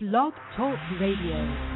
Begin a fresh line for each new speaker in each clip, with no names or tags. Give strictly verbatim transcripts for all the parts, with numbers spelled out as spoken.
Blog Talk Radio.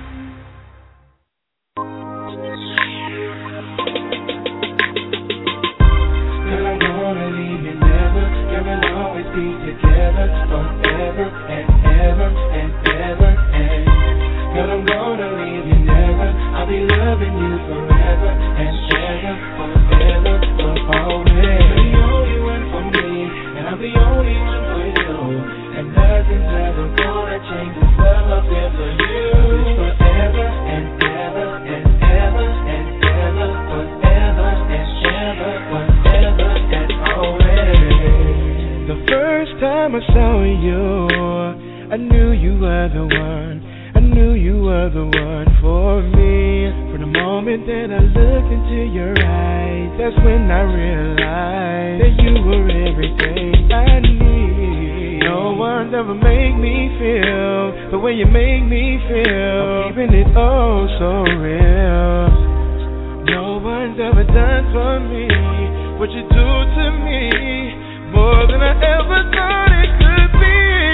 I'm gonna leave you never, never always be together forever and ever and ever and girl, I'm gonna leave you never, I'll be loving you forever and ever, forever, for always. You're the only one for me, and I'm the only one for you, and nothing's ever gonna change this love I feel for you. It's forever and ever and ever and ever, forever and ever, forever and always. The first time I saw you, I knew you were the one. I knew you were the one for me. From the moment that I looked into your eyes, that's when I realized that you were everything I need. No one's ever made me feel the way you make me feel. I'm keeping it oh so real. No one's ever done for me what you do to me, more than I ever thought it could be.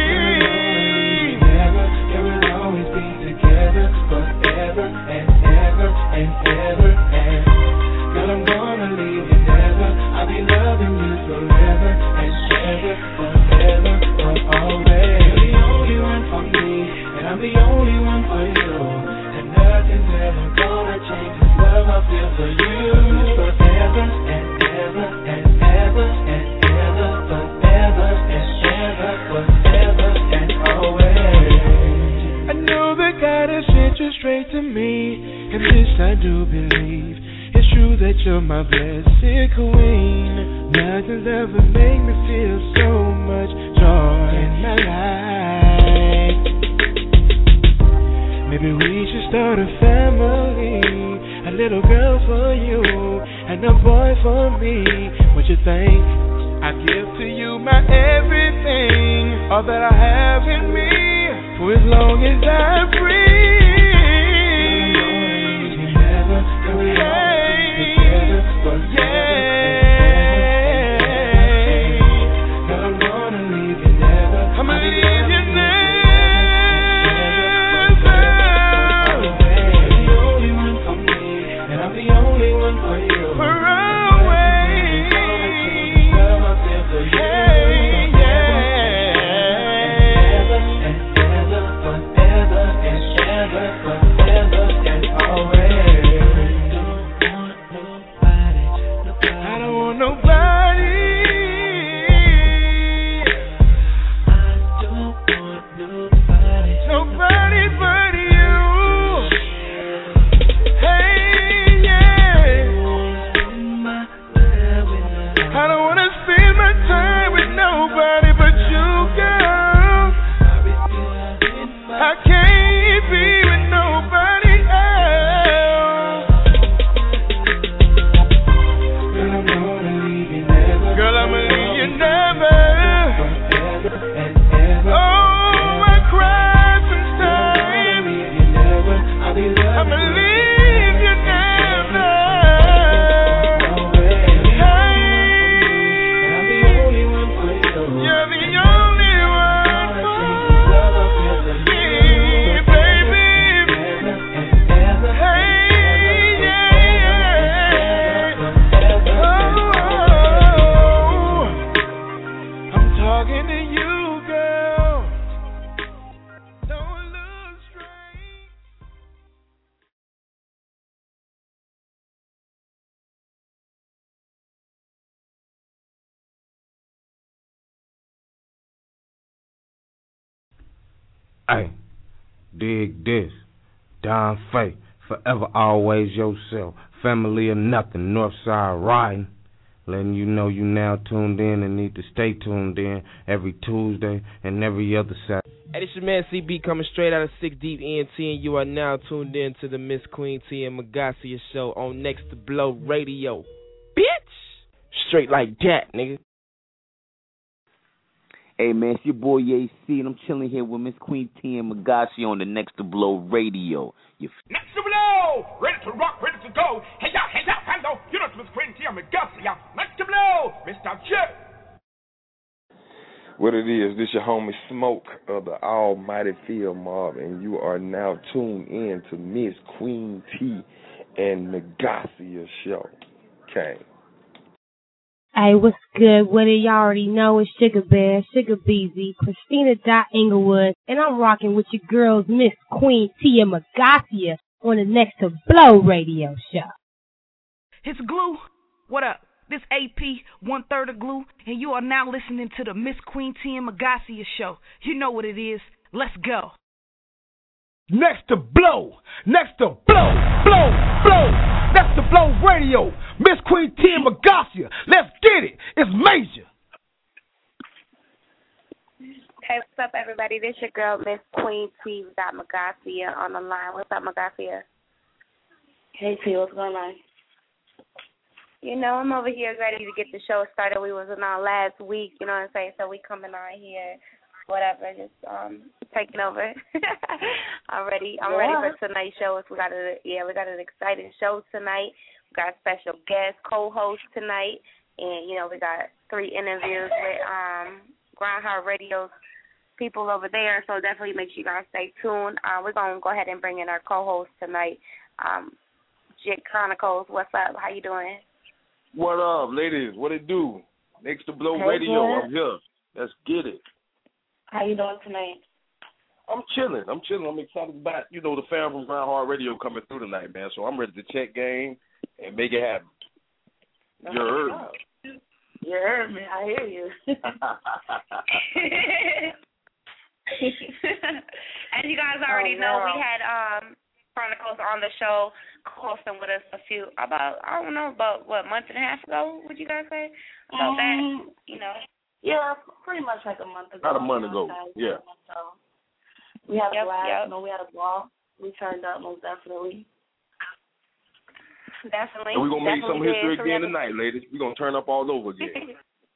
Never, there will always be together forever and ever and ever and girl, I'm gonna leave you never. I'll be loving you forever and ever, forever, for always. You're the only one for me, and I'm the only one for you, and nothing's ever gonna change this love I feel for you. It's forever and ever and ever and ever, forever and ever, forever and always. I know that God has sent you straight to me, and this I do believe. It's true that you're my blessed queen. Nothing's ever made me feel so much joy in my life. Maybe we should start a family, a little girl for you and a boy for me. What you think? I give to you my everything, all that I have in me, for as long as I breathe. Never, never, hey, yeah. Girl, I'm gonna leave you never. I'm gonna leave you never. You're the only one for me, and I'm the only one for you. For always. Love I feel for you. Hey, yeah. And ever, forever, and ever, forever, and always. I don't want nobody. I don't want nobody. Nobody but you. Hey, yeah. I don't wanna spend my time with nobody but you, girl. I can't be with nobody else. Girl, I'm gonna leave you never. Girl, I'm gonna leave you never. Forever and ever. Oh, I cry sometimes. I'll be loving I'm gonna leave you never. I'm the only one for you. You're the only one for me, baby. Hey, yeah. Oh, I'm talking to you, girl. Don't look straight.
Hey, dig this. Don Faye, forever always yourself. Family or nothing, Northside riding. Letting you know you now tuned in and need to stay tuned in every Tuesday and every other Saturday.
Hey, this your man C B coming straight out of six Deep E N T, and you are now tuned in to the Miss Queen T and Magacia show on Next to Blow Radio. Bitch! Straight like that, nigga.
Hey man, it's your boy A C, and I'm chilling here with Miss Queen T and Magashi on the Next to Blow Radio. You f-
Next to Blow! Ready to rock, ready to go. Hey, ya, hey, ya, hello. You know, Miss Queen T and Magashi. Next to Blow, Mister J.
What it is, this your homie Smoke of the Almighty Field Mob, and you are now tuned in to Miss Queen T and Magacia Show. Okay.
Hey, what's good with it? Y'all already know it's Sugar Bear, Sugar Beezy, Christina Dot Inglewood, and I'm rocking with your girls, Miss Queen T and Magacia, on the Next to Blow radio show.
It's Glue. What up? This A P, one third of Glue, and you are now listening to the Miss Queen T and Magacia show. You know what it is. Let's go.
Next to Blow. Next to Blow. Blow. Blow. Next to Blow radio. Miss Queen T and Magacia. Let's get it. It's major.
Hey, what's up, everybody? This your girl, Miss Queen T. We got Magacia on the line. What's up, Magacia?
Hey, T. What's going on?
You know, I'm over here ready to get the show started. We was on last week, you know what I'm saying? So we coming on here, whatever, just um taking over. I'm ready. I'm
yeah.
ready for tonight's show. We got a yeah, we got an exciting show tonight. We got a special guest co-host tonight, and you know we got three interviews with um Groundhog Radio's people over there. So definitely make sure you guys stay tuned. Uh, we're gonna go ahead and bring in our co-host tonight, um, Jit Chronicles. What's up? How you doing?
What up, ladies? What it do? Next to Blow
hey,
Radio.
man.
I'm here. Let's get it.
How you doing tonight?
I'm chilling. I'm chilling. I'm excited about, you know, the fam from Groundhog Radio coming through tonight, man. So I'm ready to check game and make it happen. You heard me.
You heard me. I hear you.
As you guys already
oh,
know,
no.
we had um, Chronicles on the show, hosting with us a few, about, I don't know, about, what, a month and a half ago, would you guys say? About um, that, you know?
Yeah, pretty much like a month ago.
About a month ago, yeah.
So we had
yep,
a blast.
Yep.
You know, we had a ball. We turned up, most definitely.
Definitely.
And we're going to make some history
did.
again tonight, ladies. We're going to turn up all over again.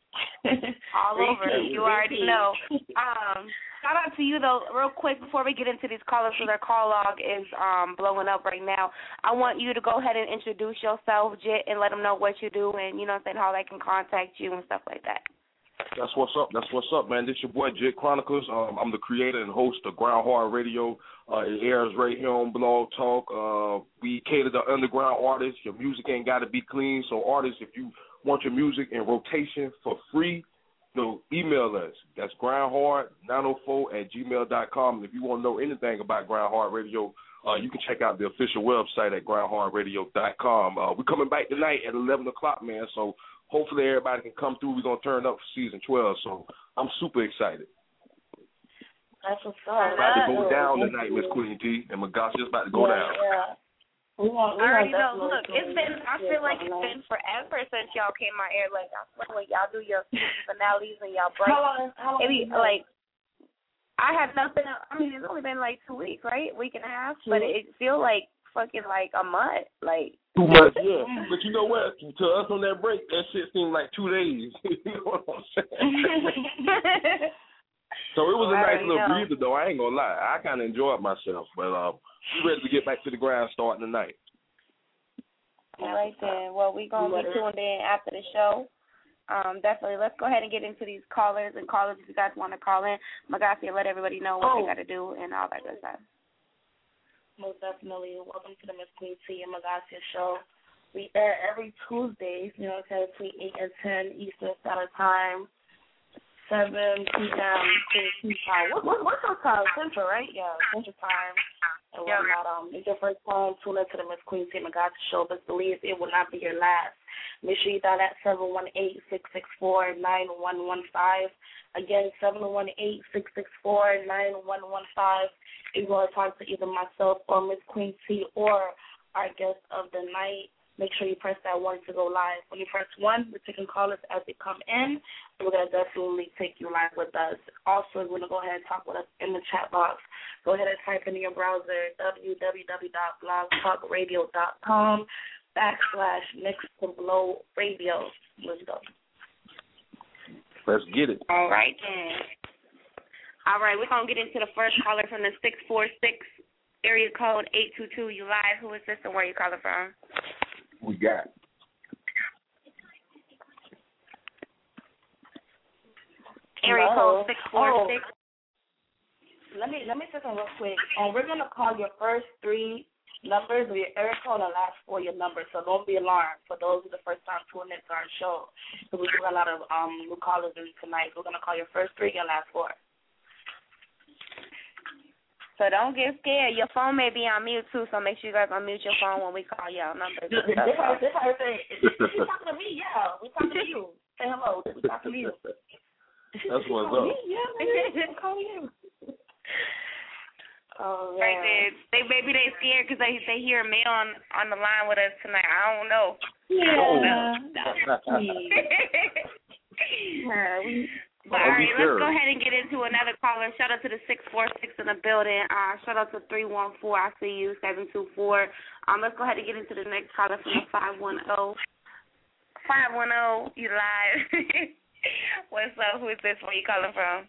all over. You already know. Um, shout out to you, though, real quick, before we get into these callers, so their call log is um, blowing up right now. I want you to go ahead and introduce yourself, Jit, and let them know what you do and, you know, saying how they can contact you and stuff like that.
That's what's up. That's what's up, man. This your boy, Jit Chronicles. Um, I'm the creator and host of Groundhog Radio. Uh, it airs right here on Blog Talk. Uh, we cater to underground artists. Your music ain't got to be clean. So, artists, if you want your music in rotation for free, you know, email us. That's groundhog nine oh four at gmail dot com. And if you want to know anything about Groundhog Radio, uh, you can check out the official website at groundhog radio dot com. Uh, we're coming back tonight at eleven o'clock, man. So, hopefully everybody can come through. We're going to turn up for season twelve. So, I'm super excited.
That's what's up.
About to go down tonight, Miss Queen T, and Magacia's about to go
yeah,
down.
Yeah. We want, we
I already know.
want
Look, it's been, I feel like it's been forever since y'all came on air. Like, I swear when y'all do your finales and y'all break.
How long, how long
it be, like, I had nothing, I mean, it's only been like two weeks, right? Week and a half. But it feel like fucking like a month. Like,
Too much, yeah. But you know what? To us on that break, that shit seemed like two days. You know what I'm saying? So it was a nice little know. breather, though. I ain't gonna lie. I kind of enjoyed myself, but uh, we ready to get back to the grind starting tonight.
All right then. Well, we gonna be tuned in after the show. Um, definitely. Let's go ahead and get into these callers and callers if you guys want to call in. Magacia, let everybody know what oh. they got to do and all that good stuff.
Most definitely. Welcome to the Miss Queen T and Magacia show. We air every Tuesday, you know, between eight and ten Eastern Standard Time. seven p.m. to time. What, what, what's your time? Central, right? Yeah, Central Time. And
yeah.
whatnot. Um, it's your first time tune into the Miss Queen T and Magacia show, but believe it will not be your last. Make sure you dial at seven one eight, six six four, nine one one five. Again, seven one eight, six six four, nine one one five. If you want to talk to either myself or Miss Queen T or our guest of the night, make sure you press that one to go live. When you press one, we're taking callers as they come in, and we're going to definitely take you live with us. Also, we're going to go ahead and talk with us in the chat box. Go ahead and type in your browser, www.blogtalkradio.com backslash next to blow radio. Let's go.
Let's get it.
All right, then. All right, we're going to get into the first caller from the six four six area code eight two two. You live. Who is this and where you calling from?
We got.
area
No.
code six four
Oh.
six.
Let me let me say something real quick. Um, we're gonna call your first three numbers of your area code and last four your numbers. So don't be alarmed for those who are the first time tuning into our show. So we got a lot of um new callers in tonight. We're gonna call your first three and last four.
So don't get scared. Your phone may be on mute too, so make sure you guys unmute your phone when we call y'all numbers.
This her, this her thing. She's talking to me, yeah. We talking to you. Say hello. We talking to you.
That's what's up.
Me? Yeah, man. I'm calling you. Oh,
right there. They maybe they scared because they they hear a male on on the line with us tonight. I don't know.
Yeah.
I don't know.
That's me. Yeah, we.
But all right, let's go ahead and get into another caller. Shout out to the six four six in the building. Uh, shout out to three one four. I see you seven two four. Um, let's go ahead and get into the next caller from the five one zero. Five one zero. You live? What's up? Who is this? Where you calling from?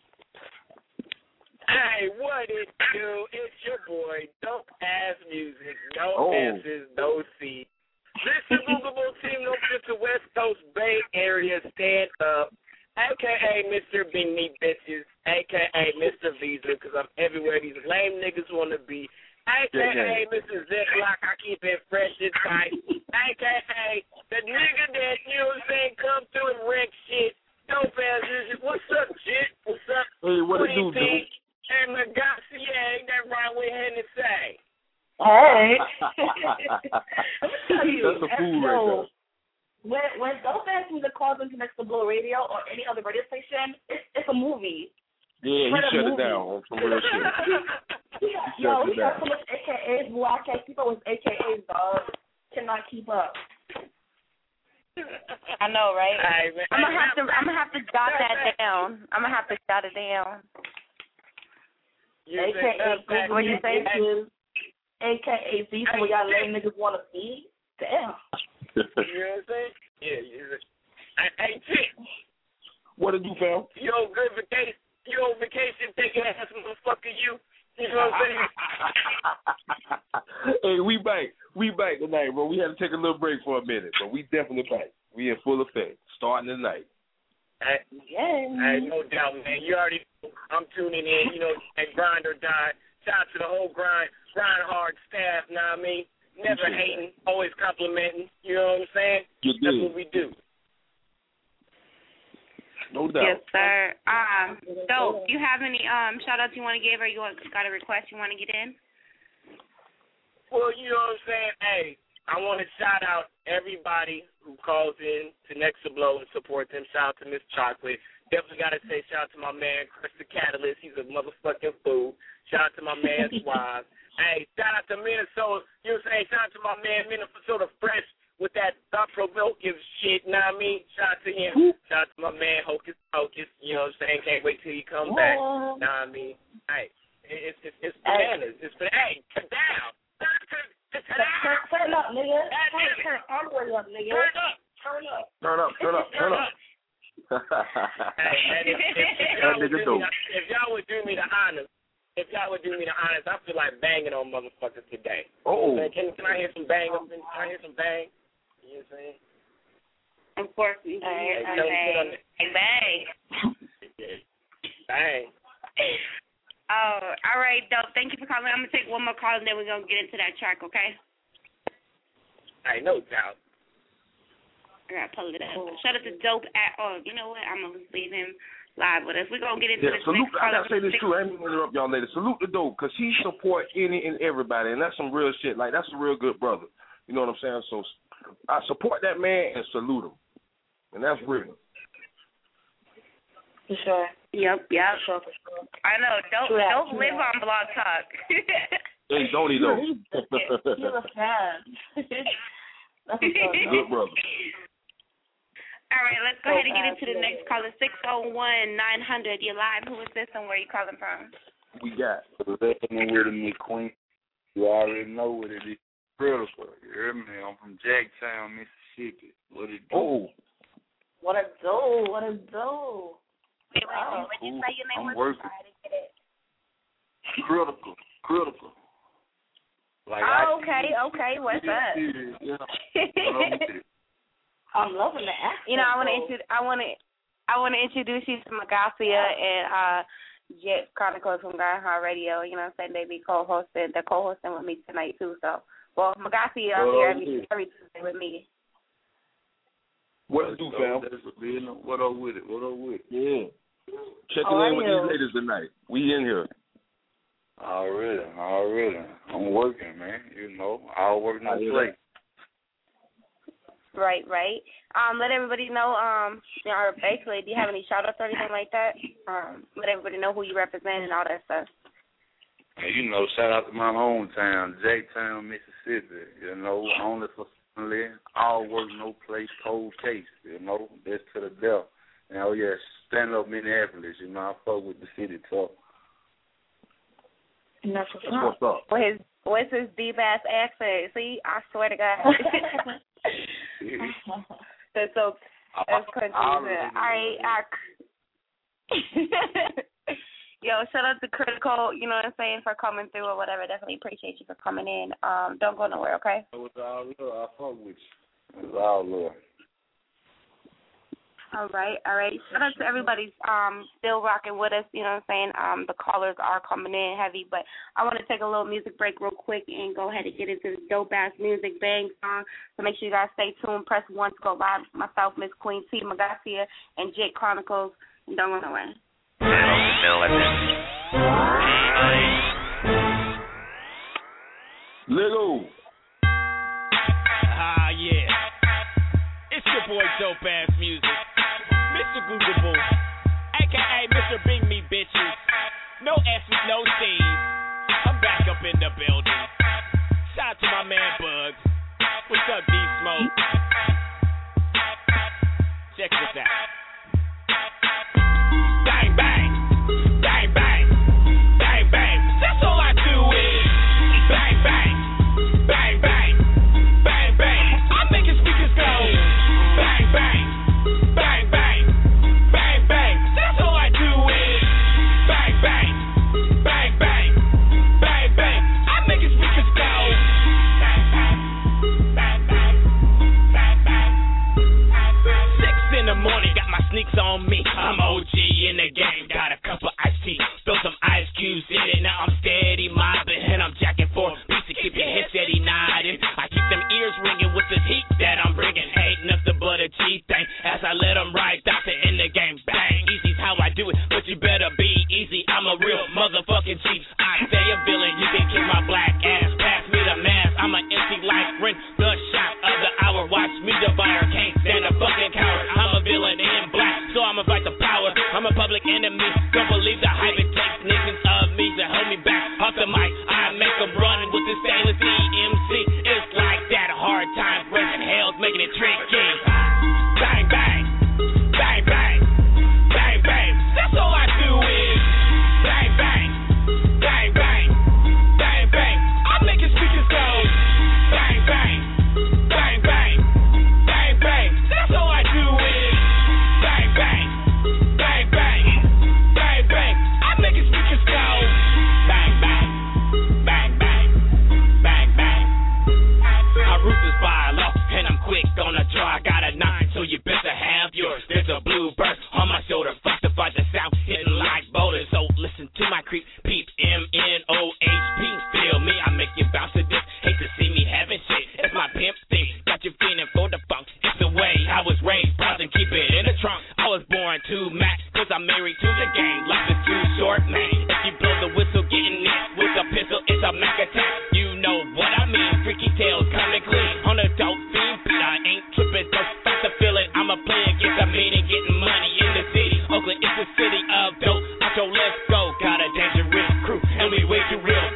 Hey, what it do? It's your boy, Dope Ass Music. No
Oh.
S's, no C. This is Movable Team Number to West Coast Bay Area Stand Up. A K A Mister Bing Me Bitches, A K A Mister Visa, because I'm everywhere these lame niggas want to be. A K A Mister Ziploc, I keep it fresh and tight. A K A the nigga that, you know what I'm saying, come through and wreck shit. Dope ass music. What's up, shit? What's up?
Hey, what it do, dude?
Hey, Magasi, ain't that right with him to say?
Hey. Let me tell you.
That's a fool right there.
When when Dope Ass Music calls into Next to Blow Radio or any other radio station, it's it's a movie.
Yeah, he
It's
shut
a
it
movie.
down on some real shit.
We got,
He
yo,
shut
we
it
got
down.
so much A K As, boy, I can't keep up with A K As, dog. Cannot keep up.
I know, right?
Hey, man.
I'm gonna have to. I'm gonna have to jot that down. I'm gonna have to jot it down.
You
A K A
say,
Google
What'd you say?
bitches, A K A beef where y'all lame niggas wanna be. Damn.
You know what I'm saying? Yeah, yeah. Hey, hey, chick.
What it do, fam?
You on good vacation? You on vacation? Taking ass motherfucker, you. You know what I'm saying?
Hey, we back. We back tonight, bro. We had to take a little break for a minute, but we definitely back. We in full effect, starting tonight.
Hey,
Yeah.
hey, no doubt, man. You already know I'm tuning in, you know, and grind or die. Shout out to the whole grind, grind hard staff, know what I mean? Never hating, always complimenting, you know what I'm saying?
You
That's
did.
what we do.
No doubt.
Yes, sir. Um, so, do you have any um shout outs you want to give, or you want, got a request you want to get in?
Well, you know what I'm saying? Hey, I want to shout out everybody who calls in to Next to Blow and support them. Shout out to Miss Chocolate. Definitely got to say shout out to my man, Chris the Catalyst. He's a motherfucking fool. Shout out to my man, Suave. Hey, shout out to Minnesota. You know what I'm saying? Shout out to my man, Minnesota Fresh, with that thought-provoking shit, you know what I mean? Shout out to him. Shout out to my man, Hocus Pocus. You know what I'm saying? Can't wait till he come back. You know what I mean? Hey, it's, it's, it's bananas. It's bananas. Hey, turn down. Turn, turn,
Turn, turn up, nigga. Turn, turn all the way up, nigga.
Turn up.
Turn up.
Turn up, turn up, turn up.
Hey, and if, if, if, y'all would do me, if y'all would do me the honors, if y'all would do me the honors, I feel like banging on motherfuckers today.
Oh.
Can, can I hear some bang? Can I hear some bang? You know what I'm saying?
Of course we can.
Hey,
Hey,
tell me, put on
bang. Bang.
the- Bang.
Oh, all right, dope. Thank you for calling. I'm gonna take one more call and then we're gonna get into that track, okay?
Hey, no doubt.
I gotta pull it up. Shout out to Dope at oh, you know what? I'm gonna leave him live with us. We're gonna get into
Yeah,
this
salute.
next
I
caller.
gotta say this too. I ain't gonna interrupt y'all later. Salute the dope, cause he support any and everybody, and that's some real shit. Like that's a real good brother. You know what I'm saying? So I support that man and salute him, and that's real.
For sure.
Yep, yep.
For sure, for sure.
I know. Don't
True that,
don't
true
live
that.
on Blog Talk.
Hey, don't he though?
He's a fan. That's a
Good brother.
All right, let's go ahead and get into the next caller. six oh one nine hundred. You're live. Who is this and where are you calling from?
We got.
Living with me, Queen. You already know what it is. Critical. You hear me? I'm from Jacktown, Mississippi. What it do?
Oh.
What a do? What a do?
Wait, wait, wait. When you say your name,
I'm
was
working.
I didn't get it.
Critical. Critical. Like
Oh,
I
okay, okay. What's up?
Yeah.
I'm loving the accent.
You know, I want to introduce. I want to. I want to introduce you to Magacia and uh, Jet Chronicles from Grindhouse Radio. You know what I'm saying? They be co-hosting. They're co-hosting with me tonight, too. So, well, Magacia up here every, every Tuesday with me.
What to do, fam?
What up with it? What up with it?
Yeah. Checking oh, in with these ladies tonight. We in here.
Already, already. I'm working, man. You know, I'll work no play.
Right, right. Um, let everybody know, um, you know, or basically, do you have any shout-outs or anything like that? Um, let everybody know who you represent and all that stuff.
Hey, you know, shout out to my hometown, Jacktown, Mississippi. You know, only for family, all work, no play, cold case. You know, that's to the death. And oh yeah, stand up Minneapolis. You know, I fuck with the city talk.
And that's what's,
that's what's up.
What his, what's his deep ass accent? See, I swear to God. That's so. That's confusing. All right, I, yo, shout out to Critical. You know what I'm saying, for coming through or whatever. Definitely appreciate you for coming in. Um, don't go nowhere, okay?
It was all love. I fuck with you. It was all love.
All right, all right. Shout out to everybody um, still rocking with us. You know what I'm saying? Um, the callers are coming in heavy, but I want to take a little music break real quick and go ahead and get into the dope-ass music bang song. So make sure you guys stay tuned. Press one to go live. Myself, Miss Queen T. Magacia, and Jet Chronicles. And don't go nowhere.
Lego.
Ah, yeah. It's your boy Dope-Ass Music. Mister Google Boo, a k a. Mister Bing Me Bitches. No S's, no C's. I'm back up in the building. Shout out to my man Bugs. What's up, D-Smoke? Check this out. Bang, bang. Bang, bang. Bang, bang. That's all I do is bang, bang. Bang, bang. Bang, bang. I'm making speakers go. Bang, bang. Bang, bang. Bang, bang. That's all I do is bang, bang. Bang, bang. Bang, bang. I'm making speakers go. Bang, bang. Bang, bang. Bang, bang. Six in the morning, got my sneaks on me. I'm O G in the game, got a cup of iced tea. Throw some ice cubes in it, now I'm steady mobbing. And I'm jacking for a piece to keep your head steady nodding. I keep them ears ringing with this heat that I'm bringing. Ain't nothing but a cheat thing as I let them ride out to in the game. Bang, easy's how I do it, but you better be easy. I'm a real motherfucking chief. I say a villain, you can kick my black ass. Pass me the mask, I'm an empty life friend. Bloodshot of the hour, watch me devour. Can't stand a fucking coward. I'm a villain in black, so I'm about the power. I'm a public enemy, don't believe the hype. It takes niggas of me to hold me back off the mic. I make them run with this stainless E M C. It's like that, hard times, breaking hell's making it tricky. Bang, bang, bang, bang, bang, bang. That's all I do is bang, bang, bang, bang, bang, bang. I'm making speakers go. Bang, bang, bang, bang, bang, bang. That's all I do is bang, bang, bang, bang, bang, bang. I'm making speakers go. Bang, bang, bang, bang, bang, bang. I root this file off and I'm quick on the draw. I got a nine, so you better have yours. There's a blue burst on my shoulder. Fuck the fight the sound hitting like boulders. So listen to my creep, peep, M N O H P. Feel me, I make you bounce to this. Hate to see me having shit. It's my pimp thing. Got you feeling for the funk. It's the way I was raised. Browse and keep it in the trunk. I was born to match, cause I'm married to the game. Life is too short, man. If you blow the whistle, getting it with a pistol, it's a Mac attack. You know what I mean. Freaky tales coming clean. On a dope fiend beat, I ain't tripping. Don't stop the feeling. I'm a player, get the meaning, getting money in the city. Oakland is the city of dope. So let's go. Got a dangerous crew, and we way too real.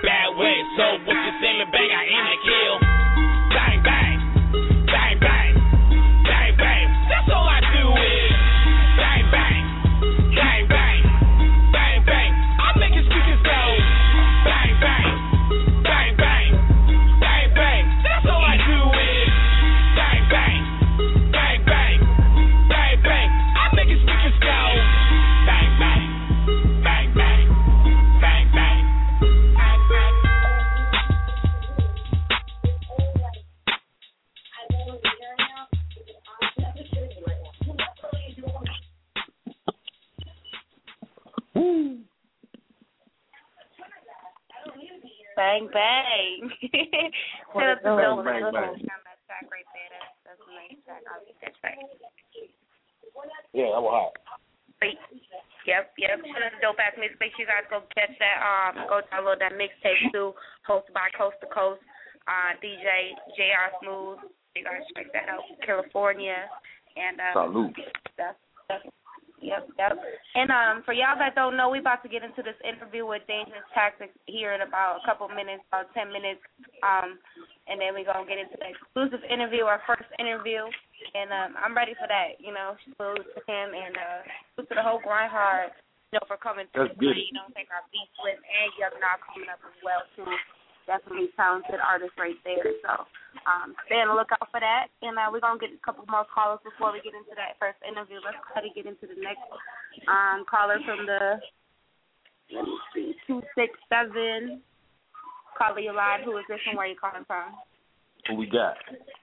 Bang bang. Shout out to Dope
Bang,
Ass
bang.
on that track right there. That's that's a nice track. I'll get that track.
Yeah, that was hot.
Wait. Yep, yep. Shout out to Dope Ass Mix. Make sure you guys go catch that. Um, go download that mixtape too. Hosted by Coast to Coast. Uh, D J J R Smooth. You guys check that out. California. And um,
Salute.
That's, that's, yep, yep. And um, for y'all that don't know, we about to get into this interview with Dangerous Tactics here in about a couple minutes, about ten minutes. Um, and then we're going to get into the exclusive interview, our first interview. And um, I'm ready for that, you know. Salute to him and uh, salute to the whole Grind Hard, you know, for coming through. You know, take our beat Slim and Young Now coming up as well, too. Definitely talented artist right there. So um, stay on the lookout for that. And uh, we're going to get a couple more callers before we get into that first interview. Let's try to get into the next um, caller from the, let me see, two six seven. Caller, you live. Who is this and where are you calling from?
Who we got?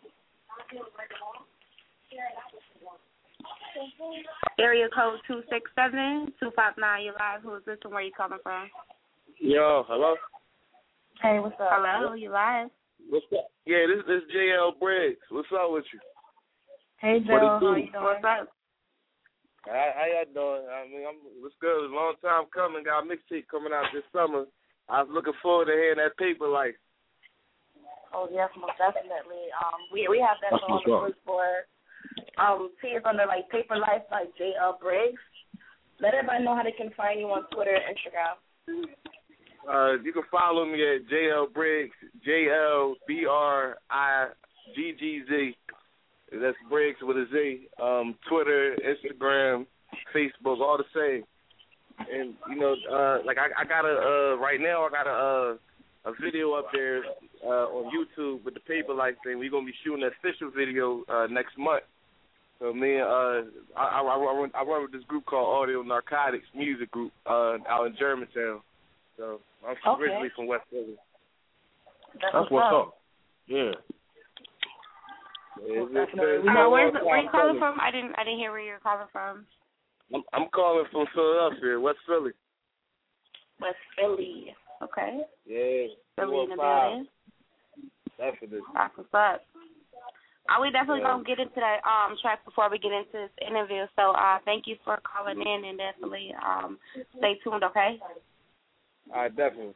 Area code two six seven two five nine. You live. Who is this and where are you calling from?
Yo, hello?
Hey, what's up? Hello, you live?
What's up? Yeah, this this J L Briggs. What's up with you?
Hey, Joe. How you doing? What's up?
How, how y'all doing? I mean, I'm, what's good? It's a long time coming. Got a mixtape coming out this summer. I was looking forward to hearing that Paper Life.
Oh, yes, most definitely. Um, we we have that
That's
on
what's
the
up.
list for um, see it's under like Paper Life like J L Briggs. Let everybody know how they can find you on Twitter and Instagram.
Uh, you can follow me at J L Briggs, J L B R I G G Z. That's Briggs with a Z. Um, Twitter, Instagram, Facebook, all the same. And you know, uh, like I, I got a uh, right now, I got a uh, a video up there uh, on YouTube with the Paper Life thing. We're gonna be shooting an official video uh, next month. So me and uh, I, I, I, run, I run with this group called Audio Narcotics Music Group uh, out in Germantown. So I'm
Okay.
originally from West Philly.
That's,
That's what's up. Yeah.
Yeah, it's- it's-
Uh,
it's been a
where's
long
the, where you
time
calling
coming.
from? I didn't I didn't hear where you're calling from.
I'm, I'm calling from Philadelphia, West Philly.
West Philly.
Okay.
Yeah.
Philly in the
two oh five.
building.
Definitely.
That's what's up. Uh, we definitely
Yeah.
gonna get into that um track before we get into this interview. So uh, thank you for calling in and definitely um stay tuned. Okay.
All right, definitely.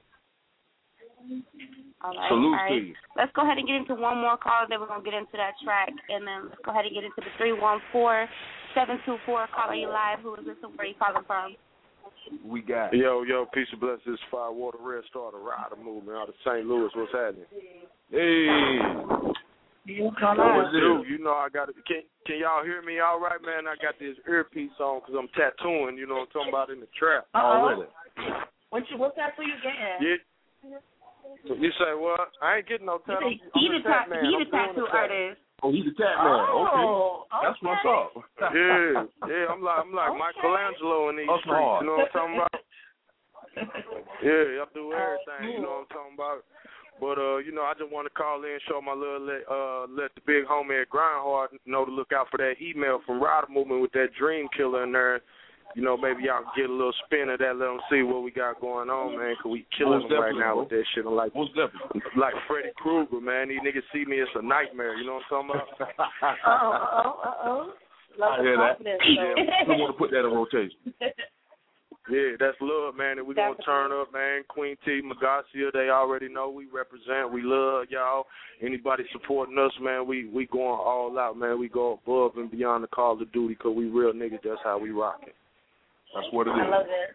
All right.
Salute
all
to
right.
you.
Let's go ahead and get into one more call, then we're gonna get into that track, and then let's go ahead and get into the three one four seven two four. Caller, you live. Who is this and where you calling from?
We got.
Yo, yo, peace and blessings, Firewater Red Star, the Rider Movement out of Saint Louis. What's happening?
Hey.
What was it? You know I got it. Can, can y'all hear me all right, man? I got this earpiece on because I'm tattooing, you know what I'm talking about, in the trap.
Uh-oh. What you, what's that for you getting?
Yeah. You say what? I ain't getting no tattoo.
He
I'm
the
a tat man.
he
I'm
the
doing
tattoo
the tat.
artist.
Oh, he's a tat man.
Oh,
okay. That's what's up.
Yeah, yeah. I'm like I'm like
Okay.
Michelangelo in these
That's
streets.
hard.
You know what I'm talking about? Yeah, I do everything. You know what I'm talking about? But uh, you know, I just want to call in, show my little let uh let the big homie at Grind Hard know to look out for that email from Rider Movement with that Dream Killer in there. You know, maybe y'all can get a little spin of that, let them see what we got going on, man, because we killing
Most
them right
definitely,
now
bro.
with that shit. I'm like,
Most definitely.
like Freddy Krueger, man. These niggas see me, it's a nightmare. You know what I'm talking about?
Uh-oh, uh-oh, uh-oh. Love
I
the
hear that.
confidence,
Yeah,
though.
we want to put that in rotation.
Yeah, that's love, man, and we going to turn up, man. Queen T, Magacia, they already know we represent. We love y'all. Anybody supporting us, man, we, we going all out, man. We go above and beyond the call of duty because we real niggas. That's how we rocking.
That's what it is.
I love it.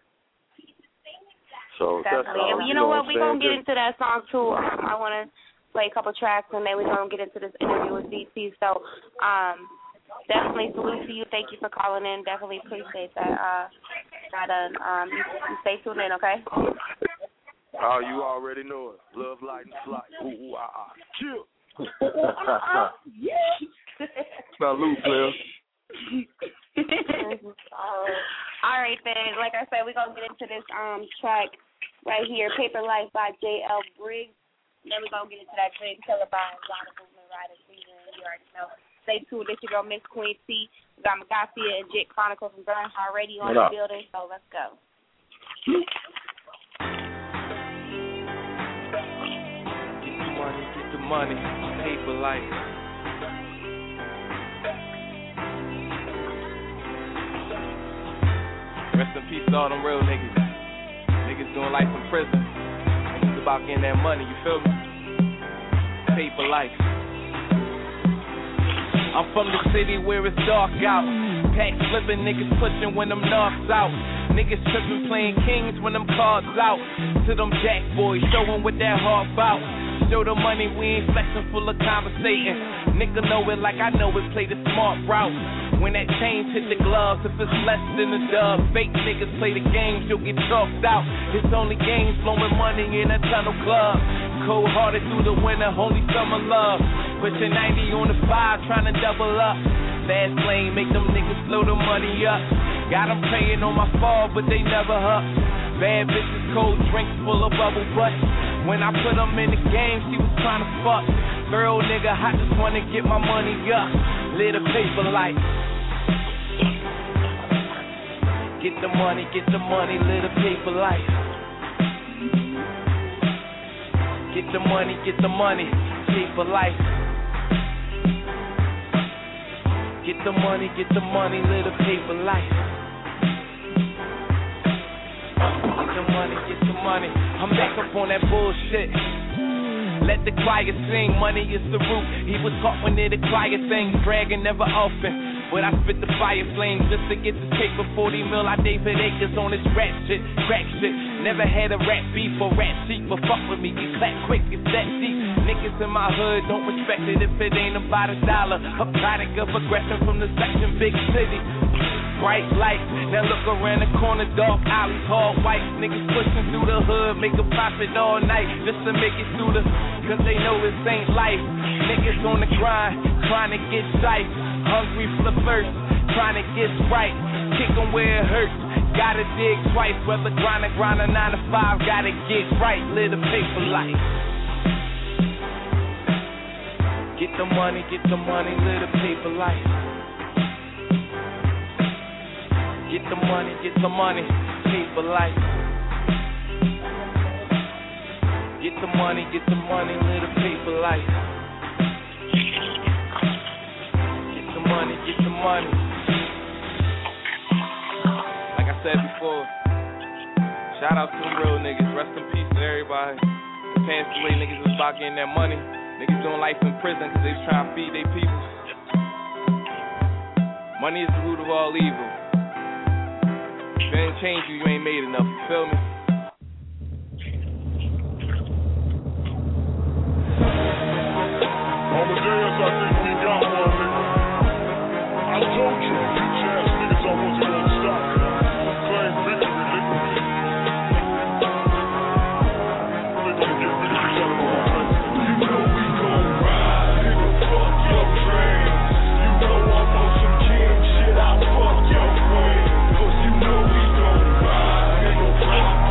So that's
Definitely.
all.
And you know what? We're
I'm
going to get
saying?
into that song, too. Um, I want to play a couple tracks, and then we're going to get into this interview with D T. So um, definitely salute to you. Thank you for calling in. Definitely appreciate that. Uh, got a, um, you, you stay tuned in, okay?
Oh, you already know it. Love, light, and flight. Ooh, ooh, ah, ah. Chill.
Salute, player.
All right, then. Like I said, we're going to get into this um track right here, Paper Life by J L Briggs. And then we're going to get into that Dream Killer by Rider Movement, Rider Season. You already know. Stay tuned. This your girl, Miss Queen T. We got Magacia and Jit Chronicles from Grind Hard Radio on the building. So let's go.
money, paper life. Rest in peace to all them real niggas. Niggas doing life in prison. Niggas about getting that money, you feel me? Paper life. I'm from the city where it's dark out. Pack flipping, niggas pushing when them knocks out. Niggas tripping, playing kings when them cards out. To them jack boys, showing what that heart bout. Show the money, we ain't flexing, full of conversating. Nigga know it like I know it, play the smart route. When that change hit the gloves, if it's less than a dub, fake niggas play the games, you'll get chalked out. It's only games, blowing money in a tunnel club. Cold hearted through the winter, only summer love. Put your ninety on the five, trying to double up. Fast lane, make them niggas blow the money up. Got them praying on my fall, but they never up. Bad bitches, cold drinks full of bubble butt. When I put them in the game, she was trying to fuck. Girl, nigga, I just wanna get my money up. Live a paper life. Get the money, get the money, live a paper life. Get the money, get the money, paper life. Get the money, get the money, live a paper life. Get the money, get the money. I'm back up on that bullshit. Let the choir sing, money is the root. He was caught when they the choir thing, bragging never often. But I spit the fire flame just to get this paper. Forty mil, I David Akers on this rap shit, crack shit. Never had a rap beef or rap sheet, but fuck with me, get clapped quick, it's that deep. Niggas in my hood don't respect it if it ain't about a dollar. A product of aggression from the section, big city. Bright lights, now look around the corner, dark alleys, hard whites. Niggas pushing through the hood, make a profit all night just to make it through the, cause they know this ain't life. Niggas on the grind, trying to get sight. Hungry for the first, trying to get right. Kick 'em where it hurts, gotta dig twice. Whether grind or grind a nine to five, gotta get right. Live the paper life. Get the money, get the money, live the paper life. Get the money, get the money, paper life. Get the money, get the money, live the paper life. Get the money, get the money. Like I said before, shout out to them real niggas. Rest in peace to everybody. The past away niggas was about getting that money. Niggas doing life in prison cause they was trying to feed their people. Money is the root of all evil. If it ain't changed you, you ain't made enough, you feel me?
On the dance, I think we got one, nigga. I told you, bitch ass niggas I wasn't gonna stop. Claim victory, nigga. They gonna get victory out of my life. You know we gon' ride, nigga, fuck your dreams. You know I'm on some king shit, I fuck your queen. Cause you know we gon' ride, nigga, fuck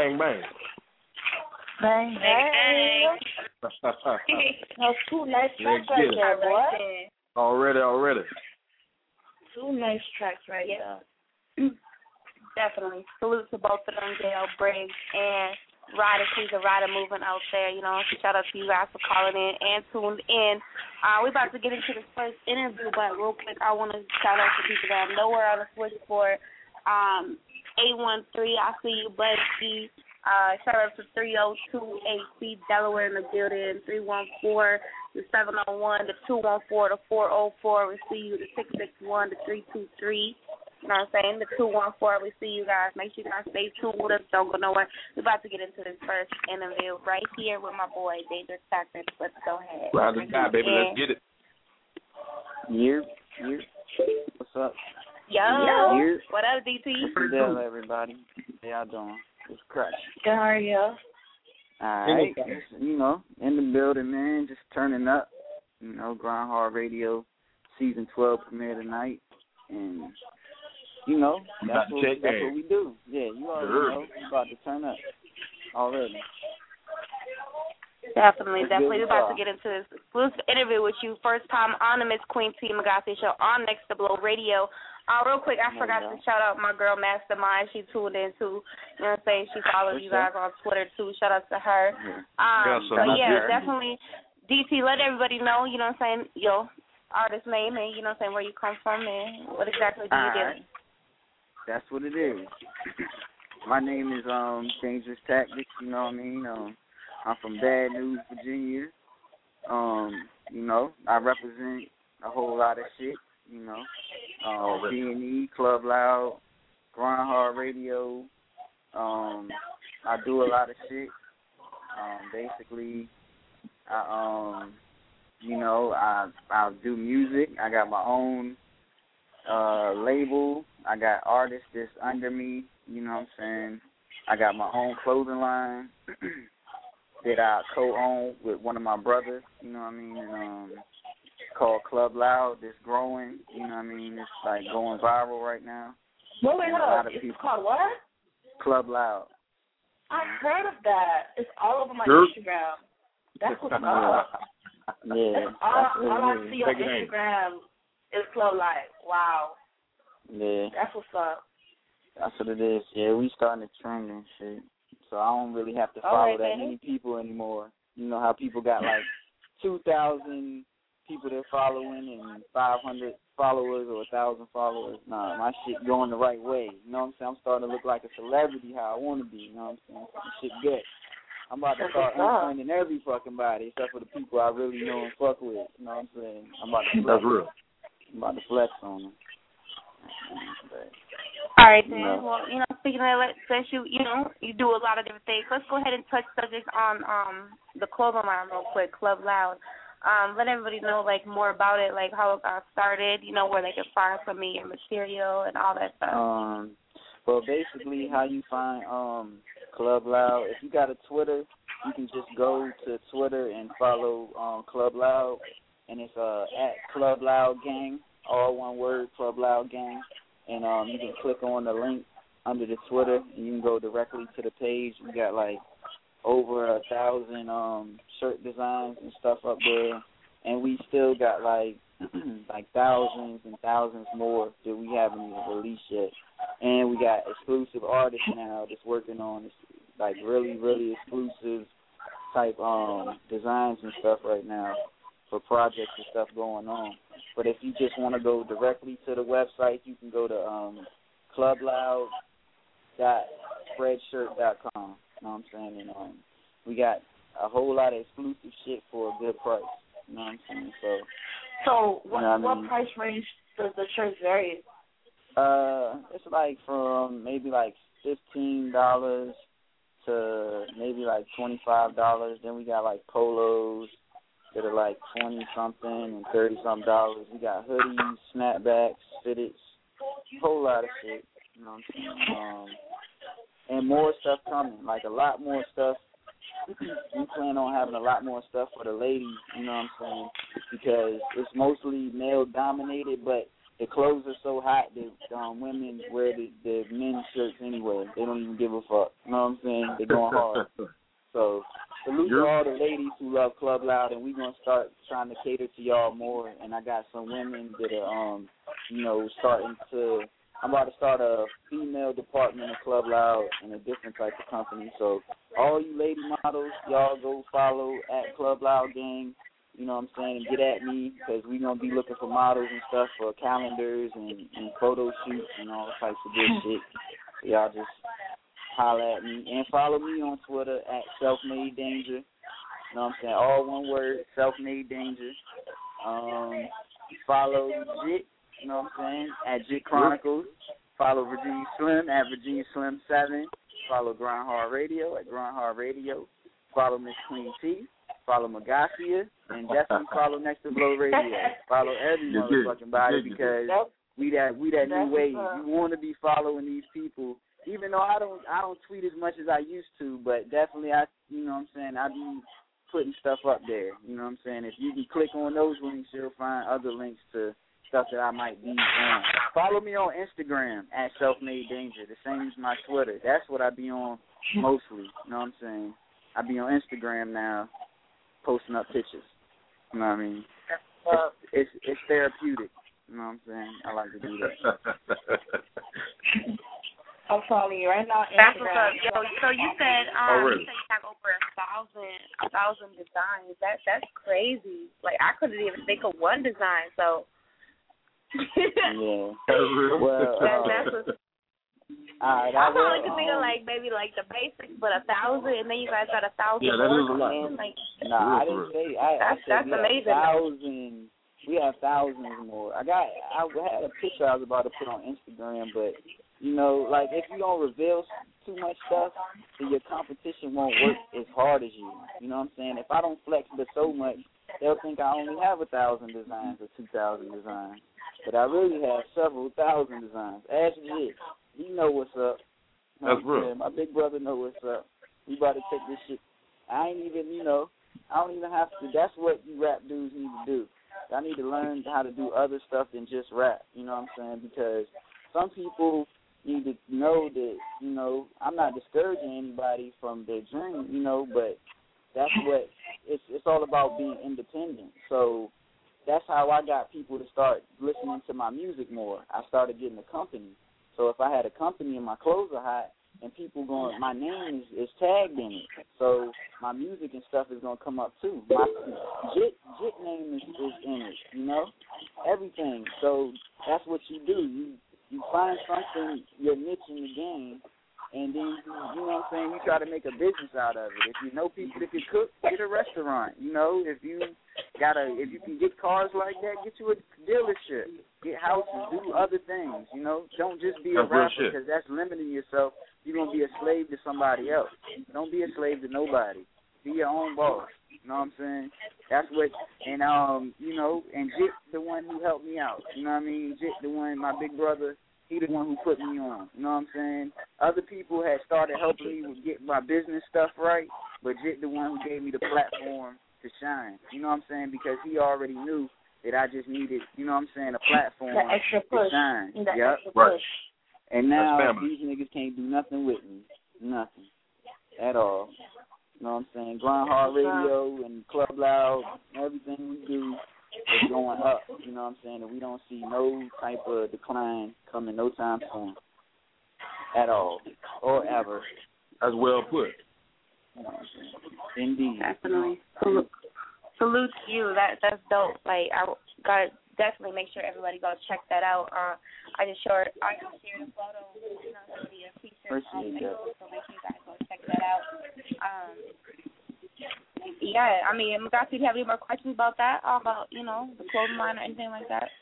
bang, bang.
Bang, bang. That's two nice tracks right there, boy.
Already, already.
Two nice tracks right there.
Definitely. Salute to both of them, J L Briggs and Ryder. She's a rider moving out there. You know, shout out to you guys for calling in and tuned in. Uh, we're about to get into this first interview, but real quick, I want to shout out to people that I'm nowhere on the switchboard. Um, eight one three, I see you, Buddy. Uh, shout out to three oh two A C Delaware in the building, three one four, the seven oh one, the two one four, the four oh four. We see you, the six six one, the three two three. You know what I'm saying? The two one four. We see you guys. Make sure you guys stay tuned with us. Don't go nowhere. We're about to get into this first interview right here with my boy, Dangerous Tactics. Let's go ahead.
Ride the guy, baby. Let's get it.
Year, year. What's up?
Yo.
Year.
What up, D T?
Hello, everybody. How y'all doing? It's Crash.
Good, how are you?
All right. You know, in the building, man. Just turning up. You know, Grind Hard Radio season twelve premiere tonight. And, you know, that's, what, that's what we do. Yeah, you already know. We're about to turn up already.
Definitely, definitely. We're about to get into this exclusive interview with you. First time on the Miss Queen T. Magasi show on Next to Blow Radio. Uh, real quick, I forgot to shout out my girl Mastermind. She tuned in too. You know what I'm saying? She follows you guys on Twitter too. Shout out to her. Um,
Yeah, so
so
not
yeah,
good.
definitely. D T, let everybody know. You know what I'm saying? Your artist name and you know what I'm saying where you come from and what exactly do you
All
do?
right. That's what it is. My name is um Dangerous Tactics. You know what I mean? Um, I'm from Bad News, Virginia. Um, you know, I represent a whole lot of shit. You know, uh, B and E, Club Loud, Grind Hard Radio. Um, I do a lot of shit. Um, basically, I um, you know, I I do music. I got my own uh label. I got artists that's under me. You know what I'm saying? I got my own clothing line that I co-own with one of my brothers. You know what I mean? And, um, called Club Loud. That's growing. You know what I mean? It's like going viral right now.
Wait, wait,
And a
hold
lot
on.
of
It's
people-
called what?
Club Loud.
I heard of that. It's all over my
Sure.
Instagram. That's what's
Yeah.
up.
Yeah.
That's all,
That's what
all I
it is.
see on Instagram is Club Life. Wow.
Yeah.
That's what's up.
That's what it is. Yeah, we starting to trend and shit. So I don't really have to
All
follow
right,
that
man.
many people anymore. You know how people got like two thousand people they're following and five hundred followers or one thousand followers. Nah, my shit going the right way. You know what I'm saying? I'm starting to look like a celebrity how I want to be. You know what I'm saying? Some shit good. I'm about to start unfriending every fucking body except for the people I really know and fuck with. You know what I'm saying? I'm about to flex.
That's real.
I'm about to flex on them.
All right, then.
No.
Well, you know, speaking of that, since you, you know, you do a lot of different things, let's go ahead and touch subjects on um the clothing line real quick, Club Loud. Um, let everybody know, like, more about it, like, how it got started, you know, where they can find some of your material and all that stuff.
Um, well, basically, how you find um Club Loud, if you got a Twitter, you can just go to Twitter and follow um Club Loud, and it's uh at Club Loud Gang, all one word, Club Loud Gang, and um you can click on the link under the Twitter, and you can go directly to the page. We got like over a thousand um shirt designs and stuff up there, and we still got like like thousands and thousands more that we haven't even released yet. And we got exclusive artists now that's working on this, like really, really exclusive type um designs and stuff right now for projects and stuff going on. But if you just want to go directly to the website, you can go to um club loud dot spreadshirt dot com. You know what I'm saying? And um, we got a whole lot of exclusive shit for a good price. You know what I'm saying? So,
So what
you know what,
what
I mean?
price range does the shirt vary?
Uh, it's like from maybe like fifteen dollars to maybe like twenty five dollars. Then we got like polos that are like twenty something and thirty something dollars. We got hoodies, snapbacks, fitteds, whole lot of shit. You know what I'm saying? Um, and more stuff coming, like a lot more stuff. We plan on having a lot more stuff for the ladies, you know what I'm saying? Because it's mostly male dominated, but the clothes are so hot that um, women wear the, the men's shirts anyway. They don't even give a fuck. You know what I'm saying? They're going hard. So salute to all the ladies who love Club Loud, and we're going to start trying to cater to y'all more. And I got some women that are, um, you know, starting to, I'm about to start a female department of Club Loud in a different type of company. So all you lady models, y'all go follow at Club Loud Gang. You know what I'm saying? And get at me because we're going to be looking for models and stuff for calendars and, and photo shoots and all types of good shit. So y'all just holler at me. And follow me on Twitter at Self-Made Danger. You know what I'm saying? All one word, Self-Made Danger. Um, follow Jit, you know what I'm saying, at Jit Chronicles. Follow Virginia Slim at Virginia Slim seven. Follow Grind Hard Radio at Grind Hard Radio. Follow Miss Queen T. Follow Magasia, and definitely follow Next to Blow Radio. Follow every motherfucking body because we that we that new wave. You want to be following these people, even though I don't I don't tweet as much as I used to, but definitely I you know what I'm saying I be putting stuff up there. You know what I'm saying? If you can click on those links, you'll find other links to stuff that I might be on. Follow me on Instagram at Self-Made Danger, the same as my Twitter. That's what I be on mostly. You know what I'm saying? I be on Instagram now, posting up pictures. You know what I mean? It's, it's it's therapeutic. You know what I'm saying? I like to do that.
I'm following you right now.
That's what's up. Yo, so you said um
oh, really?
you said you have over a thousand a thousand designs. That that's crazy. Like I couldn't even think of one design. So
yeah. Well,
that,
uh,
that's what's,
all right,
I
I
probably
will,
could think of like maybe like the basics, but a thousand, and then you guys got a thousand.
Yeah, that
more
is a lot.
coming in, Like,
nah, I didn't say. I,
that's
I said
that's
we
amazing.
Have thousand, we have thousands more. I got. I had a picture I was about to put on Instagram, but you know, like if you don't reveal too much stuff, then your competition won't work as hard as you. You know what I'm saying? If I don't flex but so much, they'll think I only have a thousand designs or two thousand designs, but I really have several thousand designs. Ask Jit. You know what's up. You know
That's
what I'm
real.
saying? My big brother know what's up. We about to take this shit. I ain't even, you know, I don't even have to. That's what you rap dudes need to do. I need to learn how to do other stuff than just rap. You know what I'm saying? Because some people need to know that, you know, I'm not discouraging anybody from their dream, you know, but that's what, it's it's all about being independent. So that's how I got people to start listening to my music more. I started getting a company. So if I had a company and my clothes are hot and people going, my name is, is tagged in it. So my music and stuff is going to come up too. My Jit, Jit name is, is in it, you know, everything. So that's what you do. You you find something, your niche in the game, and then, you know what I'm saying, you try to make a business out of it. If you know people that can cook, get a restaurant. You know, if you got a, if you can get cars like that, get you a dealership. Get houses, do other things, you know. Don't just be a
That's real
rapper
shit.
because that's limiting yourself. You're going to be a slave to somebody else. Don't be a slave to nobody. Be your own boss. You know what I'm saying? That's what, and, um, you know, and Jit, the one who helped me out. You know what I mean? Jit, the one, my big brother, he the one who put me on. You know what I'm saying? Other people had started helping me with getting my business stuff right, but Jit, the one who gave me the platform to shine. You know what I'm saying? Because he already knew that I just needed, you know what I'm saying, a platform
That extra push.
to shine.
That
Yep.
extra
Right.
push.
And now
That's family.
these niggas can't do nothing with me. Nothing. At all. You know what I'm saying? Grind Hard Radio and Club Loud, everything we do is going up. You know what I'm saying? And we don't see no type of decline coming no time soon. At all. Or ever.
That's well put.
You know what I'm saying? Indeed.
Definitely. Salute, salute to you. That that's dope. Like I gotta definitely make sure everybody go check that out. Uh, I just shared I just shared a photo, you know, some of your features on Facebook, so make sure you guys go check that out. Um, yeah, I mean, Magasi, do you have any more questions about that? About you know the clothing line or anything like that?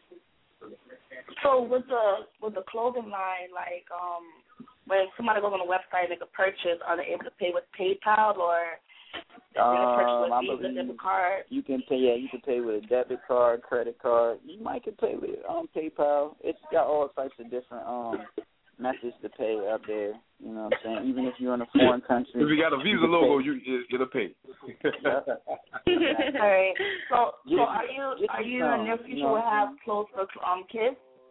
So with the with the clothing line, like um, when somebody goes on the website and make a purchase, are they able to pay with PayPal or they
Um,
purchase
I
with Visa,
believe
debit card?
you can pay. Yeah, you can pay with a debit card, credit card. You might can pay with um PayPal. It's got all types of different um methods to pay up there. You know what I'm saying? Even if you're in a foreign country.
If you got a Visa
can
logo,
pay.
you it, it'll pay.
All right. So, so
Just-
are you
just
are you in
some,
the near future
you know
will
what I'm
have clothes for um kids?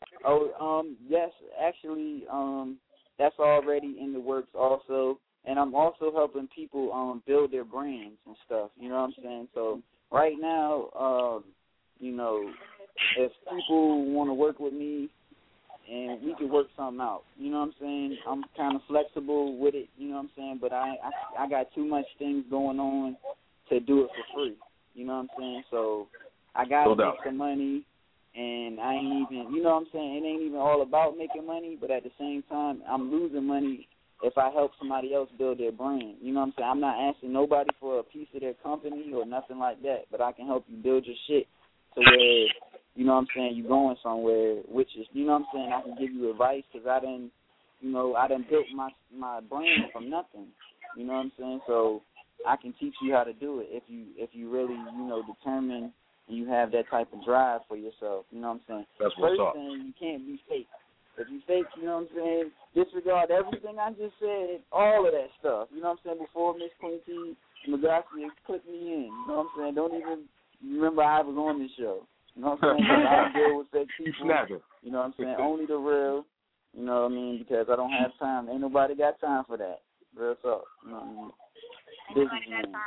Oh, um, yes, actually, um, that's already in the works also, and I'm also helping people um build their brands and stuff. You know what I'm saying? So right now, um, you know, if people want to work with me, and we can work something out. You know what I'm saying? I'm kind of flexible with it. You know what I'm saying? But I, I I got too much things going on to do it for free. You know what I'm saying? So I got to
No
make some money, and I ain't even, you know what I'm saying? It ain't even all about making money, but at the same time, I'm losing money if I help somebody else build their brand. You know what I'm saying? I'm not asking nobody for a piece of their company or nothing like that, but I can help you build your shit to where, you know what I'm saying, you're going somewhere, which is, you know what I'm saying, I can give you advice because I done, you know, I done built my my brand from nothing. You know what I'm saying? So I can teach you how to do it if you if you really, you know, determine and you have that type of drive for yourself. You know what I'm saying?
That's what's
First
up.
thing, you can't be fake. If you fake, you know what I'm saying, disregard everything I just said, all of that stuff. You know what I'm saying? Before Miss Queen T. Magasi clicked me in. You know what I'm saying? Don't even remember I was on this show. You know what I'm saying? 'Cause I don't deal with fake people.
Snapping.
You know what I'm saying? Only the real. You know what I mean? Because I don't have time. Ain't nobody got time for that. Real talk. You know what I mean? Businessman.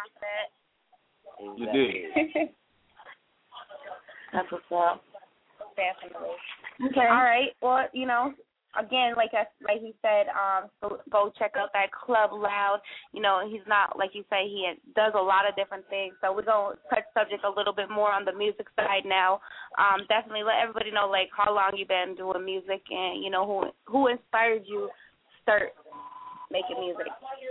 You did.
That's what's up.
Definitely.
Okay.
All right. Well, you know, again, like I, like he said, um, so go check out that Club Loud. You know, he's not, like you say, he does a lot of different things. So we're going to touch subject a little bit more on the music side now. Um, definitely let everybody know, like, how long you've been doing music and, you know, who who inspired you to start making music.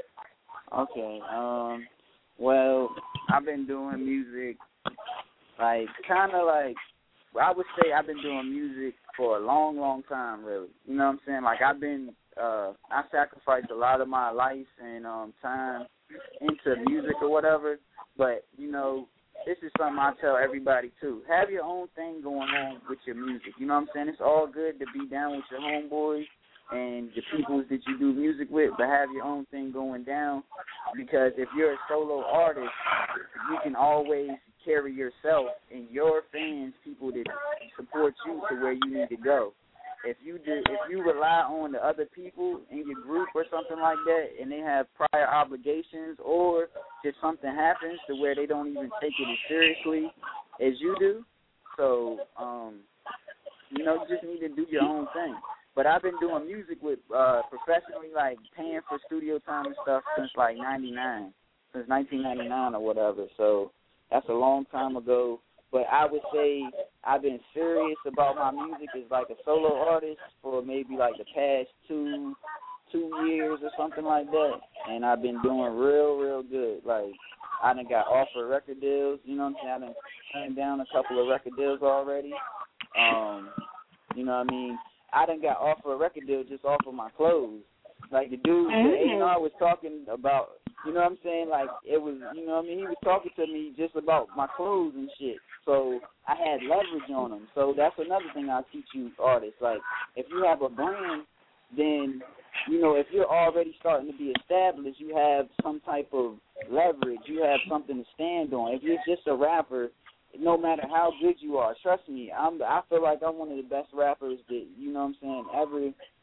Okay. Um. Well, I've been doing music, like, kind of like, I would say I've been doing music for a long, long time, really. You know what I'm saying? Like, I've been, uh, I sacrificed a lot of my life and um, time into music or whatever. But, you know, this is something I tell everybody, too. Have your own thing going on with your music. You know what I'm saying? It's all good to be down with your homeboys and the people that you do music with, but have your own thing going down, because if you're a solo artist, you can always carry yourself and your fans, people that support you, to where you need to go. If you do, if you rely on the other people in your group or something like that, and they have prior obligations, or just something happens to where they don't even take it as seriously as you do, so um, you know, you just need to do your own thing. But I've been doing music with uh, professionally, like paying for studio time and stuff since like ninety-nine, since nineteen ninety-nine or whatever. So that's a long time ago. But I would say I've been serious about my music as like a solo artist for maybe like the past two two years or something like that. And I've been doing real, real good. Like, I done got offered record deals. You know what I'm saying? I done turned down a couple of record deals already. Um, you know what I mean? I done got offered a record deal just off of my clothes. Like, the dude, the A and R was talking about, you know what I'm saying? Like, it was, you know what I mean? He was talking to me just about my clothes and shit. So I had leverage on him. So that's another thing I teach you artists. Like, if you have a brand, then, you know, if you're already starting to be established, you have some type of leverage. You have something to stand on. If you're just a rapper, no matter how good you are, trust me, I'm, I feel like I'm one of the best rappers that, you know what I'm saying, ever,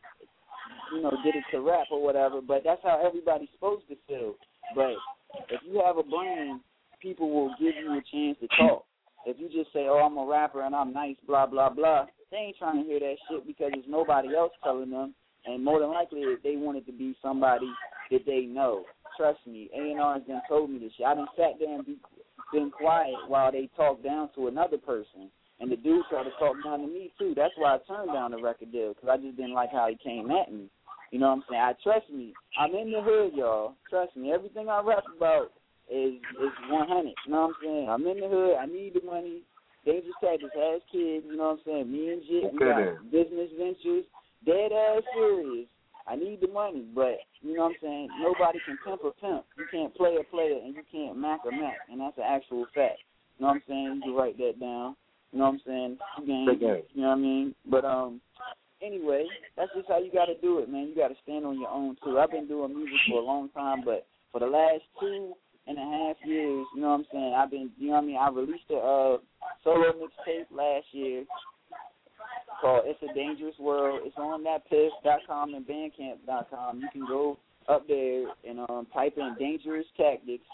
you know, did it to rap or whatever, but that's how everybody's supposed to feel. But if you have a brand, people will give you a chance to talk. If you just say, oh, I'm a rapper and I'm nice, blah, blah, blah, they ain't trying to hear that shit because there's nobody else telling them, and more than likely they want it to be somebody that they know. Trust me, A and R has done told me this shit. I done sat there and be, been quiet while they talk down to another person, and the dude tried to talk down to me too. That's why I turned down the record deal, because I just didn't like how he came at me. You know what I'm saying? I trust me. I'm in the hood, y'all. Trust me. Everything I rap about is is one hundred. You know what I'm saying? I'm in the hood. I need the money. Dangerous Tactics has kids. You know what I'm saying? Me and Jit, we got business ventures. Dead ass serious. I need the money, but, you know what I'm saying, nobody can pimp a pimp. You can't play a player, and you can't mac a mac, and that's an actual fact. You know what I'm saying? You can write that down. You know what I'm saying? Game, you know what I mean? But, um, anyway, that's just how you got to do it, man. You got to stand on your own, too. I've been doing music for a long time, but for the last two and a half years, you know what I'm saying, I've been, you know what I mean, I released a uh, solo mixtape last year called It's a Dangerous World. It's on that piff dot com and bandcamp dot com. You can go up there and um, type in Dangerous Tactics,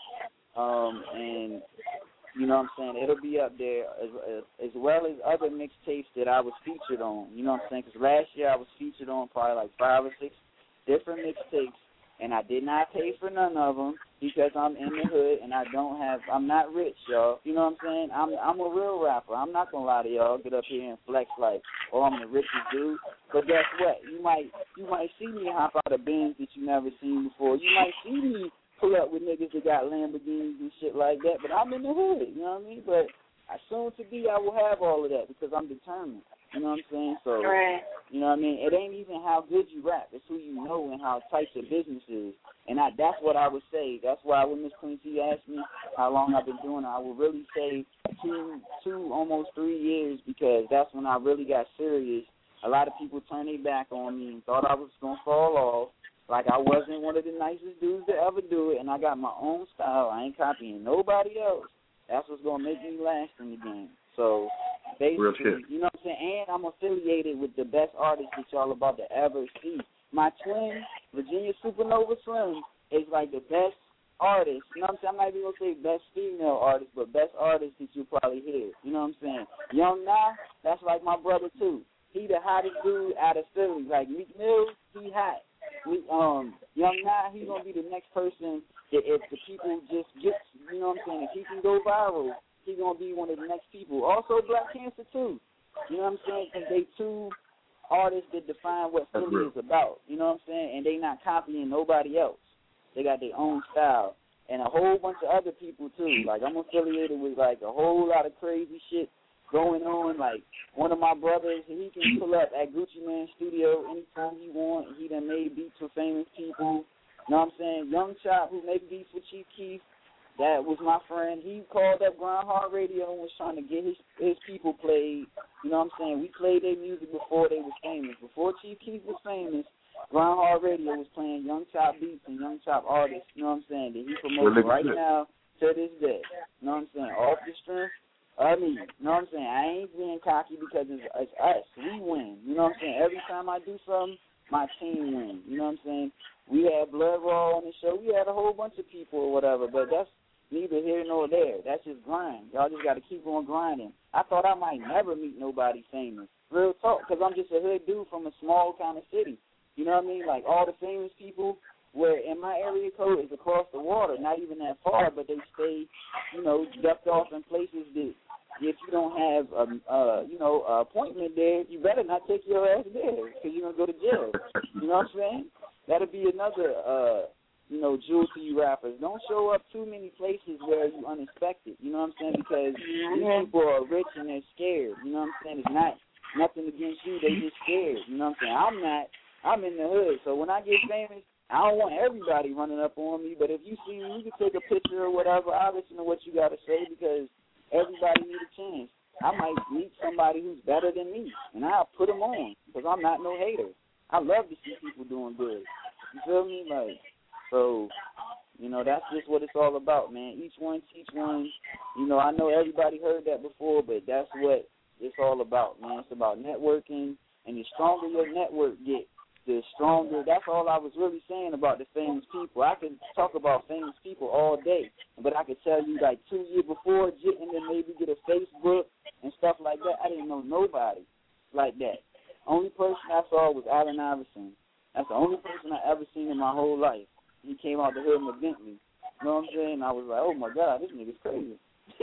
um, and you know what I'm saying, it'll be up there as, as, as well as other mixtapes that I was featured on. You know what I'm saying? Because last year I was featured on probably like five or six different mixtapes, and I did not pay for none of them because I'm in the hood and I don't have, I'm not rich, y'all. You know what I'm saying? I'm I'm a real rapper. I'm not going to lie to y'all, get up here and flex like, oh, I'm the richest dude. But guess what? You might you might see me hop out of Benz that you never seen before. You might see me pull up with niggas that got Lamborghinis and shit like that, but I'm in the hood, you know what I mean? But soon to be, I will have all of that because I'm determined, you know what I'm saying? So,
right.
You know what I mean? It ain't even how good you rap. It's who you know and how tight your business is. And I, that's what I would say. That's why when Miss Queen T asked me how long I've been doing it, I would really say two, two, almost three years because that's when I really got serious. A lot of people turned their back on me and thought I was going to fall off. Like I wasn't one of the nicest dudes to ever do it, and I got my own style. I ain't copying nobody else. That's what's going to make me last in the game. So, basically, you know what I'm saying? And I'm affiliated with the best artists that y'all about to ever see. My twin, Virginia Supernova Slim, is like the best artist. You know what I'm saying? I'm not even going to say best female artist, but best artist that you'll probably hear. You know what I'm saying? Young Nah, that's like my brother, too. He the hottest dude out of Philly. Like Meek Mill, he hot. We, um, Young Nah, he's going to be the next person that if the people just get, you know what I'm saying, if he can go viral, he's going to be one of the next people. Also Black Cancer, too. You know what I'm saying? Because they two artists that define what Philly is about. You know what I'm saying? And they not copying nobody else. They got their own style. And a whole bunch of other people, too. Like, I'm affiliated with, like, a whole lot of crazy shit going on. Like, one of my brothers, he can pull up at Gucci Mane Studio anytime he want. He done made beats for famous people. You know what I'm saying? Young Chop, who made beats with Chief Keef, that was my friend. He called up Grind Hard Radio and was trying to get his his people played. You know what I'm saying? We played their music before they was famous. Before Chief Keef was famous, Grind Hard Radio was playing Young Chop beats and Young Chop artists. You know what I'm saying? That he promotes right now to this day. You know what I'm saying? Off the strength. I mean, you know what I'm saying? I ain't being cocky because it's, it's us. We win. You know what I'm saying? Every time I do something, my team wins. You know what I'm saying? We had Blood Raw on the show. We had a whole bunch of people or whatever, but that's neither here nor there. That's just grind. Y'all just got to keep on grinding. I thought I might never meet nobody famous. Real talk, because I'm just a hood dude from a small kind of city. You know what I mean? Like all the famous people where in my area code is across the water, not even that far, but they stay, you know, ducked off in places that if you don't have, a, uh, you know, an appointment there, you better not take your ass there because you're going to go to jail. You know what I'm saying? That'll be another, uh, you know, jewel to you rappers. Don't show up too many places where you unexpected. You know what I'm saying? Because these people are rich and they're scared. You know what I'm saying? It's not nothing against you. They just scared. You know what I'm saying? I'm not. I'm in the hood. So when I get famous, I don't want everybody running up on me. But if you see me, you can take a picture or whatever. I'll listen to what you got to say because everybody need a chance. I might meet somebody who's better than me, and I'll put them on because I'm not no hater. I love to see people doing good. You feel me? Like, so, you know, that's just what it's all about, man. Each one teach one. You know, I know everybody heard that before, but that's what it's all about, man. It's about networking, and the stronger your network gets, the stronger. That's all I was really saying about the famous people. I could talk about famous people all day, but I could tell you like two years before, and then maybe get a Facebook and stuff like that. I didn't know nobody like that. Only person I saw was Allen Iverson. That's the only person I ever seen in my whole life. He came out the hood in a Bentley. You know what I'm saying? I was like, oh my God, this nigga's crazy.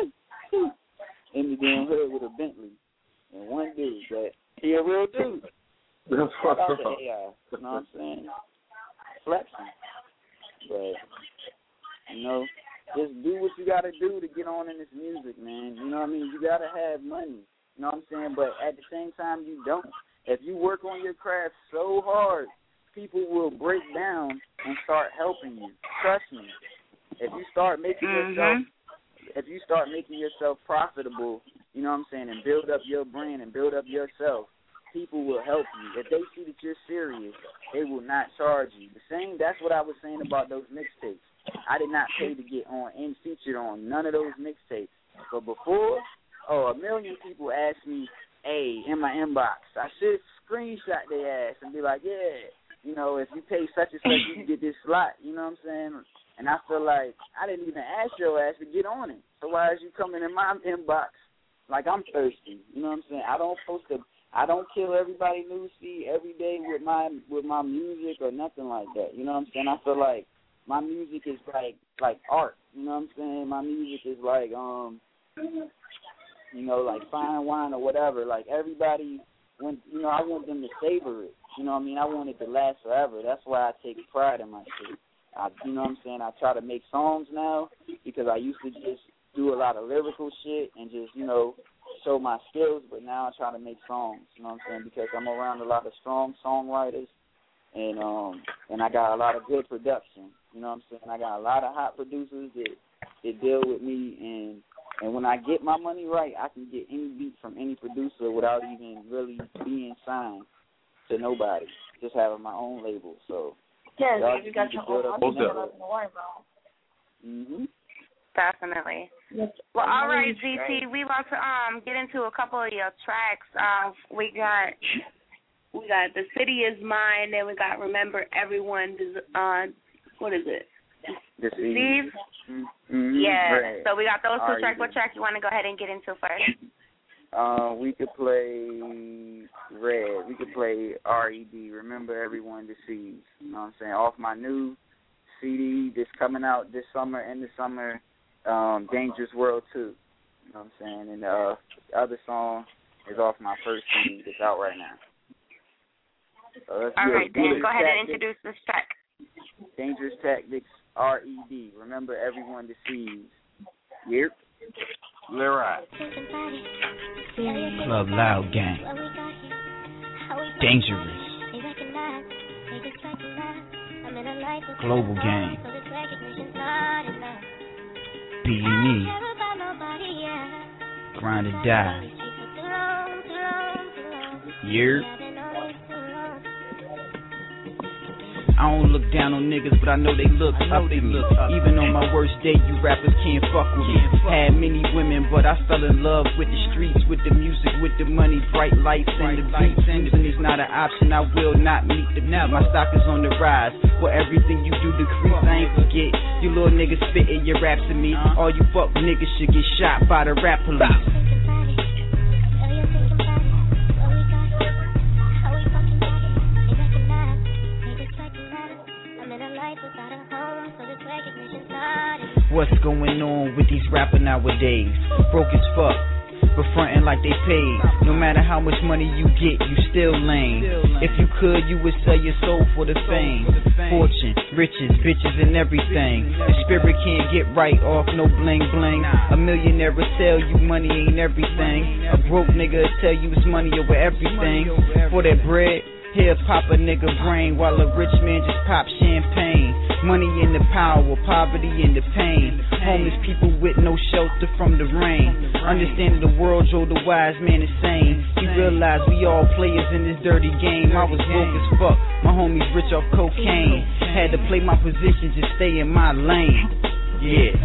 In the damn hood with a Bentley. And one dude, but he a real dude.
That's what's up.
A I, you know what I'm saying? Flexing. But, you know, just do what you got to do to get on in this music, man. You know what I mean? You got to have money. You know what I'm saying? But at the same time, you don't. If you work on your craft so hard, people will break down and start helping you. Trust me. If you start making mm-hmm. yourself, if you start making yourself profitable, you know what I'm saying, and build up your brand and build up yourself, people will help you. If they see that you're serious, they will not charge you. The same, that's what I was saying about those mixtapes. I did not pay to get on and featured on none of those mixtapes. But before, oh, a million people asked me, hey, in my inbox. I should screenshot their ass and be like, yeah, you know, if you pay such and such, you can get this slot. You know what I'm saying? And I feel like I didn't even ask your ass to get on it. So why is you coming in my inbox like I'm thirsty? You know what I'm saying? I don't post a, I don't kill everybody news feed every day with my with my music or nothing like that. You know what I'm saying? I feel like my music is like like art. You know what I'm saying? My music is like um, you know, like fine wine or whatever. Like everybody, when you know, I want them to savor it. You know what I mean? I want it to last forever. That's why I take pride in my shit. I, you know what I'm saying? I try to make songs now because I used to just do a lot of lyrical shit and just, you know, show my skills, but now I try to make songs, you know what I'm saying? Because I'm around a lot of strong songwriters and um and I got a lot of good production, you know what I'm saying? I got a lot of hot producers that, that deal with me, and and when I get my money right, I can get any beat from any producer without even really being signed to nobody, just having my own label, so.
Yeah,
y'all
you got your own money, you got nothing to worry about.
Mm-hmm.
Definitely.
Yes.
Well, all right, G T, we about to um get into a couple of your tracks. Um, we got we got The City Is Mine, then we got Remember Everyone. Uh, what is it? Deceive.
Mm-hmm.
Yeah.
Right.
So we got those two
R E D.
tracks. What track you want to go ahead and get into first?
Uh, we could play Red. We could play R E D, Remember Everyone Deceives. You know what I'm saying? Off my new C D that's coming out this summer, in the summer, um, Dangerous World two. You know what I'm saying? And uh, the other song is off my first C D that's out right now. So let's
All
do
right,
it.
then go ahead and
Tactics,
introduce this track.
Dangerous Tactics, R E D, Remember Everyone Deceives. Yep.
Lyric.
Club Loud Gang. Dangerous. Global Gang. B and E. Grind or Die. Yep. I don't look down on niggas, but I know they look up to me. Even on my worst day, you rappers can't fuck with me. Had many women, but I fell in love with the streets, with the music, with the money, bright lights, and the beats. Losing is not an option, I will not meet the beat. My stock is on the rise. For everything you do decrease, I ain't forget. You little niggas spitting your raps to me. All you fuck niggas should get shot by the rap police. What's going on with these rappers nowadays? Broke as fuck, but frontin' like they paid. No matter how much money you get, you still lame. If you could, you would sell your soul for the fame. Fortune, riches, bitches, and everything. The spirit can't get right off no bling bling. A millionaire will tell you money ain't everything. A broke nigga will tell you it's money over everything. For that bread, he'll pop a nigga brain, while a rich man just pop champagne. Money in the power, poverty in the pain. Homeless people with no shelter from the rain. Understanding the world drove the wise man insane. He realized we all players in this dirty game. I was broke as fuck, my homies rich off cocaine. Had to play my position, just stay in my lane. Yeah.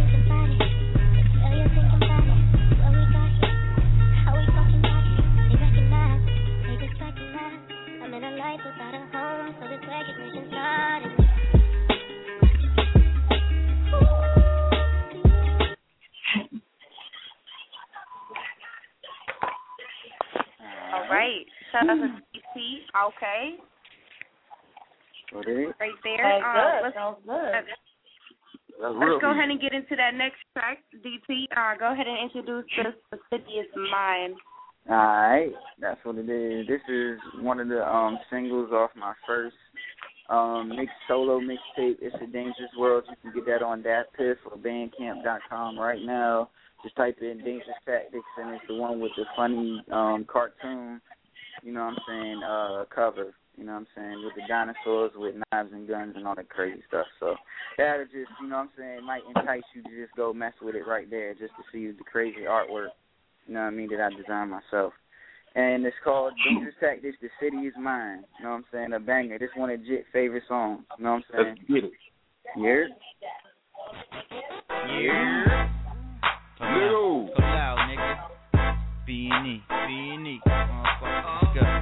All right. Shout out to C T. Okay.
Okay.
Right there.
Sounds
Uh,
good.
let's,
Sounds good.
That's
let's go ahead and get into that next track, D T. Uh, go ahead and introduce this. The City Is Mine.
Alright, that's what it is. This is one of the um singles off my first um mixed solo mixtape. It's a Dangerous World. You can get that on DatPiff or Bandcamp dot com right now. Just type in Dangerous Tactics, and it's the one with the funny um cartoon, you know what I'm saying, uh cover. You know what I'm saying, with the dinosaurs with knives and guns and all that crazy stuff. So that'll just, you know what I'm saying, might entice you to just go mess with it right there just to see the crazy artwork, you know what I mean, that I designed myself. And it's called Dangerous Tactics, The City Is Mine. You know what I'm saying, a banger. This one of Jit's favorite songs. You know what I'm saying?
Let's get it.
Yeah.
Yeah. Come loud, nigga. B and and E, B and E, motherfucker, let's go.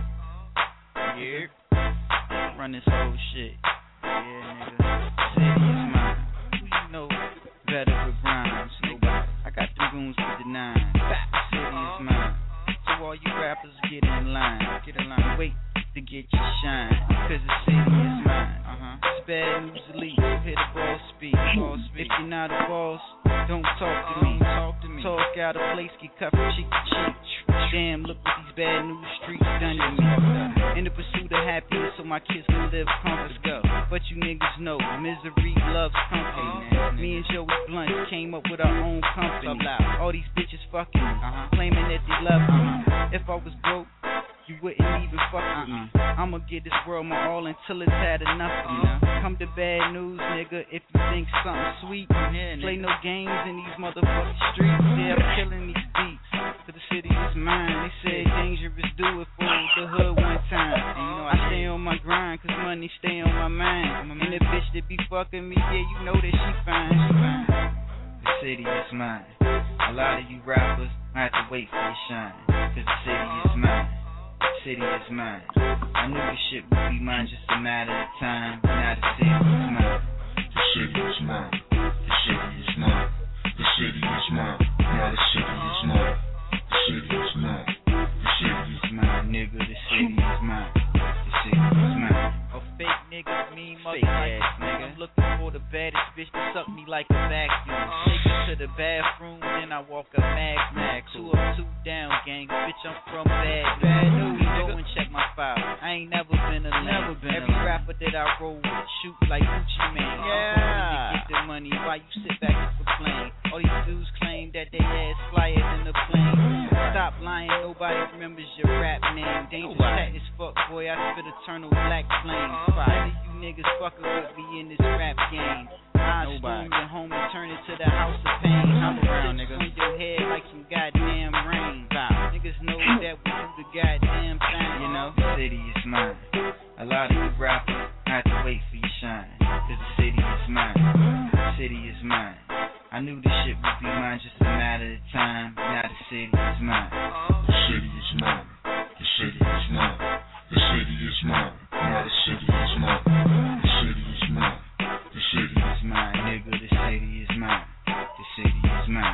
Yeah, run this whole shit. Yeah, nigga. City is mine. Who you know better with rhymes? Nobody. I got them goons with the nine. City is mine. So all you rappers get in line. Get in line. Wait to get your shine. Cause the city is mine. Uh-huh. It's bad news elite. Hit the ball speed. Ball speed. If you're not a boss, don't talk to me. Talk to me. Talk out of place, get cut from cheek to cheek. Damn, look what these bad news streets done to me. In the pursuit of happiness so my kids can live comfort. Go. But you niggas know misery loves company. Hey, me and Joey Blunt came up with our own company. All these bitches fucking me, uh-huh. claiming that they love me. Uh-huh. If I was broke, you wouldn't even fuck with me. Uh-uh. I'ma give this world my all until it's had enough of me. Uh-huh. Come to bad news, nigga, if you think something sweet. Yeah, play no games in these motherfucking streets. Yeah, I'm killing these beats. For the city is mine. They said dangerous, do it for the hood one time. And you know I stay on my grind, cause money stay on my mind. And the bitch that be fucking me, yeah, you know that she fine, she fine. The city is mine. A lot of you rappers, I have to wait for your shine. Cause the city is mine. The city is mine. I knew this shit would be mine, just a matter of time. Now the city is mine. The city is mine. The city is mine. The city is mine. Now the city is mine. The city is mine. The city is mine, nigga. The city is mine. The city is mine. A fake nigga, mean fake ass nigga. I'm looking for the baddest bitch to suck me like a vacuum. Take it to the bathroom, then I walk a mag mag. Two up, two down, gang. Bitch, I'm from bad bad news. Go and check my file. I ain't never been a never been Every a rapper that I roll with shoot like Gucci Mane. Yeah. I'm get the money while you sit back and complain. All these dudes claim that they ass flyer than the plane. Stop lying, nobody remembers your rap name. Dangerous cat as fuck, boy. I spit eternal black flame. None of you niggas fucking with me in this rap game. I storm your home and turn it to the house of pain. I'm around, nigga. On your head like some goddamn rain. Nah. Niggas know that we do the goddamn thing. You know, the city is mine. A lot of you rappers have to wait for your shine. Cause the city is mine. The city is mine. I knew this shit would be mine, just a matter of time. Now the city is mine. The city is mine. The city is mine. The city is mine. Now the city is mine. The city is mine. The city is mine, nigga. The city is mine. The city is mine.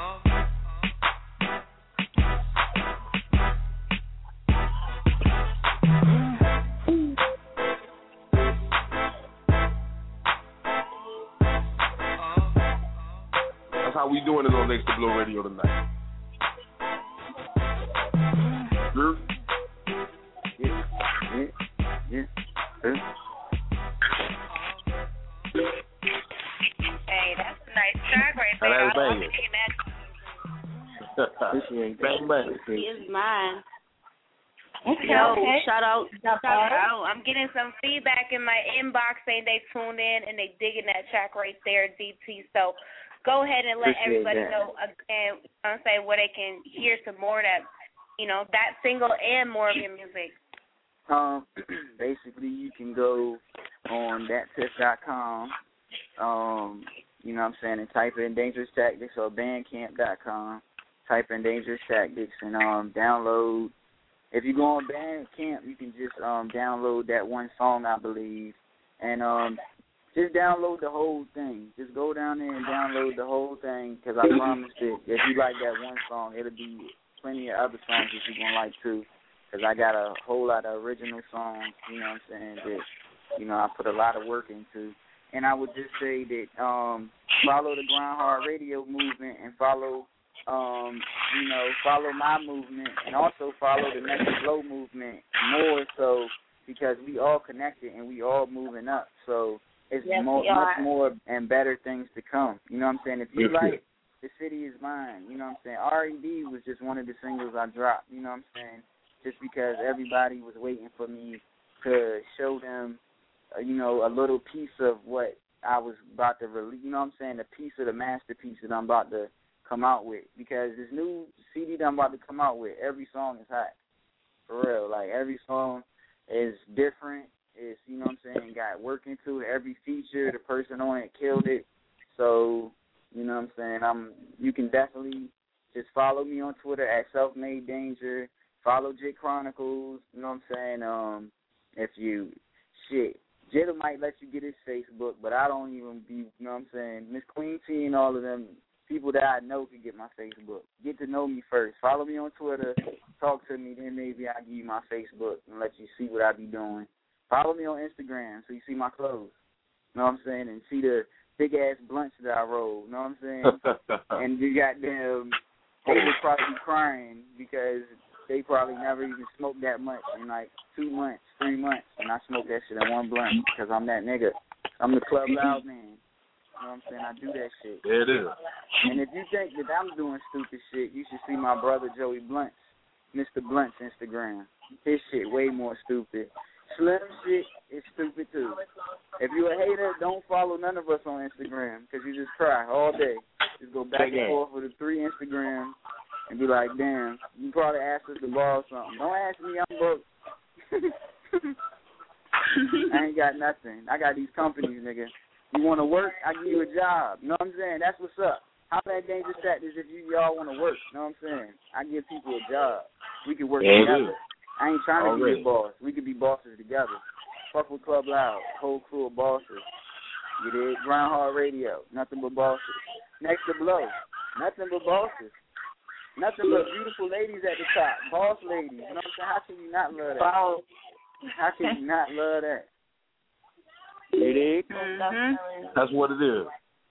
How we doing it on Next to Blow Radio tonight? Drew?
Yeah, yeah, yeah. yeah.
Hey, that's a nice track right there.
That's
I love
banging.
it.
Bang bang.
He is mine.
Okay,
Yo,
okay.
shout out,
Shout out. I'm getting some feedback in my inbox saying they tuned in and they digging that track right there, D T. So go ahead and let
Appreciate
everybody
that.
know again, I'm saying where they can hear some more of that, you know, that single and more of your music.
Um, basically, you can go on that piff dot com, um, you know what I'm saying, and type in Dangerous Tactics or bandcamp dot com, type in Dangerous Tactics, and um, download. If you go on Bandcamp, you can just um, download that one song, I believe, and um, just download the whole thing. Just go down there and download the whole thing, because I promise that if you like that one song, it'll be plenty of other songs that you're going to like, too. Because I got a whole lot of original songs, you know what I'm saying, that, you know, I put a lot of work into. And I would just say that um, follow the Grind Hard Radio movement and follow, um, you know, follow my movement and also follow the Next Flow movement more so because we all connected and we all moving up. So it's
Yes,
more,
we are.
much more and better things to come. You know what I'm saying? If you like The City Is Mine, you know what I'm saying? R and B was just one of the singles I dropped, you know what I'm saying? Just because everybody was waiting for me to show them, uh, you know, a little piece of what I was about to release, you know what I'm saying, a piece of the masterpiece that I'm about to come out with. Because this new C D that I'm about to come out with, every song is hot. For real. Like, every song is different. It's, you know what I'm saying, got work into it. Every feature, the person on it killed it. So, you know what I'm saying, I'm, you can definitely just follow me on Twitter at Selfmade Danger. Follow Jit Chronicles. You know what I'm saying? Um, if you shit, Jit might let you get his Facebook, but I don't even be. You know what I'm saying? Miss Queen T and all of them people that I know can get my Facebook. Get to know me first. Follow me on Twitter. Talk to me. Then maybe I'll give you my Facebook and let you see what I be doing. Follow me on Instagram so you see my clothes. You know what I'm saying? And see the big ass blunts that I roll. You know what I'm saying? And you goddamn, they would probably be crying because they probably never even smoked that much in like two months, three months. And I smoked that shit in one blunt because I'm that nigga. I'm the Club Loud man. You know what I'm saying? I do that shit.
There it is.
And if you think that I'm doing stupid shit, you should see my brother Joey Blunt's, Mister Blunt's Instagram. His shit way more stupid. Slim shit is stupid too. If you a hater, don't follow none of us on Instagram because you just cry all day. Just go back and forth with the three Instagrams and be like, damn, you probably ask us to borrow something. Don't ask me, I'm broke. I ain't got nothing. I got these companies, nigga. You want to work, I give you a job. You know what I'm saying? That's what's up. How that dangerous fact is if you y'all want to work. You know what I'm saying? I give people a job. We can work yeah, together. I ain't trying to Already. be a boss. We could be bosses together. Fuck with Club Loud, whole crew of bosses. You did? Grind Hard Radio, nothing but bosses. Next to Blow, nothing but bosses. Nothing but beautiful ladies at the top, boss ladies. You know what I'm saying? How can you not love that? How can you not love that? You dig?
Mm-hmm.
That's what it is.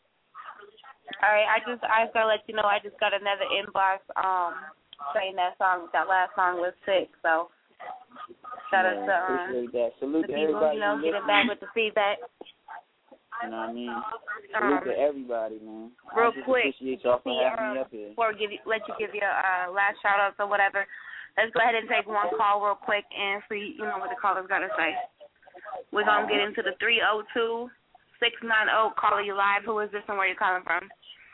All right, I just I just gotta let you know I just got another inbox um saying that song that last song was sick. So shout out to um,
appreciate that. Salute
the
to
people,
everybody.
you know, getting back with the feedback.
You know what I mean? Salute
Um,
to everybody, man.
Real
I just
quick,
appreciate y'all for
see,
having
um,
me up here.
before we give you, let you give your uh, last shout outs or whatever, let's go ahead and take one call real quick and see, you know, what the caller's got to say. We're going to get into the three oh two, six nine oh, caller you live. Who is this and where you calling from?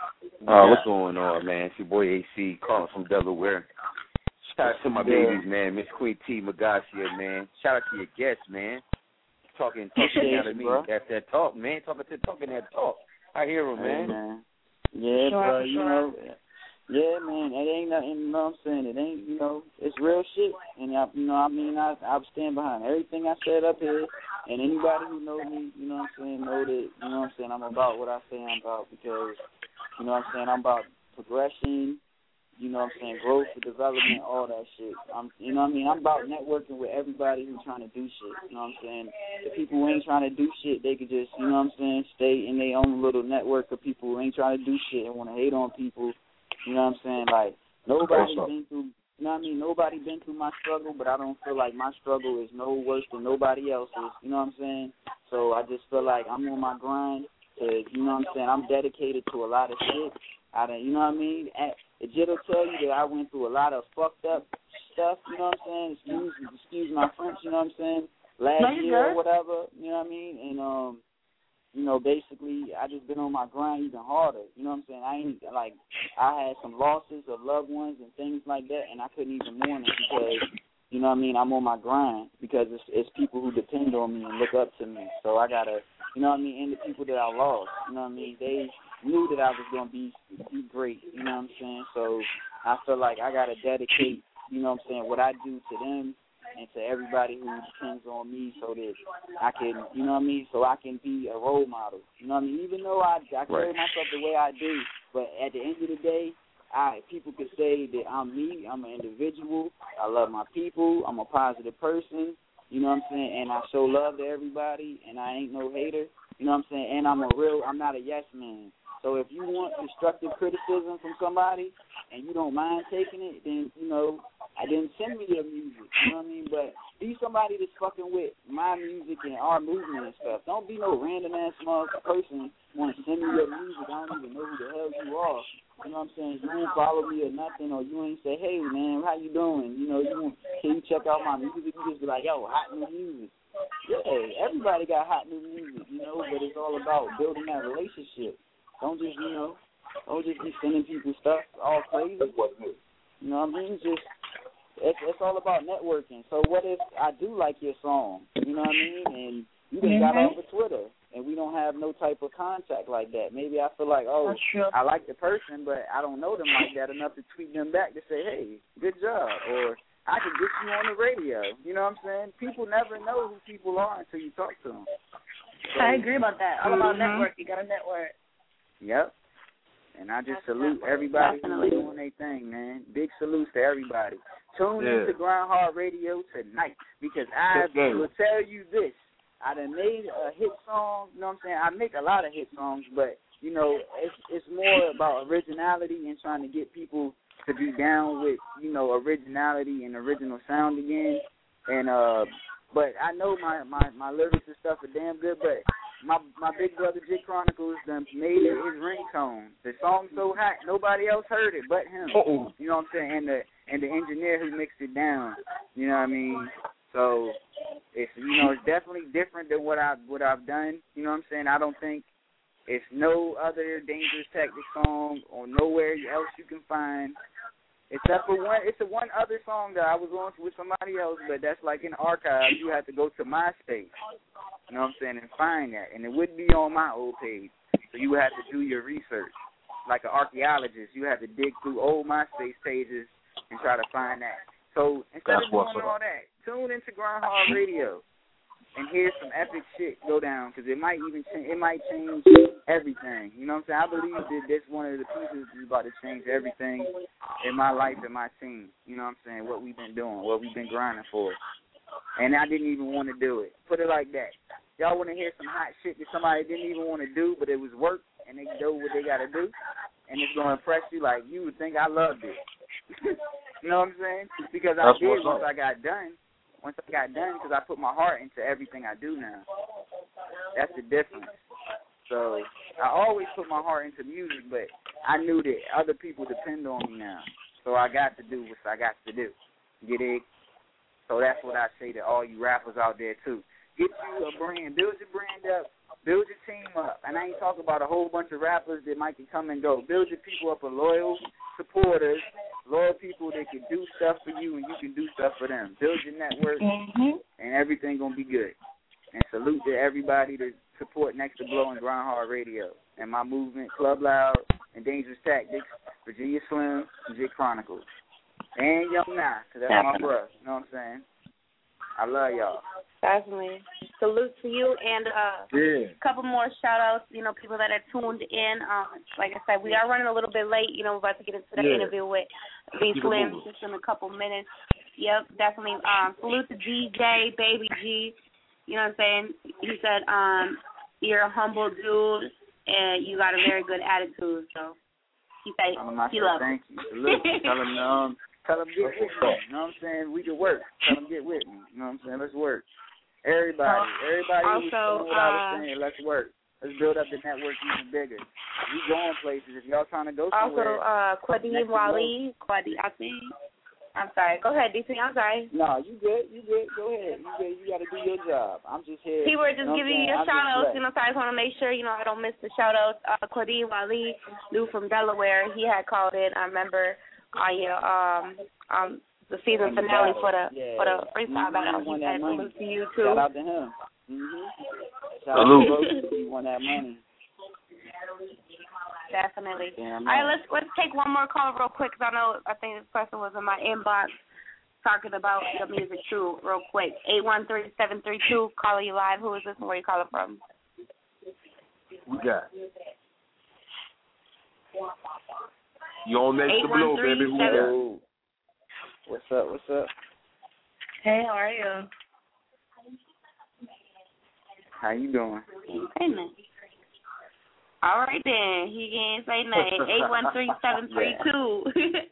Uh, what's going on, man? It's your boy A C calling from Delaware. Shout out to my babies, man. Miss Queen T. Magacia, man. Shout out to your guests, man. Talking, talking out of me. That's that talk, man. Talking to talking that talk. I hear him, man.
Hey, man. Yeah,
sure,
bro.
sure.
You know, yeah, man. It ain't nothing. You know what I'm saying? It ain't. You know, it's real shit. And I, you know, I mean, I, I stand behind everything I said up here. And anybody who knows me, you know what I'm saying, know that. You know what I'm saying? I'm about what I say I'm about because, you know what I'm saying. I'm about progression. You know what I'm saying? Growth, development, all that shit. I'm, you know what I mean? I'm about networking with everybody who's trying to do shit. You know what I'm saying? The people who ain't trying to do shit, they could just, you know what I'm saying, stay in their own little network of people who ain't trying to do shit and want to hate on people. You know what I'm saying? Like, nobody's been through, you know what I mean? Nobody been through my struggle, but I don't feel like my struggle is no worse than nobody else's. You know what I'm saying? So I just feel like I'm on my grind. To, you know what I'm saying? I'm dedicated to a lot of shit. I don't, you know what I mean? At, Jit will tell you that I went through a lot of fucked up stuff, you know what I'm saying? Excuse, excuse my French, you know what I'm saying? Last
no,
year
good.
or whatever, you know what I mean? And, um, you know, basically, I just been on my grind even harder, you know what I'm saying? I ain't, like, I had some losses of loved ones and things like that, and I couldn't even mourn it because, you know what I mean, I'm on my grind because it's, it's people who depend on me and look up to me. So I got to, you know what I mean, and the people that I lost, you know what I mean, they knew that I was going to be be great, you know what I'm saying? So I feel like I got to dedicate, you know what I'm saying, what I do to them and to everybody who depends on me so that I can, you know what I mean, so I can be a role model. You know what I mean? Even though I, I carry
Right.
myself the way I do, but at the end of the day, I people could say that I'm me, I'm an individual, I love my people, I'm a positive person, you know what I'm saying, and I show love to everybody, and I ain't no hater, you know what I'm saying, and I'm a real, I'm not a yes man. So if you want constructive criticism from somebody and you don't mind taking it, then, you know, I didn't send me your music, you know what I mean? But be somebody that's fucking with my music and our movement and stuff. Don't be no random-ass small person want to send me your music. I don't even know who the hell you are. You know what I'm saying? You ain't follow me or nothing, or you ain't say, hey, man, how you doing? You know, you want, can you check out my music? You just be like, yo, hot new music. Yeah, everybody got hot new music, you know, but it's all about building that relationship. Don't just, you know, don't just be sending people stuff all crazy. You know what I mean? Just it's it's all about networking. So what if I do like your song? You know what I mean? And you just got off of Twitter. and we don't have no type of contact like that. Maybe I feel like, oh, I like the person, but I don't know them like that enough to tweet them back to say, hey, good job, or I could get you on the radio. You know what I'm saying? People never know who people are until you talk to them. So,
I agree about that. All about
mm-hmm.
network. You got to network.
Yep. And I just salute everybody
Definitely.
who's doing their thing, man. Big salutes to everybody. Tune
Yeah.
into Groundhog Radio tonight because I
Okay.
will tell you this. I done made a hit song, you know what I'm saying? I make a lot of hit songs, but, you know, it's it's more about originality and trying to get people to be down with, you know, originality and original sound again. And uh, but I know my, my, my lyrics and stuff are damn good, but my my big brother J Chronicles done made it his ringtone. The song's so hot, nobody else heard it but him.
Uh-oh.
You know what I'm saying? And the and the engineer who mixed it down. You know what I mean? So it's you know it's definitely different than what I what I've done. You know what I'm saying? I don't think it's no other Dangerous Tactics song or nowhere else you can find. Except for one, it's a one other song that I was on with somebody else, but that's like in the archives. You have to go to MySpace, you know what I'm saying, and find that. And it wouldn't be on my old page. So you would have to do your research. Like an archaeologist, you have to dig through old MySpace pages and try to find that. So instead
That's
of doing
what's
all
up.
that, tune into Groundhog Radio and hear some epic shit go down because it might even change, it might change everything. You know what I'm saying? I believe that this one of the pieces is about to change everything in my life and my team. You know what I'm saying? What we've been doing, what we've been grinding for. And I didn't even want to do it. Put it like that. Y'all want to hear some hot shit that somebody didn't even want to do, but it was work, and they know what they got to do, and it's going to impress you like you would think I loved it. You know what I'm saying? Because I
That's
did
what's
once
up.
I got done. Once I got done, because I put my heart into everything I do now. That's the difference. So I always put my heart into music, but I knew that other people depend on me now. So I got to do what I got to do. Get it? So that's what I say to all you rappers out there, too. Get you a brand. Build your brand up. Build your team up. And I ain't talking about a whole bunch of rappers that might can come and go. Build your people up with loyal supporters, loyal people that can do stuff for you and you can do stuff for them. Build your network,
Mm-hmm.
and everything going to be good. And salute to everybody that support Next to Blow and Groundhog Radio. And my movement, Club Loud and Dangerous Tactics, Virginia Slim, and J Chronicles. And Young Nah, because that's my
Definitely.
brother. You know what I'm saying? I love y'all.
Definitely. Salute to you and uh
Yeah.
a couple more shout outs, you know, people that are tuned in. Um, like I said, we are running a little bit late, you know, we're about to get into the
Yeah.
interview with B
Keep it
Slim
moving.
just in a couple minutes. Yep, definitely. Um, salute to D J, Baby G. You know what I'm saying? He said, um, you're a humble dude and you got a very good attitude, so he said
Tell him I
he
said
loves
thank you. Salute. Tell him, um, tell him get with me. You know what I'm saying? We can work. Tell him get with me. You know what I'm saying? Let's work. Everybody, everybody who's
Also,
saying what I was
uh,
saying, let's work. Let's build up the network even bigger. We going places. If y'all trying to go somewhere.
Also, uh, Quadim
next to
Wali, Quadim, I think. I'm sorry. Go ahead, D C. I'm sorry.
No, you good. You good. Go ahead. You good. You got to do your job. I'm just here.
People are just
you know
giving you
what
your
I'm saying?
shout
I'm
outs,
just
you know, so I just want to make sure, you know, I don't miss the shout outs. Uh, Quadim Wali, dude from Delaware, he had called in, I remember, on your, um, um, the season finale for the
Yeah.
for the freestyle
Mhm.
battle.
He won
He
that
said
money.
salute to you too.
Shout out to him. Mm-hmm. Shout
Salute.
out to Bro. He won that money.
Definitely.
Damn
All right,
right.
let's let's take one more call real quick because I know I think this person was in my inbox talking about the music too, real quick. Eight one three seven three two. Calling you live. Who is this and where you calling from?
We got. You on Next to Blow, baby. Who we got?
Yo. What's up? What's up?
Hey, how are you?
How you doing?
He ain't say nothing. All right then. He ain't say nothing. Eight one three seven three two.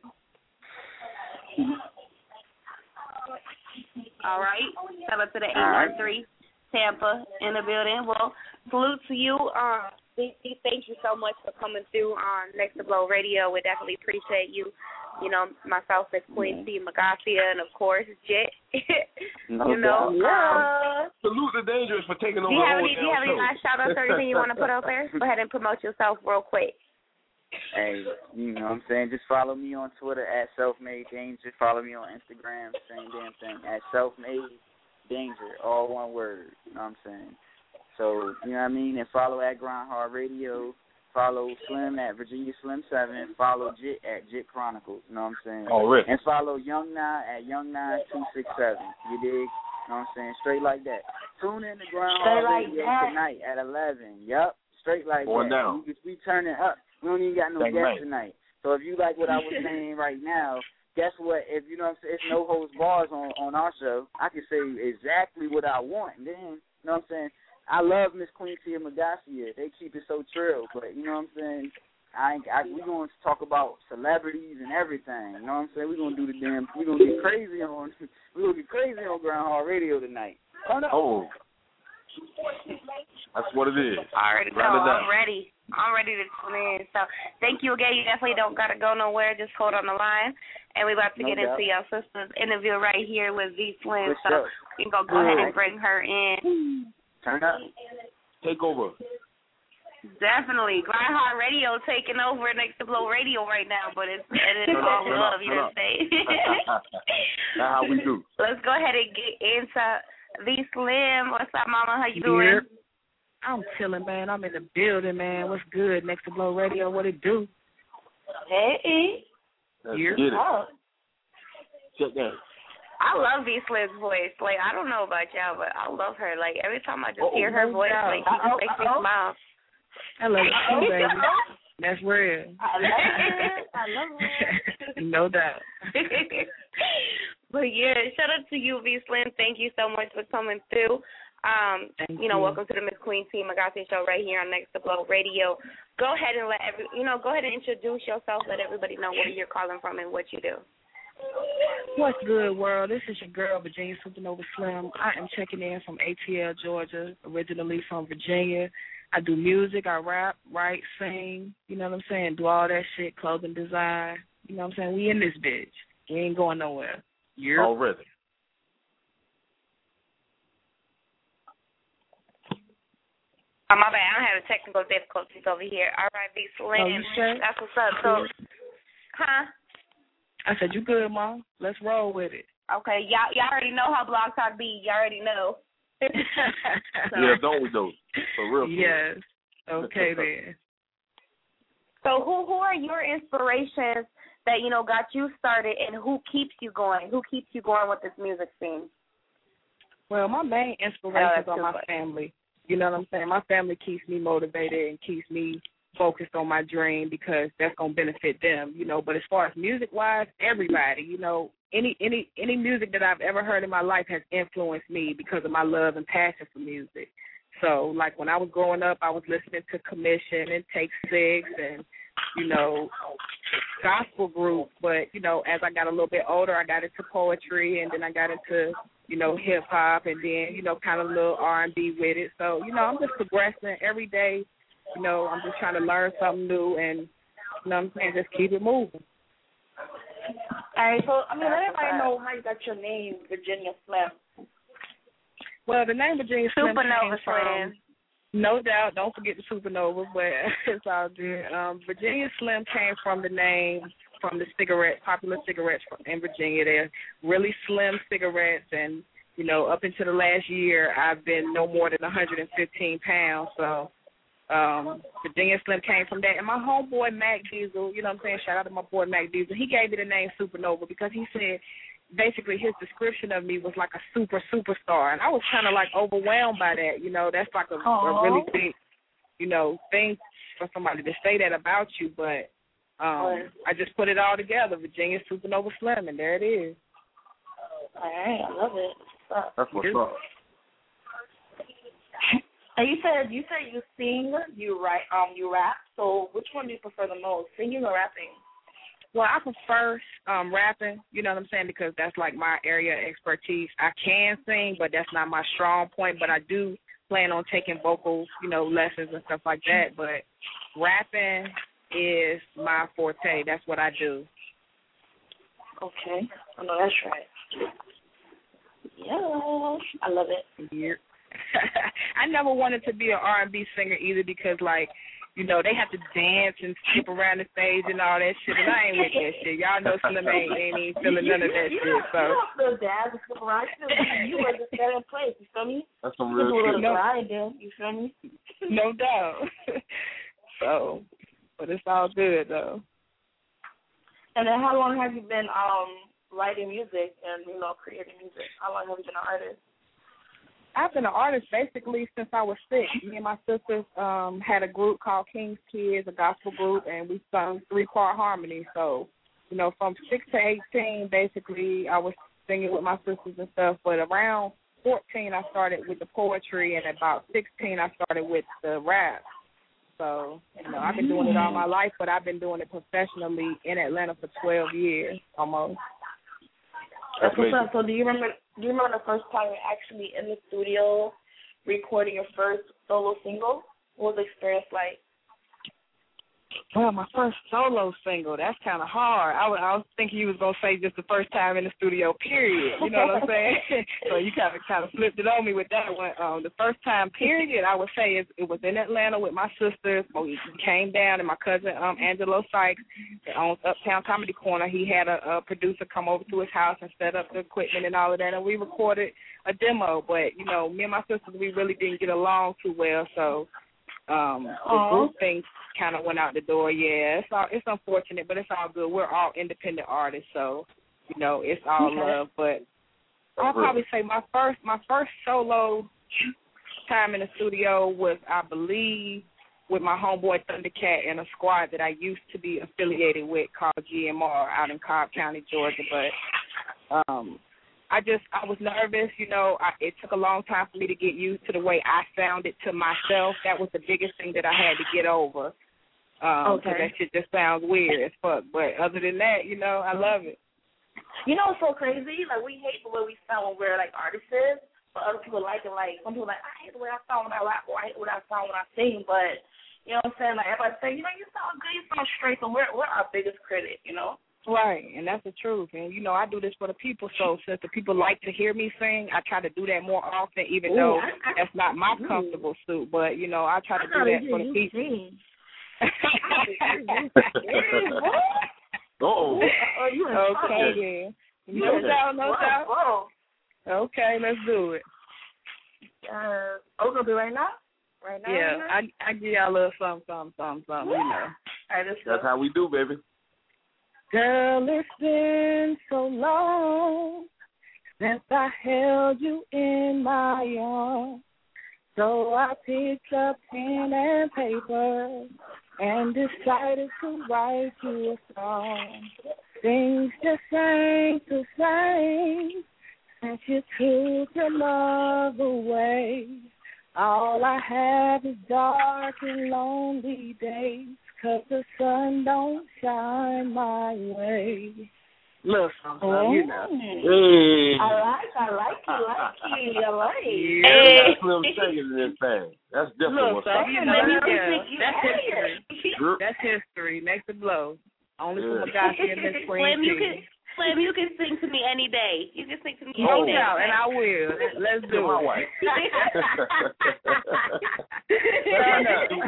All right. Shout out to the eight one three Tampa in the building. Well, salute to you. Um, thank you so much for coming through on Next to Blow Radio. We definitely appreciate you. You know, myself as Queen T. Magacia, and of course Jet.
No
you know,
doubt.
um,
Salute the Dangerous for taking over
do you
the
have
whole
any? Do you have any
damn
last shout outs or anything you want to put out there? Go ahead and promote yourself real quick.
Hey, you know what I'm saying? Just follow me on Twitter at Selfmade Danger. Follow me on Instagram, same damn thing, at Selfmade Danger, all one word. You know what I'm saying? So, you know what I mean? And follow at Grind Hard Radio. Follow Slim at Virginia Slim seven. Follow Jit at Jit Chronicles. You know what I'm saying?
Oh, really?
And follow Young Nine at Young Nine two six seven. You dig? You know what I'm saying? Straight like that. Tune in to Grind Hard
like
Radio
that.
tonight at eleven. Yup. Straight like
Going
that.
down.
We, we turning up. We don't even got no
Dang
guests
right.
tonight. So if you like what I was saying right now, guess what? If you know what I'm saying, it's no holds bars on, on our show. I can say exactly what I want. And then, you know what I'm saying? I love Miss Queen Tia Magacia. They keep it so trill, but you know what I'm saying? I, ain't, I we going to talk about celebrities and everything. You know what I'm saying? We're going to do the damn. We're going to get crazy on. We're going to get crazy on Grind Hard Radio tonight. Oh, no.
Oh, that's what it is.
I already know.
Round it down.
I'm ready. I'm ready to tune in. So thank you again. You definitely don't got to go nowhere. Just hold on the line. And we're about to
No
get
doubt.
into your sister's interview right here with V Slim.
For
So
sure.
we can go, go ahead and bring her in.
Turn up.
Take over.
Definitely. Grind Hard Radio taking over next to Blow Radio right now, but it's, it is
Turn
all
up, turn
love,
up,
you
turn
know
up.
what I'm saying?
That's how we do.
Let's go ahead and get into V Slim. What's up, Mama? How you doing?
I'm chilling, man. I'm in the building, man. What's good? Next to Blow Radio, what it do?
Hey.
Let's
Here.
get it.
Oh.
Check that.
I love V Slim's voice. Like, I don't know about y'all, but I love her. Like, every time I just
Oh,
hear her
no
voice,
doubt.
like, she just makes me
Uh-oh.
smile.
I love it too, baby. That's real.
I love her. I love her.
No doubt.
But yeah, shout out to you, V Slim. Thank you so much for coming through. Um,
Thank
you know,
you.
welcome to the Miss Queen Tia Magacia show right here on Next to Blow Radio. Go ahead and let every, you know, go ahead and introduce yourself. Let everybody know where you're calling from and what you do.
What's good, world? This is your girl, Virginia Supernova Slim. I am checking in from A T L, Georgia, originally from Virginia. I do music, I rap, write, sing, you know what I'm saying, do all that shit, clothing design. You know what I'm saying? We in this bitch. We ain't going nowhere. You're
Already.
Oh, my bad. I'm having technical difficulties over here. All right, V Slim.
Oh, you sure?
That's what's up. So, huh?
I said, you good, Mom? Let's roll with it.
Okay, y'all, y'all already know how Blog Talk be. Y'all already know. So-
Yeah, don't we though? For real. for real.
Yes. Okay, then.
So who who are your inspirations that, you know, got you started, and who keeps you going? Who keeps you going with this music scene?
Well, my main
Oh,
inspirations
that's
are
too
my
much.
family. You know what I'm saying? My family keeps me motivated and keeps me focused on my dream because that's going to benefit them, you know. But as far as music-wise, everybody, you know, any any any music that I've ever heard in my life has influenced me because of my love and passion for music. So, like, when I was growing up, I was listening to Commission and Take Six and, you know, gospel groups. But, you know, as I got a little bit older, I got into poetry, and then I got into, you know, hip-hop, and then, you know, kind of a little R and B with it. So, you know, I'm just progressing every day. You know, I'm just trying to learn something new and, you know what I'm saying, just keep it moving.
All right, so, I mean, let everybody know how you got your name, Virginia Slim.
Well, the name Virginia Slim
Supernova
came from,
Slim.
no doubt, don't forget the Supernova, but it's all good. Um, Virginia Slim came from the name, from the cigarette, popular cigarettes in Virginia. They're really slim cigarettes, and, you know, up until the last year, I've been no more than one hundred fifteen pounds, so um, Virginia Slim came from that. And my homeboy, Mac Diesel, you know what I'm saying, shout out to my boy, Mac Diesel, he gave me the name Supernova because he said, basically his description of me was like a super superstar, and I was kind of like overwhelmed by that. You know, that's like a, a really big, you know, thing for somebody to say that about you. But um, I just put it all together, Virginia Supernova Slim, and there it is.
All right, I love it. What's up?
That's what's up.
And you said you said you sing, you write, um, you rap. So which one do you prefer the most, singing or rapping?
Well, I prefer um, rapping, you know what I'm saying, because that's like my area of expertise. I can sing, but that's not my strong point. But I do plan on taking vocal, you know, lessons and stuff like that. But rapping is my forte. That's what I do.
Okay. I know that's right. Yeah, I love it.
Yeah. I never wanted to be an R and B singer either because, like, you know, they have to dance and skip around the stage and all that shit, and I ain't with that shit. Y'all know Slim ain't, ain't even feeling none of that
you
shit.
Don't,
So
you don't feel dance and skip around. You, you were just there in place. You feel me?
That's some
You
real
do a little
shit.
grinding. You feel me?
no doubt. So, but it's all good though.
And then, how long have you been um writing music and you know creating music? How long have you been an artist?
I've been an artist basically since I was six. Me and my sisters um, had a group called King's Kids, a gospel group, and we sung three-part harmony. So, you know, from six to eighteen, basically, I was singing with my sisters and stuff. But around fourteen, I started with the poetry, and about sixteen, I started with the rap. So, you know, I've been doing it all my life, but I've been doing it professionally in Atlanta for twelve years almost.
That's what's up. So do you remember do you remember the first time you were actually in the studio recording your first solo single? What was the experience like?
Well, my first solo single, that's kind of hard. I was, I was thinking you was going to say just the first time in the studio, period. You know what I'm saying? So you kind of kind of flipped it on me with that one. Um, the first time, period, I would say is, it was in Atlanta with my sisters. We came down, and my cousin, um, Angelo Sykes, that owns Uptown Comedy Corner, he had a, a producer come over to his house and set up the equipment and all of that, and we recorded a demo. But, you know, me and my sisters, we really didn't get along too well, so um, the group thing kind of went out the door. Yeah, it's all, it's unfortunate, but it's all good. We're all independent artists, so you know it's all
Okay.
love. But I'll probably say my first my first solo time in the studio was, I believe, with my homeboy Thundercat and a squad that I used to be affiliated with called G M R out in Cobb County, Georgia. But um, I just I was nervous. You know, I, it took a long time for me to get used to the way I sounded to myself. That was the biggest thing that I had to get over. Um,
Okay.
Cause that shit just sounds weird as fuck. But other than that, you know, I love it.
You know what's so crazy? Like, we hate the way we sound when we're, like, artists, but other people like it. Like, some people are like, I hate the way I sound when I rap, or I hate the way I sound when I sing. But, you know what I'm saying? Like, everybody say, you know, you sound good, you sound straight. So we're, we're our biggest critic, you know?
Right, and that's the truth. And, you know, I do this for the people, so since the people like to hear me sing, I try to do that more often, even
Ooh,
though
I, I,
that's not my
ooh.
comfortable suit. But, you know, I try to
I
do that for the
you
people.
sing.
Oh,
oh, you in
Okay,
trouble.
then.
You
No
in
doubt, no
trouble.
doubt. Okay, let's do it.
Uh, oh, gonna do it right now? Right now?
Yeah,
right now?
I I give y'all a little something, something, something, something, you know.
All right, let's go.
that's how we do, baby.
Girl, it's been so long since I held you in my arms. So I picked up pen and paper and decided to write you a song. Things just ain't the same since you took your love away. All I have is dark and lonely days, 'cause the sun don't shine my way. Little something,
Oh.
you know.
Hey.
I like, I like you, I like you, I like you.
Yeah, we got Slim singing in this thing. That's different.
Look,
What's
so
up?
you know,
Maybe you
yeah,
can think you
that's
higher.
history. That's history. Next to blow. Only
Yeah.
for Magashi and Miss Queen
Slim, you
T.
can Slim, you can sing to me any day. You can sing to me
No
any day.
doubt, and I will. Let's do
my
it.
wife.
Turn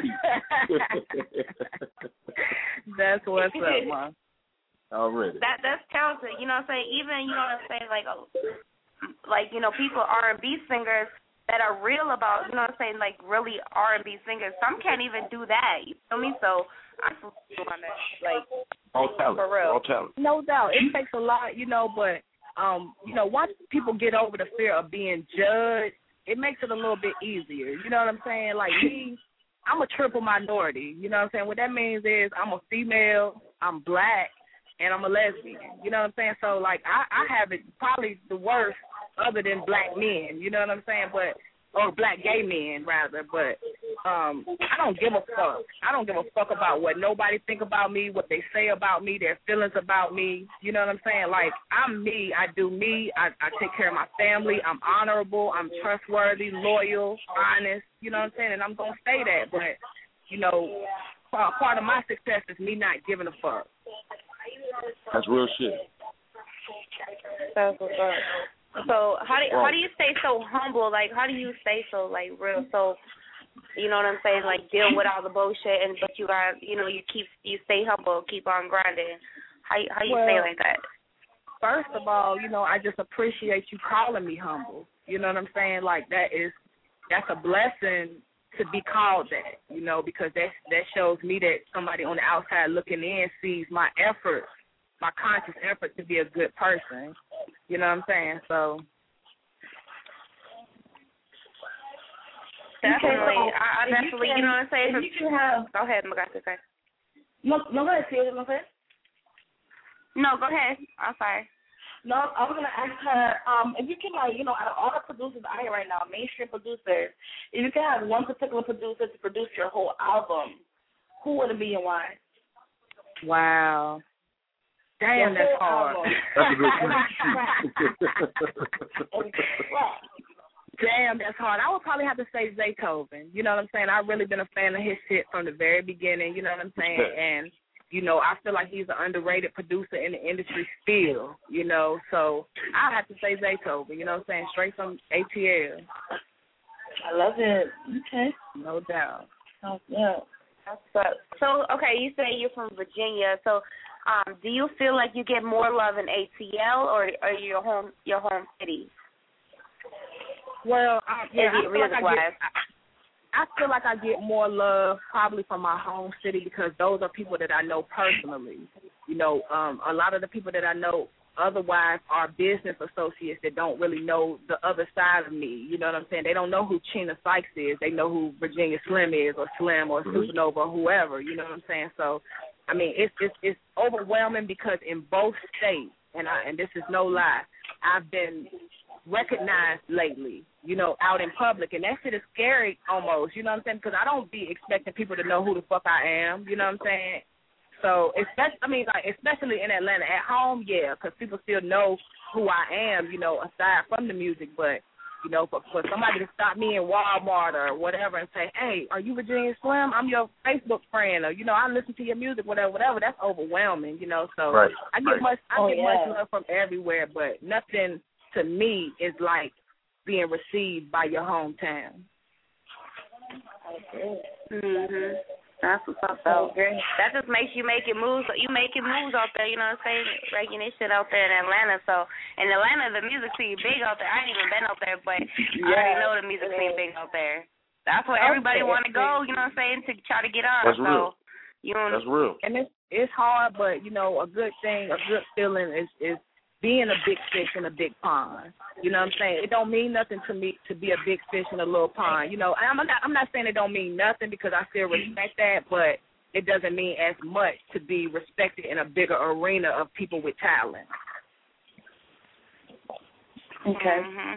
up. That's what's up, man.
Already.
That that's talented. You know what I'm saying? Even, you know what I'm saying, like oh, like, you know, people R and B singers that are real about, you know what I'm saying, like really R and B singers. Some can't even do that. You feel me? So I feel on that. Like
All talent.
for real.
All talent.
No doubt. It takes a lot, you know, but, um, you know, once people get over the fear of being judged, it makes it a little bit easier. You know what I'm saying? Like me, I'm a triple minority. You know what I'm saying? What that means is I'm a female, I'm black, and I'm a lesbian. You know what I'm saying? So, like, I, I have it probably the worst other than black men. You know what I'm saying? But or black gay men, rather. But um, I don't give a fuck. I don't give a fuck about what nobody think about me, what they say about me, their feelings about me. You know what I'm saying? Like, I'm me. I do me. I, I take care of my family. I'm honorable. I'm trustworthy, loyal, honest. You know what I'm saying? And I'm going to stay that. But, you know, part part of my success is me not giving a fuck.
That's real shit.
That's what's up. So how do how do you stay so humble? Like how do you stay so like real? So you know what I'm saying, like deal with all the bullshit, and but you got, you know, you keep you stay humble, keep on grinding. How how you
well,
say like that?
First of all, you know, I just appreciate you calling me humble. You know what I'm saying? Like that is that's a blessing to be called that, you know, because that that shows me that somebody on the outside looking in sees my effort, my conscious effort to be a good person. You know what I'm saying? So
definitely,
Okay, so
I, I
if you
definitely, you,
can-
know what I'm saying?
if you can have-
Go ahead, Magasi. Okay.
No, no, go ahead, see what I'm saying?
No, go ahead. I'm sorry.
No, I was gonna ask her, um, if you can, like, you know, out of all the producers out here right now, mainstream producers, if you can have one particular producer to produce your whole album, who would it be and why?
wow, damn,
Your
that's
whole
hard.
album.
That's a good
Damn, that's hard. I would probably have to say Zaytoven. You know what I'm saying? I've really been a fan of his shit from the very beginning. You know what I'm saying? And you know, I feel like he's an underrated producer in the industry still, you know, so I have to say Zaytoven, you know what I'm saying, straight from A T L.
I love it. Okay.
No doubt.
Oh, yeah.
So, so, okay, you say you're from Virginia, so um, do you feel like you get more love in A T L or, or your home your home city?
Well, I, yeah, I feel, like I,
music-wise?
get, I, I feel like I get more love probably from my home city because those are people that I know personally. You know, um, a lot of the people that I know otherwise are business associates that don't really know the other side of me. You know what I'm saying? They don't know who Chena Sykes is. They know who Virginia Slim is or Slim or Supernova or whoever. You know what I'm saying? So, I mean, it's it's, it's overwhelming because in both states, and I, and this is no lie, I've been recognized lately, you know, out in public, and that shit is scary almost, you know what I'm saying, because I don't be expecting people to know who the fuck I am, you know what I'm saying, so, especially, I mean, like, especially in Atlanta, at home, yeah, because people still know who I am, you know, aside from the music, but, you know, for, for somebody to stop me in Walmart or whatever and say, hey, are you Virginia Slim? I'm your Facebook friend, or, you know, I listen to your music, whatever, whatever, that's overwhelming, you know, so
right.
I get
right.
much, I
Oh,
get
yeah.
much love from everywhere, but nothing to me is like being received by your hometown.
Mhm. That's what's up, though. That just makes you making moves. You making moves out there. You know what I'm saying? Breaking this shit out there in Atlanta. So in Atlanta, the music scene big out there. I ain't even been out there, but I already know the music scene big out there. That's where everybody want to go. You know what I'm saying? To try to get on.
That's
so,
real.
You know,
That's real.
And it's it's hard, but you know, a good thing, a good feeling is is being a big fish in a big pond. You know what I'm saying? It don't mean nothing to me to be a big fish in a little pond. You know, I'm not I'm not saying it don't mean nothing because I still respect that, but it doesn't mean as much to be respected in a bigger arena of people with talent.
Okay.
Mm-hmm.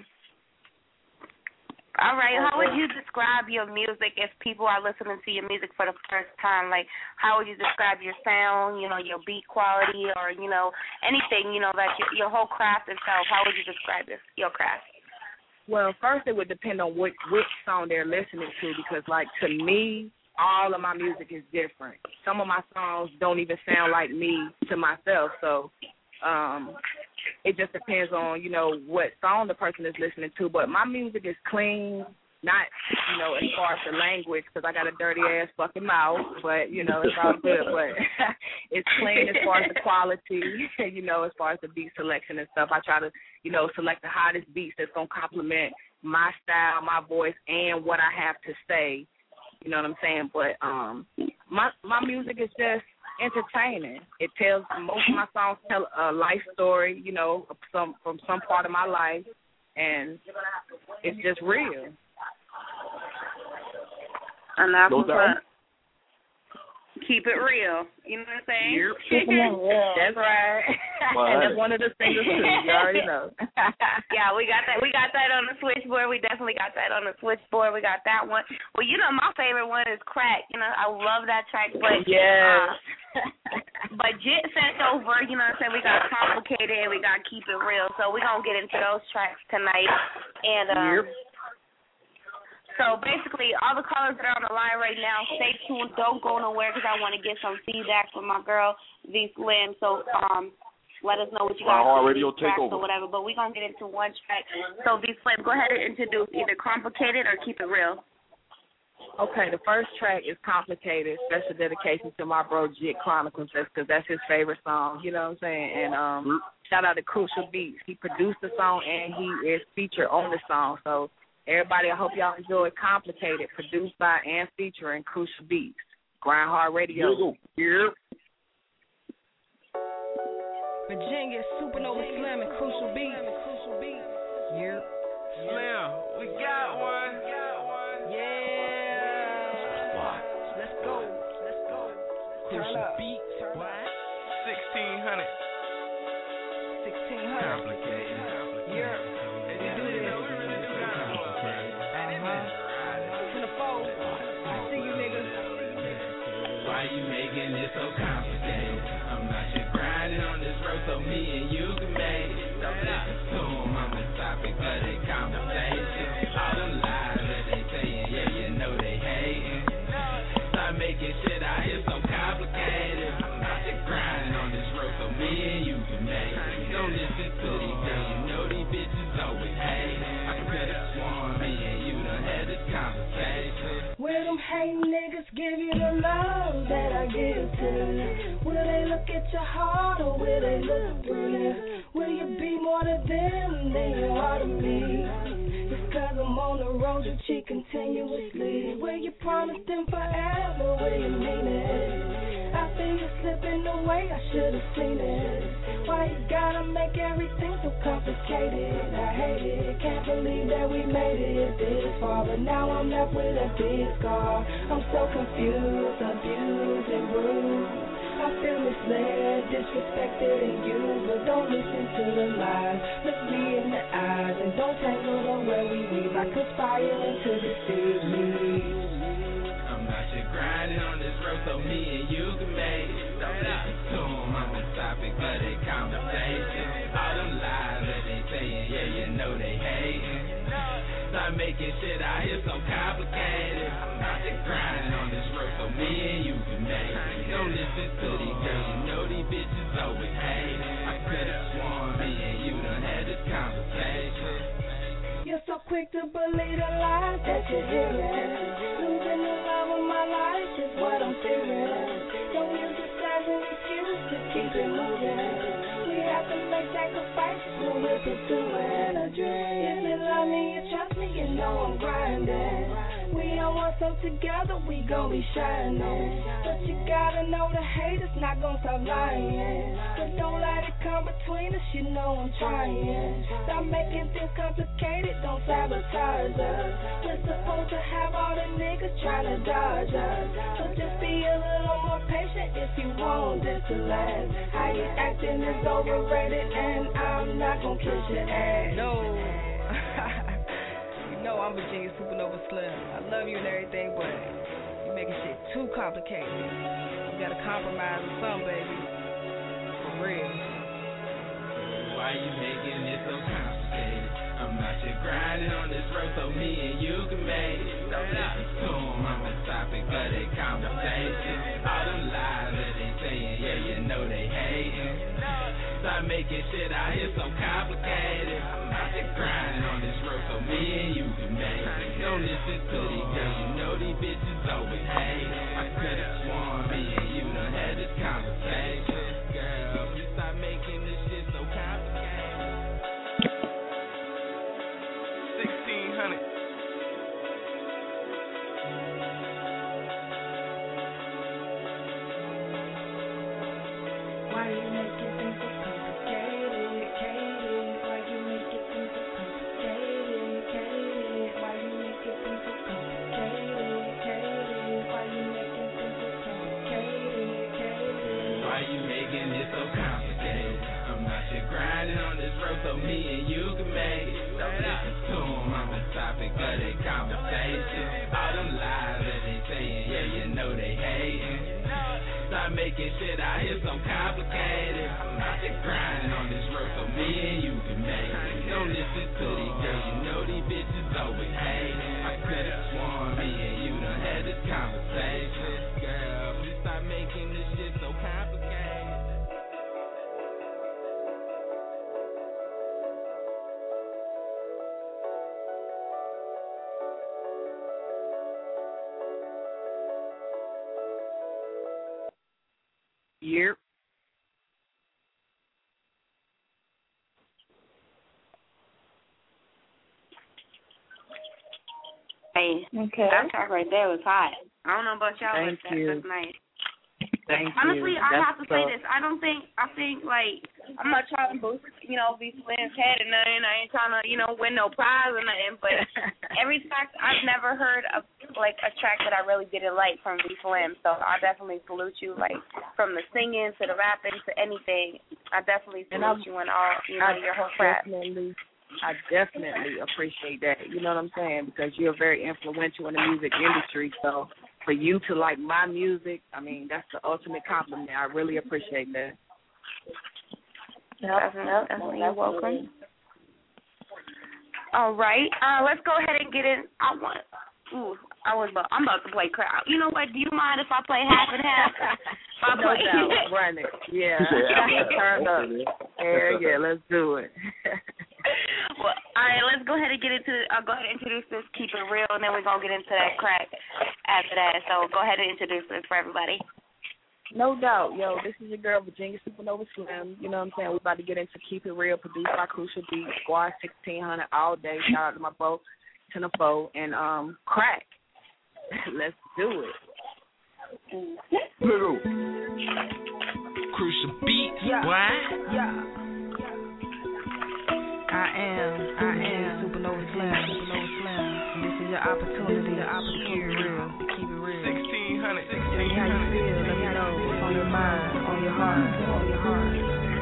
All right. How would you describe your music if people are listening to your music for the first time? Like, how would you describe your sound, you know, your beat quality, or, you know, anything, you know, like your, your whole craft itself? How would you describe this, your craft?
Well, first it would depend on which, which song they're listening to because, like, to me, all of my music is different. Some of my songs don't even sound like me to myself, so um it just depends on, you know, what song the person is listening to. But my music is clean, not, you know, as far as the language, because I got a dirty-ass fucking mouth, but, you know, it's all good. But it's clean as far as the quality, you know, as far as the beat selection and stuff. I try to, you know, select the hottest beats that's going to complement my style, my voice, and what I have to say. You know what I'm saying? But um, my my music is just entertaining. It tells most of my songs tell a life story, you know, some from some part of my life, and it's just real.
And that's
No
what's
doubt.
up. Keep it real. You know what I'm saying?
Yep. Keeping it real. That's right. And that's one of the singles too. You already know.
Yeah, we got that. We got that on the switchboard. We definitely got that on the switchboard. We got that one. Well, you know, my favorite one is Crack. You know, I love that track. But
yes.
Uh, but Jit sent over. You know what I'm saying? We got Complicated and we got Keep It Real. So we're gonna get into those tracks tonight. And um.
Yep.
So basically, all the callers that are on the line right now, stay tuned. Don't go nowhere because I want to get some feedback from my girl, V Slim. So um, let us know what you guys
Hard
think
Radio
of these tracks
Takeover.
or whatever. But we're going to get into one track. So V Slim, go ahead and introduce either Complicated or Keep It Real.
Okay, the first track is Complicated. Special dedication to my bro Jit Chronicles, that's because that's his favorite song. You know what I'm saying? And um, shout out to Crucial Beats. He produced the song and he is featured on the song. So everybody, I hope y'all enjoy Complicated, produced by and featuring Crucial Beats. Grind Hard Radio.
Yep.
Virginia, Supernova Slim, and Crucial Beats. Yep.
Slim, we got one.
Yeah. Let's go. Let's go.
Crucial Beats. sixteen hundred.
sixteen hundred.
Complicated.
Yeah. We do this. Uh-huh. To the four. I see you, niggas.
Why you making it so complicated? I'm not your grinding on this road so me and you can make it. Don't listen to them, I'm the topic of their conversation. All them lies that they saying, yeah, you know they hating. Stop making shit out here so complicated. I'm not your grinding on this road so me and you can make it. Don't listen to these girls, you know these bitches always hating. I could've sworn me and you done had this conversation.
Will them hating niggas give you the love that I give to you? Will they look at your heart or will they look through you? Will you be more to them than you are to me? It's cause I'm on the road you cheat continuously. Will you promise them forever? Will you mean it? I feel you slipping away, I should've seen it. Why you gotta make everything so complicated? I hate it, can't believe that we made it this far. But now I'm left with a big scar. I'm so confused, abused and bruised. I feel misled, disrespected and used. But don't listen to the lies, look me in the eyes. And don't tangle on where we leave. I conspire to deceive me.
I'm not your grinding on this road so me and you can make it. Don't listen to them, I'm the topic of their conversation. All them lies that they saying, yeah, you know they hating. Stop making shit out here so complicated. I'm not your grinding on this road so me and you can make it. Don't listen to these girls, you know these bitches always hating. I could've sworn me and you done had this conversation.
You're so quick to believe the lies that you're hearing. Losing the love of my life is what I'm fearing. Don't use this as an excuse to keep it moving. We have to make sacrifices when we're pursuing a dream. If you love me, you trust me, you know I'm grinding. We on one so together we gon' be shining. But you gotta know the haters not gon' stop lying. But don't let it come between us, you know I'm trying. Stop making things complicated, don't sabotage us. We're supposed to have all the niggas trying to dodge us. So just be a little more patient if you want this to last. How you acting is overrated and I'm not gon' kiss your ass. No. No, I'm Virginia Supernova Slim. I love you and everything, but you making shit too complicated. You gotta compromise with something, baby. For real.
Why you making it so complicated? I'm not your grinding on this road so me and you can make it. Don't listen to them, I'm the topic of their conversation. All them lies that they saying, yeah, you know they hating. Stop making shit out here so complicated. I'm not your grinding on this road so me and you can make it. Don't listen to these girls, you know these bitches always hate. I could've sworn me and you done had this conversation. Girl, you stop making this shit so complicated.
sixteen hundred.
Why you making things so complicated? Why you making things so complicated? Why you making things so complicated? Why you making things so complicated?
Why you making it so complicated? I'm not your grinding on this road so me and you can make it. Don't listen to them, I'm the topic of their conversation. All them lies that they saying, yeah, you know they hating. Stop making shit out here so complicated. I'm not your grinding on this road so me and you can make it. Don't listen to these girls, you know these bitches always hating. I could've sworn me and you done had this conversation. Girl, please stop making this shit so complicated.
Yep.
Hey,
okay.
that track right there was hot. I don't know about y'all,
Thank
but that,
you.
that's nice.
Thank
Honestly,
you.
I
That's
have to say
tough.
this. I don't think, I think, like, I'm not trying to boost, you know, be Slim's head or nothing. I ain't trying to, you know, win no prize or nothing. But every track, I've never heard of, like, a track that I really didn't like from V Slim. So I definitely salute you, like, from the singing to the rapping to anything. I definitely
And
salute
I'm-
you in all, you know,
I
your whole craft.
definitely, I definitely appreciate that. You know what I'm saying? Because you're very influential in the music industry. So for you to like my music, I mean, that's the ultimate compliment. I really appreciate that.
Yep, definitely, definitely. You're welcome. All right, uh, let's go ahead and get in. I want. Ooh, I was. About, I'm about to play crowd. You know what? Do you mind if I play half and half? If I
No
play.
doubt. Run it. Yeah. Turn up. Yeah, yeah. Let's do it.
Well, all right, let's go ahead and get into. I'll go ahead and introduce this. Keep it real, and then we're gonna get into that crack after that. So go ahead and introduce this for everybody.
No doubt. Yo, this is your girl, Virginia Supernova Slim. You know what I'm saying? We're about to get into Keep It Real, produced by Crucial Beats, Squad sixteen hundred all day. Shout out to my bro, Tenafo, and um, crack. Let's do it.
Little. Crucial Beats,
Yeah.
boy.
Yeah. I am, I am Supernova Slim, Supernova Slim. This is your opportunity, your opportunity to keep it real, keep it real.
sixteen hundred,
Tell me how you feel, let me know what's on your mind, on your heart, on your heart.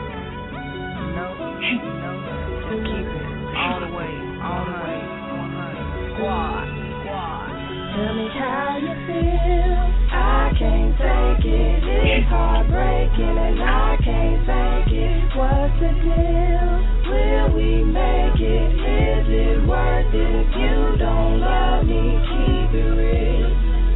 You know, you know, just keep it all the way, all the way, one hundred. Squad, squad.
Tell me how you feel. I can't take it. It's heartbreaking and I can't fake it. What's the deal? Will we make it? Is it worth it? If you don't love me, keep it real.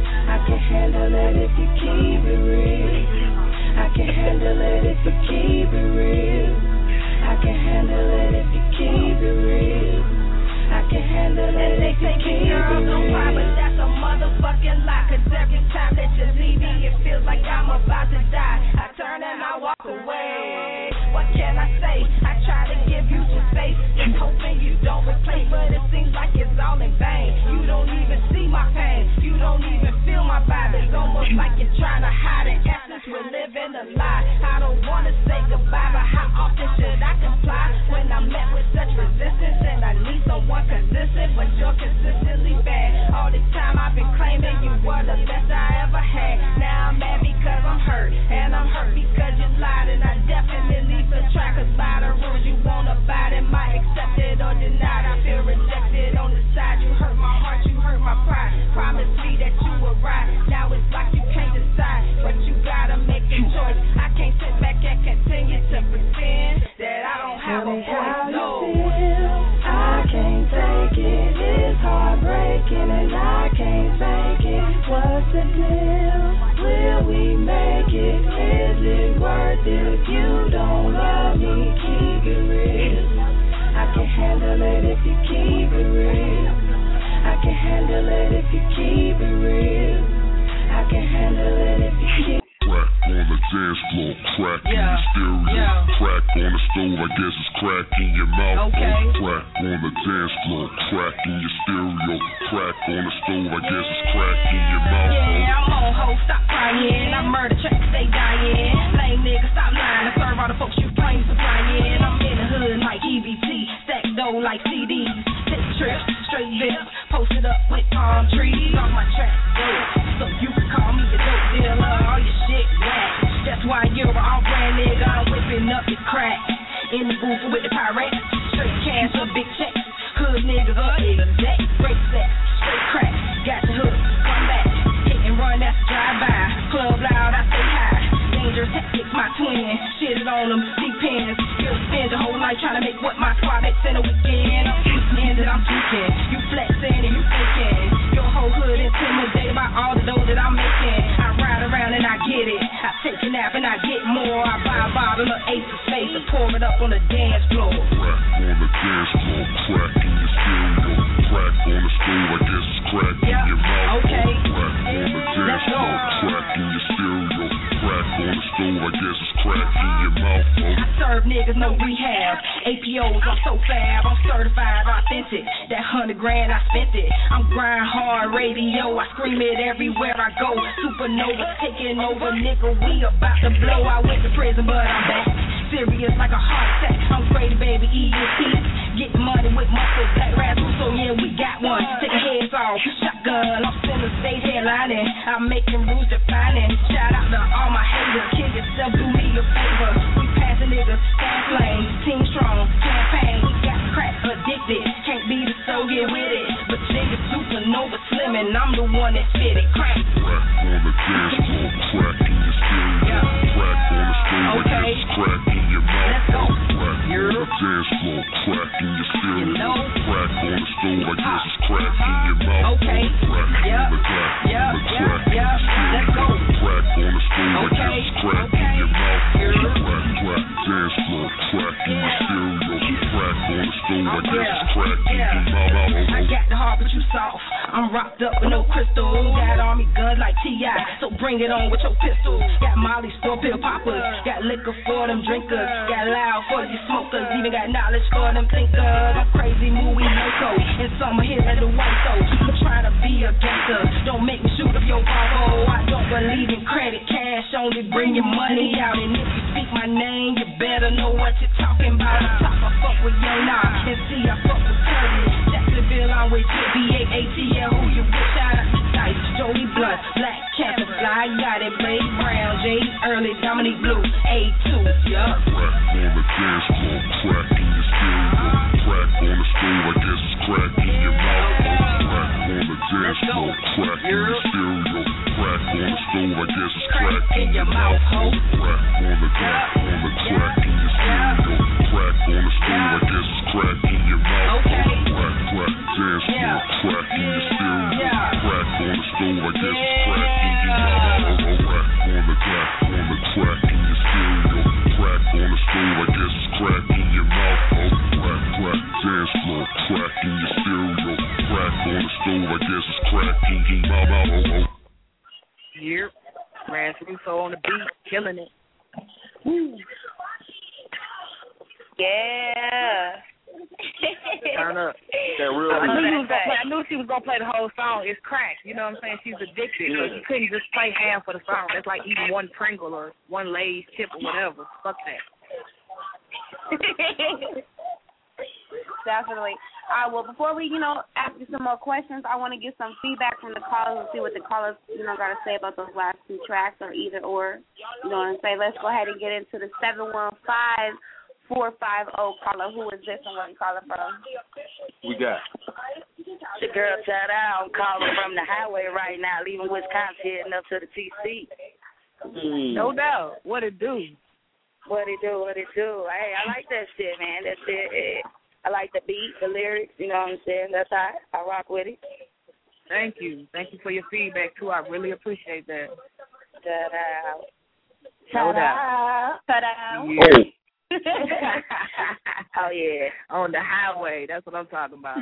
I can handle it if you keep it real. I can handle it if you keep it real. I can handle it if you keep it real. I can handle it if you keep it real.
Don't cry, but that's a motherfucking lie. Cause every time that you leave me, it feels like I'm about to die. I turn and I walk away. What can I say? I try to give you some space, just hoping you don't replace. But it seems like it's all in vain. You don't even see my pain. You don't even feel my vibe. It's almost like you're trying to hide it. Essence, we're living a lie. I don't wanna say goodbye, but how often should I comply when I'm met with such resistance and I need someone consistent? But you're consistently bad. All this time I've been claiming you were the best I ever had. Now I'm mad because I'm hurt, and I'm hurt because you lied, and I definitely feel trapped. Cause by the rules you won't abide and might accept it or deny it. I feel rejected on the side. You hurt my heart, you hurt my pride. Promise me that you will ride. Now it's like you can't decide, but you gotta make a choice. I can't sit back and continue to pretend that I don't have
Tell
a
me how
voice. No.
you feel. I can't take it. It's heartbreaking and I can't fake it. What's the deal? Will we make it? Is it worth it? If you don't love me, keep it real. I can handle it if you keep it real. I can handle it if you keep it real. I can handle it if you keep it real.
Crack on the dance floor, crack in your stereo,
yeah.
crack on the stove, I guess it's crack in your mouth.
Okay.
Crack on the dance floor, crack in your stereo, crack on the stove, I guess it's crack in your mouth.
Yeah, I'm on hold, stop crying. I murder tracks, they dying. Lame nigga, stop lying. I serve all the folks you claim supplying. I'm in the hood like E B C, stack dough like C Ds. Six trips, straight zips, posted up with palm trees. On my track, dope, so you can call me a dope dealer. All your shit whack. That's why you're an off-brand nigga. I'm whipping up your crack. In the booth with the pirates. Straight cash or big checks. Hood niggas up, exact. Break set, straight crack. Got the hook, come back. Hit and run, that's drive-by. Club loud, I say hi. Dangerous tactics, my twin. Shit it on them, deep pins. You'll spend the whole night trying to make what my squad makes in a weekend. I'm tweaking that I'm tweaking. You flexing and you faking. Your whole hood intimidated by all the dough that I'm making. I ride around and I get it. I take a nap and I get more. I buy a bottle of Ace of Spades and pour it up on the dance floor.
Crack on the dance floor, crack in your stereo, crack on the stove, I guess it's crack in your mouth.
Okay.
Crack on the dance floor, crack in your stereo, crack on the stove, stove, I guess it's crack in your mouth. Oh.
I serve niggas, no rehab. A P Os, I'm so fab. I'm certified, authentic. That hundred grand, I spent it. I'm grind hard radio. I scream it everywhere I go. Supernova taking over, nigga. We about to blow. I went to prison, but I'm back. Serious like a heart attack. I'm crazy, baby. E S P. Getting money with muscle. Black Razzle, so yeah, we got one. Take your heads off. Shotgun. I'm center stage headlining. I'm making rules defining. Shout out to all my haters. Kill yourself, do me a favor. We passing niggas, fast lane. Team strong, campaign. We got crack addicted. Can't be the so get with it. But niggas supernova slim and I'm the one that spit it. Crack.
Crack on the dance floor. Crack in your stereo. Crack on the stove,
okay.
I guess it's crack in your mouth.
Let's go.
Crack on the dance floor. Crack in your stereo. You know? Crack on the stove, I guess it's crack in your mouth.
Okay.
Crack
yep.
on the crack
yep.
on the crack
yep. yep. Let's go.
Crack on the stove,
okay.
I guess it's crack
okay.
in your mouth. Crack, crack, dance floor. Crack in your stereo. Crack on the stove, I guess it's crack in your mouth.
I got the heart, but you soft. I'm rocked up with no crystal. Got army guns like T I, so bring it on with your pistol. Got Molly's for pill poppers. Got liquor for them drinkers. Got loud for you smokers. Even got knowledge for them thinkers. I'm crazy, movie loco. And summer here at the white so I'm trying to be a gangster. Don't make me shoot up your Volvo. I don't believe in credit. Cash only bring your money out. And if you speak my name, you better know what you're talking about. On top, I fuck with Young Nah. And see, I fuck with Curtis. Jacksonville, I'm with J B A A T L. Who you with? Shout out to Dice, Jody Blunt, Black Cat, Fly, got it, Blade Brown, J Early, Dominique Blue, A two, yup.
Crack on the dance floor, crack in your stereo. Crack on the stove, I guess it's crack in your mouth. Crack on the dance floor, crack in your stereo. Crack on the stove, I guess it's crack in your mouth. Crack on the crack on the crack in your stereo. Crack on the stove, I guess it's crack in your mouth. Crack, crack, dance floor, crack in your stereo. Crack on the stove, I guess it's crack in your mouth. Crack on the crack on the crack in your stereo. Crack on the stove, I guess it's crack in your mouth. Crack, crack, dance floor, crack in your stereo. Crack on the stove, I guess it's crack in your mouth.
Yep. Ran Russo on the beat, killing it. Woo.
Yeah.
Turn up.
That real
I knew, he was gonna play, I knew she was going to play the whole song. It's crack. You know what I'm saying? She's addicted.
Yeah.
So you couldn't just play half of the song. That's like eating one Pringle or one Lay's chip or whatever. Fuck that.
Definitely. All right, well, before we, you know, ask you some more questions, I want to get some feedback from the callers and see what the callers, you know, got to say about those last two tracks or either or. You know what I'm saying? Let's go ahead and get into the seven one five, four five zero caller. Who is this and where you calling from?
We got.
The girl shout out. I'm calling from the highway right now, leaving Wisconsin, heading up to the T C.
Mm. No doubt. What it do?
What it do? What it do? Hey, I like that shit, man. That shit. Eh, I like the beat, the lyrics. You know what I'm saying? That's how I rock with it.
Thank you. Thank you for your feedback too. I really appreciate that.
Shout out.
No doubt.
Shout out.
Yeah.
Oh yeah.
On the highway. That's what I'm talking about.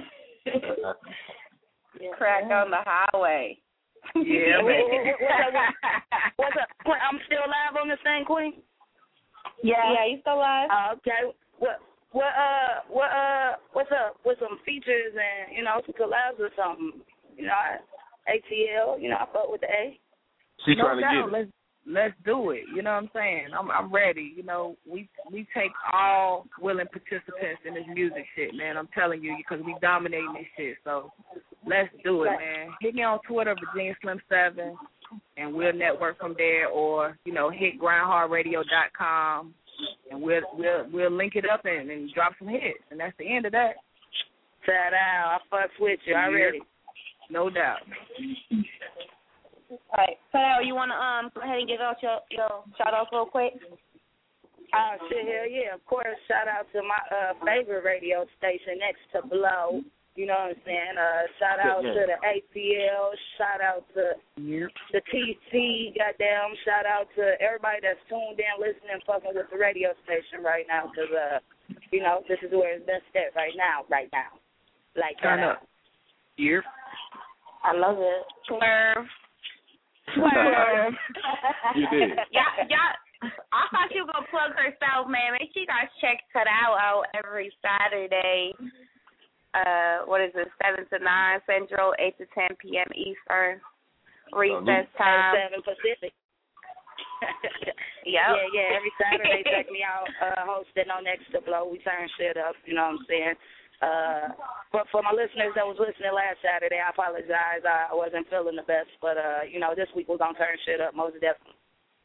Crack on the highway.
Yeah, man.
What's up? I'm still live on this thing, Queen?
Yeah. Yeah, you still live?
Uh, okay. What what uh what uh what's up with some features and, you know, some collabs or something? You know, A T L, you know, I fuck with the A.
She's
no
trying to
doubt.
get it.
Let's let's do it. You know what I'm saying? I'm I'm ready. You know, we we take all willing participants in this music shit, man. I'm telling you, because we dominating this shit. So let's do it, man. Hit me on Twitter, Virginia Slim seven, and we'll network from there. Or you know, hit grind hard radio dot com, and we'll we'll we'll link it up and, and drop some hits. And that's the end of that.
Shout out. I fucks with you already.
No doubt.
All right. So, you want to um go ahead and give out your, your shout-outs real quick?
Oh, shit, hell yeah. Of course, shout out to my uh, favorite radio station next to Blow. You know what I'm saying? Uh, shout out yeah. to the A P L. Shout out to
yep.
the T C. Goddamn. Shout out to everybody that's tuned in, listening, fucking with the radio station right now. Because, uh, you know, this is where it's best at right now, right now. Like
Turn
that.
up. Yep.
I love it. Swerve.
Swerve.
You did.
Y'all, y'all, I thought she was gonna plug herself, man. Make sure you guys check Tadao out every Saturday. Uh, what is it? Seven to nine Central, eight to ten p m Eastern. Recess time.
Seven Pacific.
Yep.
Yeah, yeah. Every Saturday, check me out. Uh, hosting on Next to Blow. We turn shit up. You know what I'm saying? Uh, but for my listeners that was listening last Saturday, I apologize. I wasn't feeling the best, but uh, you know, this week we're gonna turn shit up most definitely.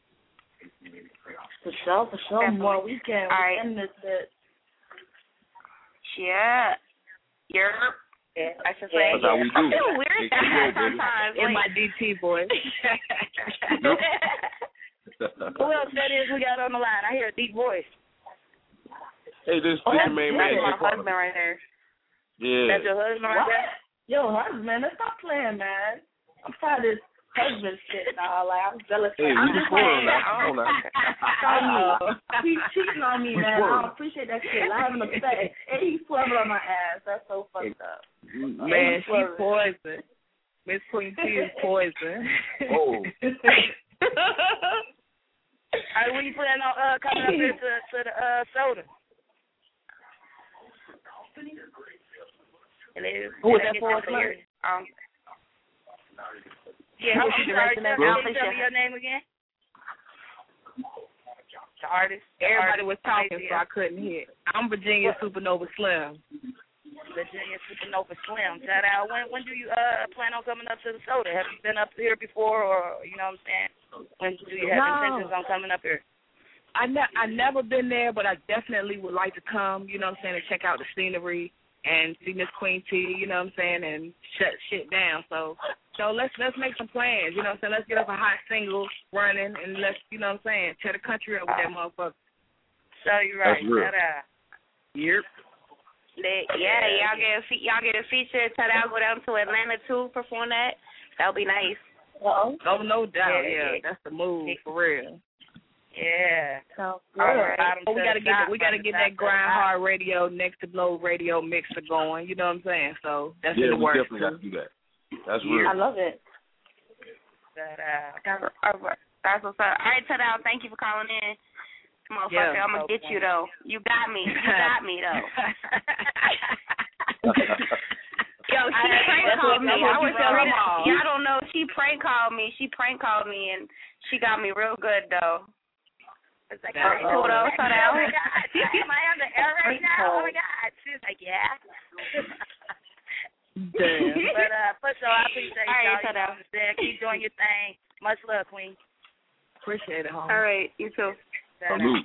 For sure, for sure.
Definitely.
More weekend.
All right.
Weekend is it.
Yeah. You're. Yeah, I should say.
That's how we do.
I feel weird
Hey, come on, baby.
sometimes.
In
Like,
my D T voice.
Who else that is we got on the line? I hear a deep voice.
Hey, this
Oh,
is
that's
the main
good.
man.
that's my
Jay Carter.
husband right there.
Yeah.
That's your husband right
What?
there?
Yo, husband, let's stop playing, man. I'm tired of this husband shit now. Like, I'm jealous.
Hey,
I'm
we
just
recording
saying.
now. Come on now.
Uh-oh. He's cheating on me,
We
man. I
swerve.
don't appreciate that shit. I have an effect. And he's swerving on my ass. That's so fucked up.
Man, she poison. Miss Queen T is poison.
Oh.
All right, when you plan on uh, coming up here to, to the uh, soda? Hello.
Who was
Can I
that
get
for?
some here? Um, yeah,
Who
I'm
was she
sorry.
directing
Tell,
that?
can you tell me your name again? The artist. The
Everybody
artist.
was talking, so I couldn't hear. I'm Virginia Supernova Slim.
Virginia Supernova Slim. Shout out. When when do you uh plan on coming up to the soda? Have you been up here before, or you know what I'm saying? When do you have
No.
intentions on coming up here?
I ne- I never been there, but I definitely would like to come. You know what I'm saying, and check out the scenery and see Miss Queen T. You know what I'm saying, and shut shit down. So so let's let's make some plans. You know what I'm saying. Let's get up a hot single running, and let's you know what I'm saying, tear the country up with that motherfucker.
So you're right.
That's real.
Shout out.
Yep.
They, yeah, y'all get a fe- y'all get a feature. Tadao go down to Atlanta too, perform that. That'll be nice.
Uh-oh.
Oh, no doubt.
Yeah,
Yeah,
yeah.
that's the move for real.
Yeah.
So,
All right.
Oh, we gotta get we gotta get that Grind Hard Radio, Next to Blow Radio mixer going. You know what I'm saying? So that's
Yeah,
in the
we
works
definitely
too.
got to do that. That's real.
I love it.
Shout out.
All right. That's what's up. All right, Tadao, thank you for calling in. Motherfucker,
Yeah.
I'm gonna get you though. You got me. You got me though. Yo, she
I-
prank
that's
called
what-
me.
that's what
I was
you tell them all.
y'all don't know. She prank called me. She prank called me, and she got me real good though. It's like, all right,
Oh,
Toto,
oh
Tadao.
my God. Am I on the air right now? Oh my God. She's like, yeah.
Damn.
But uh, for sure, I appreciate
All right,
y'all. You
Tadao.
know what I'm saying? Keep doing your thing. Much love, Queen.
Appreciate it, homie.
All right, you too.
Salute.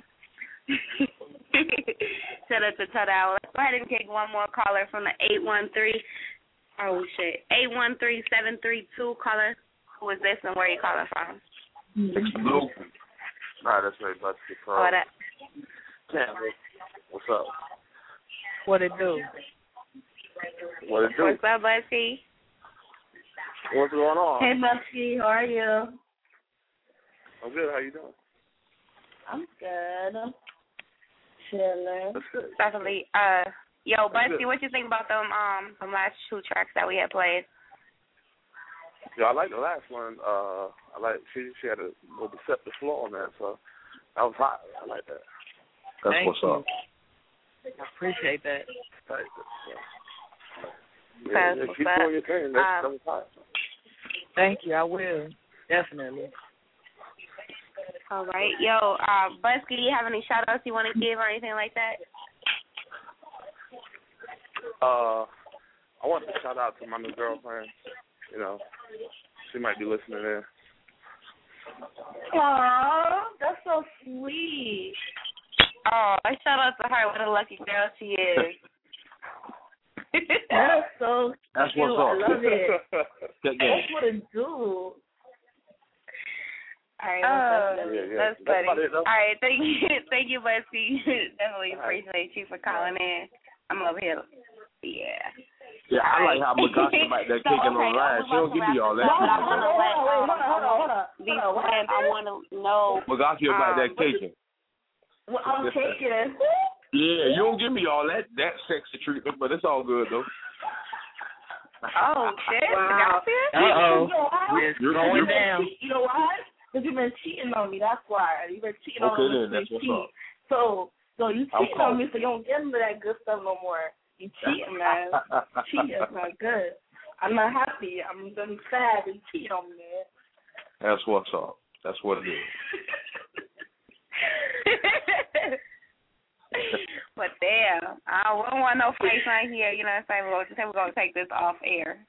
Shout out to Tadao. Let's go ahead and take one more caller from the eight one three. Oh shit, eight one three seven three two. Caller, who is this and where you calling from?
Blue.
Nah, that's right. About to get
Oh,
called.
that.
What's up?
What it do?
What it do?
What's up, Bussy?
What's going on?
Hey, Muskie, how are you?
I'm good. How you doing?
I'm good. Chilling.
That's good.
Definitely. Uh, yo,
That's
Bussy,
good.
what you think about them um them last two tracks that we had played?
Yeah, I like the last one. Uh, I like she she had a little deceptive flow on that, so that was hot. I like that.
That's
Thank
what's
you.
up.
I appreciate that.
Like, yeah,
That's
yeah,
what's
keep
up.
doing your thing. That's,
Um,
that was hot.
Thank you. I will definitely.
All right, yo, uh, Bussy, do you have any shout outs you want to give or anything like that?
Uh, I want to shout out to my new girlfriend. You know, she might be listening in.
Aww, that's so sweet.
Oh, shout out to her. What a lucky girl she is.
That's so
That's
cute.
what's up.
I love it.
Good game.
That's what it do.
All right,
Yeah,
what's up?
yeah.
That's
That's
funny.
about it, though.
All right, thank you, thank you, Bussy. Definitely
All right.
appreciate you for calling in. I'm over here. Yeah.
Yeah, I like how Magashi about that
So,
kicking
okay,
on line. She don't give me all that.
Hold on,
shit,
hold
man.
on, hold on, wait, hold on, hold on, hold on.
Be
Hold on, what
friends. I
happened?
want to know.
Magashi about
um,
that kicking.
Well, I'm taking.
Yeah, you don't give me all that that sexy treatment, but it's all good though.
Oh shit!
Wow.
Uh oh.
You know why?
It's
You're-
going
you're-
down.
You know why? Because you've been cheating on me. That's why. You've been cheating
Okay,
on me.
then, that's what's
cheat.
up.
So, so you
I'm
cheating on
calling.
me, so you don't get into that good stuff no more. You cheating, man. Cheating is not good. I'm not happy. I'm I'm sad and cheating on me, man.
That's what's up. That's what it is.
But damn, I don't want no fights right here. You know what I'm saying? We're going to say we're going to take this off air.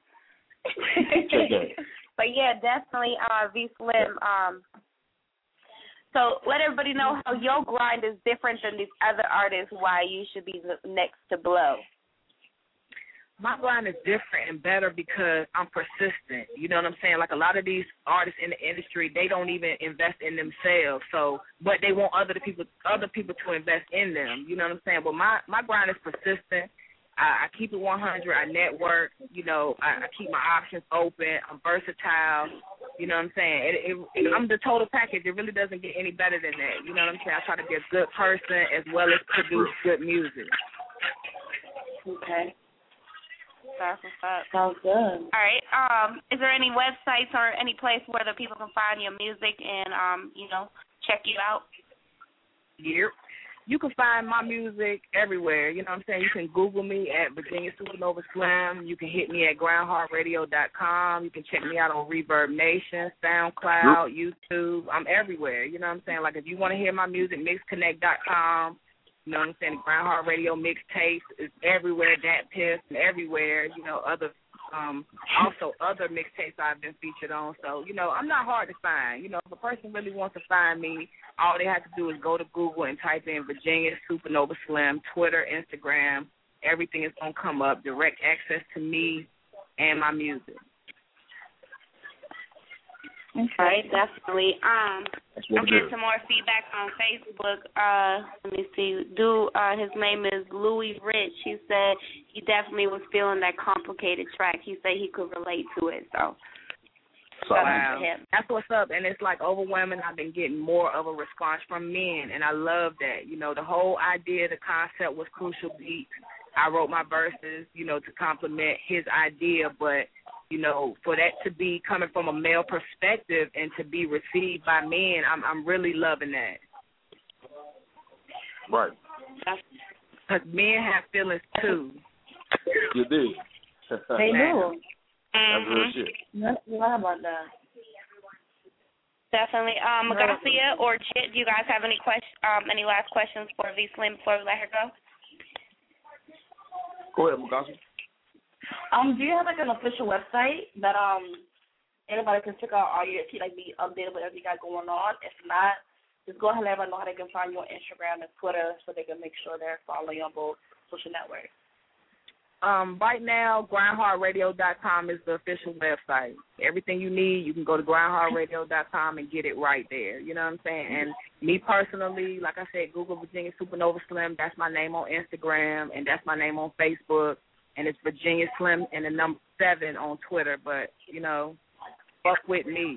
But yeah, definitely, uh, V Slim. Um, so let everybody know how your grind is different than these other artists. Why you should be the next to blow.
My grind is different and better because I'm persistent. You know what I'm saying? Like a lot of these artists in the industry, they don't even invest in themselves. So, but they want other people, other people to invest in them. You know what I'm saying? But my my grind is persistent. I, I keep it one hundred. I network. You know, I, I keep my options open. I'm versatile. You know what I'm saying? It, it, it, I'm the total package. It really doesn't get any better than that. You know what I'm saying? I try to be a good person as well as produce good music.
Okay.
That's what's up.
Sounds good.
All right. Um, is there any websites or any place where the people can find your music and, um, you know, check you out?
Yep. You can find my music everywhere. You know what I'm saying? You can Google me at Virginia Supernova Slim. You can hit me at groundheart radio dot com. You can check me out on Reverb Nation, SoundCloud, yep. YouTube. I'm everywhere. You know what I'm saying? Like if you want to hear my music, mix connect dot com. You know what I'm saying? Groundheart Radio mixtapes is everywhere. Dat Piff and everywhere. You know, other um, also other mixtapes I've been featured on. So you know, I'm not hard to find. You know, if a person really wants to find me, all they have to do is go to Google and type in Virginia Supernova Slim, Twitter, Instagram. Everything is gonna come up. Direct access to me and my music.
Okay, definitely. Um, I'm getting some more feedback on Facebook. Uh, let me see. Do uh, his name is Louis Rich. He said he definitely was feeling that complicated track. He said he could relate to it. So,
wow. That's what's up, and it's like overwhelming. I've been getting more of a response from men, and I love that. You know, the whole idea, the concept was Crucial Beats. I wrote my verses, you know, to complement his idea, but you know, for that to be coming from a male perspective and to be received by men, I'm I'm really loving that.
Right.
Because men have feelings too.
You do.
They do.
That's real shit.
That's right about that.
Definitely. Um, Magacia or Chit, do you guys have any question, um, any last questions for V Slim before we let her go?
Go ahead, Magacia.
Um, do you have like an official website that um anybody can check out all your like be updated with everything you got going on? If not, just go ahead and let everybody know how they can find you on Instagram and Twitter so they can make sure they're following you on both social networks.
Um, right now, groundheart radio dot com is the official website. Everything you need, you can go to groundheart radio dot com and get it right there. You know what I'm saying? And me personally, like I said, Google Virginia Supernova Slim. That's my name on Instagram, and that's my name on Facebook. And it's Virginia Slim and the number seven on Twitter. But, you know, fuck with me.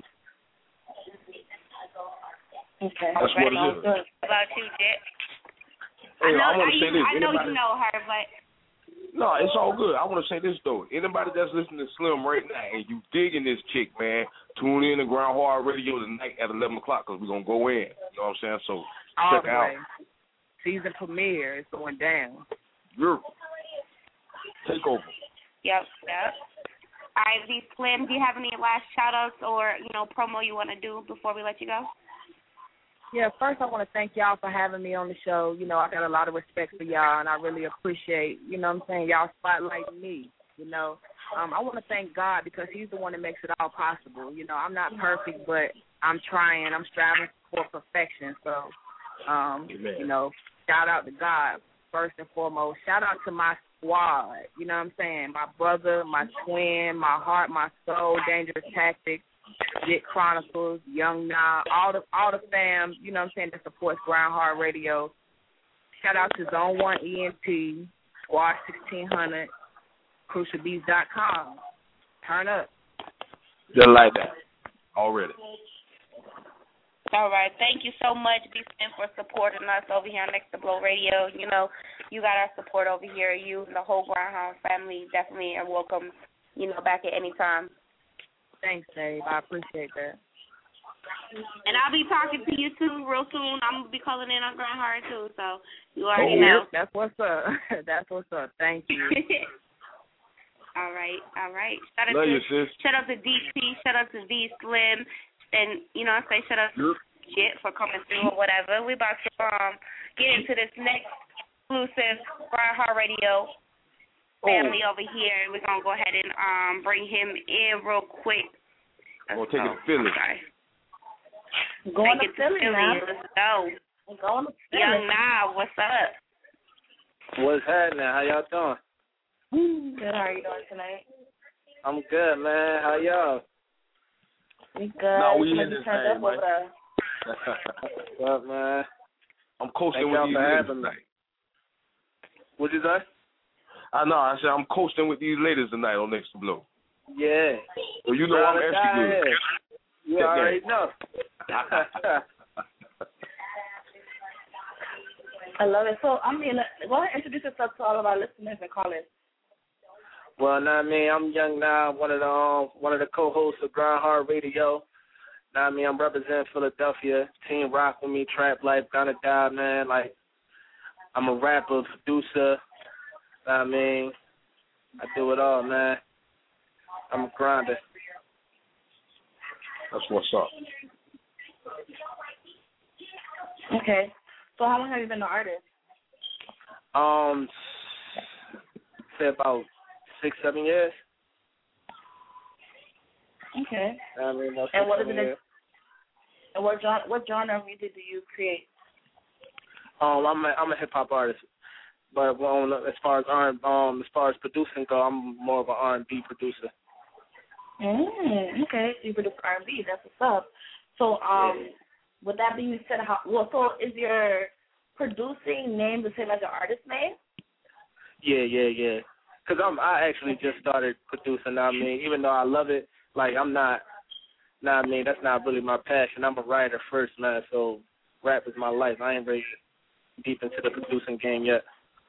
Okay.
That's what it is.
What about you, Jet?
Hey,
I know,
I want to say
you,
this.
I know
Anybody,
you know her, but...
No, it's all good. I want to say this, though. Anybody that's listening to Slim right now and you digging this chick, man, tune in to Ground Hard Radio tonight at eleven o'clock because we're going to go in. You know what I'm saying? So
all
check it out.
Season premiere is going down.
Beautiful. Take over.
Yep, yep. All right, V Slim, do you have any last shout-outs or, you know, promo you want to do before we let you go?
Yeah, first I want to thank y'all for having me on the show. You know, I got a lot of respect for y'all, and I really appreciate, you know what I'm saying, y'all spotlighting me, you know. Um, I want to thank God because he's the one that makes it all possible. You know, I'm not perfect, but I'm trying. I'm striving for perfection. So, um, you know, shout out to God first and foremost. Shout out to my squad, you know what I'm saying, my brother, my twin, my heart, my soul, Dangerous Tactics, Jit Chronicles, Young Na, all the all the fam, you know what I'm saying, that supports Ground Hard Radio. Shout out to Zone one E N T, Squad sixteen hundred, crucial beats dot com. Turn up.
Just like that. Already.
All right. Thank you so much, B Slim, for supporting us over here on Next to Blow Radio. You know, you got our support over here. You and the whole Groundhound family definitely are welcome, you know, back at any time.
Thanks, Dave. I appreciate that.
And I'll be talking to you too real soon. I'm gonna be calling in on Grind Hard too, so you already
oh,
know.
That's what's up. That's what's up. Thank you.
all right, all right. Shout out
Love
to
you, sis.
shout out to D T, shout out to V Slim, and you know I say shout out to Jit for coming through or whatever. We about to um get into this next exclusive Grind Hard Radio family oh. over here, and we're gonna go ahead and um bring him in real quick.
I'm gonna take it to Philly.
Okay.
Going
Take
to Philly, now.
Let's go.
I'm going to Philly.
Young Nah, what's up?
What's happening? How y'all doing?
Good. How are you doing tonight?
I'm good, man. How y'all?
We good.
No, we
in
this thing, man.
What's up, man?
I'm coasting
Thank
with
y'all
these
for
ladies
having me.
tonight.
What'd you say?
I know. I said I'm coasting with these ladies tonight on Next to Blow.
Yeah.
Well, you know I'm
Brother
extra
Diane.
good.
You
Yeah,
already
yeah.
know.
I love it. So, I mean, go ahead and introduce yourself to all of our listeners and callers.
Well, know what I mean, I'm Young Now, one of the um, one of the co-hosts of Grind Hard Radio. Know what I mean, I'm representing Philadelphia. Team Rock with me, Trap Life, Gonna Die, man. Like, I'm a rapper, producer. Know what I mean, I do it all, man. I'm a grinder.
That's what's up.
Okay. So, how long have you been an artist?
Um, say about six, seven years.
Okay.
I mean, that's
And what is
seven
it?
years.
And what genre? What genre of music do you create?
Um, I'm a, I'm a hip hop artist, but well, as far as R um as far as producing go, I'm more of an R and B producer.
Mm, okay, so you produce R and B. That's what's up. So, um,
Yeah.
with that being said, how well? So, is your producing name the same as your artist name?
Yeah, yeah, yeah. Cause I'm I actually just started producing. Know what I mean, even though I love it, like I'm not. Know what I mean, that's not really my passion. I'm a writer first, man. So rap is my life. I ain't really deep into the producing game yet.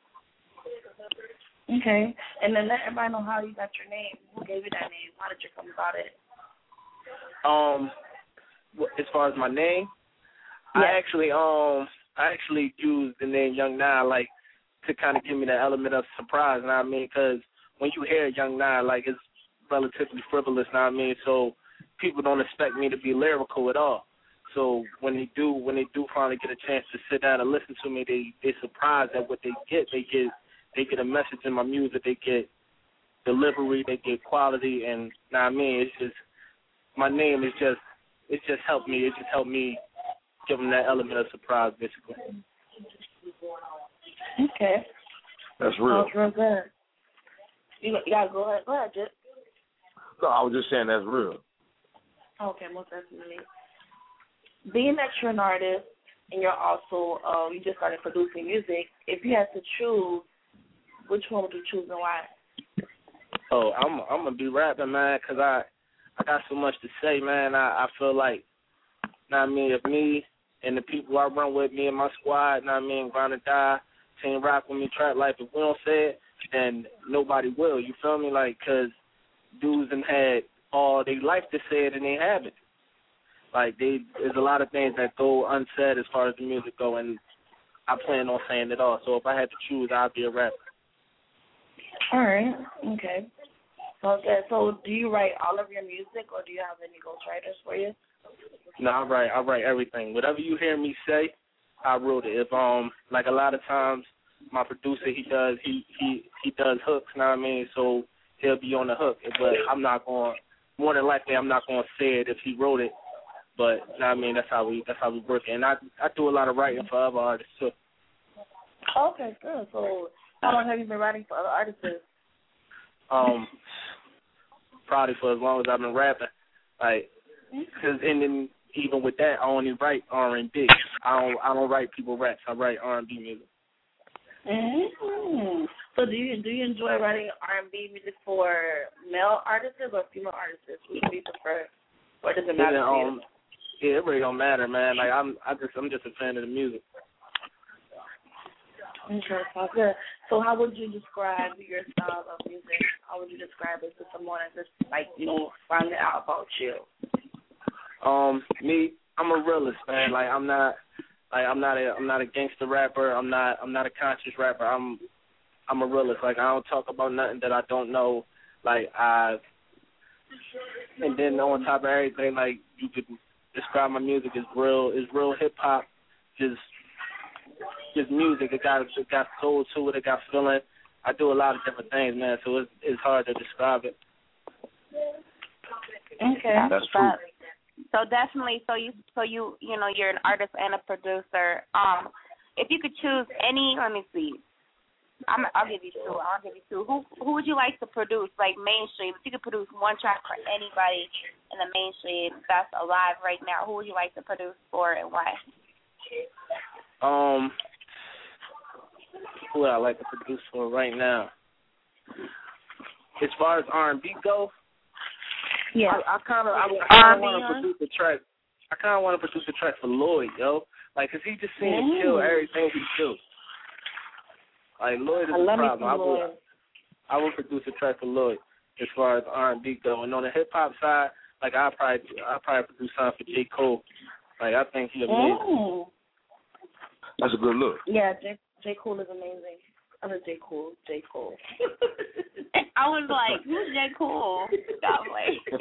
Okay, and then let everybody know how you got your name. Who gave you that name? How did you come about it?
Um, wh- as far as my name,
Yeah.
I actually um I actually used the name Young Nine like to kind of give me that element of surprise. Know what I mean? Because when you hear Young Nine, like it's relatively frivolous. Know what I mean? So people don't expect me to be lyrical at all. So when they do, when they do finally get a chance to sit down and listen to me, they they surprised at what they get. They get they get a message in my music. They get delivery. They get quality. And know what I mean? It's just my name is just it just helped me. It just helped me give them that element of surprise, basically.
Okay.
That's real.
Sounds real good. You, you gotta go ahead. Go ahead, Jit.
No, I was just saying that's real.
Okay, most definitely. Being that you're an artist and you're also uh, you just started producing music, if you had to choose, which one would you choose and why?
Oh, I'm I'm gonna be rapping, man, cause I I got so much to say, man. I I feel like, know what I mean, if me and the people I run with, me and my squad, know what I mean, Grind or Die, Team Rock with me, Trap Life, if we don't say it, then nobody will. You feel me? Like, cause dudes done had all their life to say it and they haven't. Like, they, there's a lot of things that go unsaid as far as the music go, and I plan on saying it all. So if I had to choose, I'd be a rapper.
All right. Okay. Okay. So do you write all of your music, or do you have any ghostwriters for you?
No, I write. I write everything. Whatever you hear me say, I wrote it. If um, like a lot of times, my producer he does he he he does hooks. Know what I mean? So he'll be on the hook, but I'm not going. More than likely, I'm not going to say it if he wrote it. But know what I mean, that's how we that's how we work. And I I do a lot of writing for other artists too.
Okay, good. So how long have you been writing for other artists?
Um, probably for as long as I've been rapping. Like, cause and then even with that, I only write R and B. I don't I don't write people raps. I write R and B music.
Mm-hmm. So do you do you enjoy writing R and B music for male artists or female artists? Which do you prefer, or does it matter?
Yeah, um, yeah, it really don't matter, man. Like I'm I just I'm just a fan of the music.
Okay, sounds good. So how would you describe your style of music? How would you describe it to someone that's just like, you know, finding out about you?
Um, me, I'm a realist, man. Like I'm not, like I'm not a, I'm not a gangster rapper. I'm not, I'm not a conscious rapper. I'm, I'm a realist. Like I don't talk about nothing that I don't know. Like I, and then on top of everything, like you could describe my music as real, is real hip hop, just, just music. It got, it got soul to it. It got feeling. I do a lot of different things, man. So it's, it's hard to describe it.
Okay,
that's true.
So definitely, so you, so you, you know, you're an artist and a producer. Um, if you could choose any, let me see. I'm, I'll give you two. I'll give you two. Who, who would you like to produce, like mainstream? If you could produce one track for anybody in the mainstream that's alive right now, who would you like to produce for and why?
Um, who would I like to produce for right now? As far as R and B go. Yeah, I kind of, I, I kind of want to produce a track. I kind of want to produce a track for Lloyd, yo. Like, cause he just seems to kill everything he do. Like Lloyd is a problem. I would, I would produce a track for Lloyd as far as R and B go. And on the hip hop side, like I probably, I probably produce something for J. Cole. Like I think he's amazing.
Mm.
That's a good look.
Yeah, J. J. Cole is amazing. I mean, J. Cole, J. Cole.
I was like, who's J. Cole? I'm like,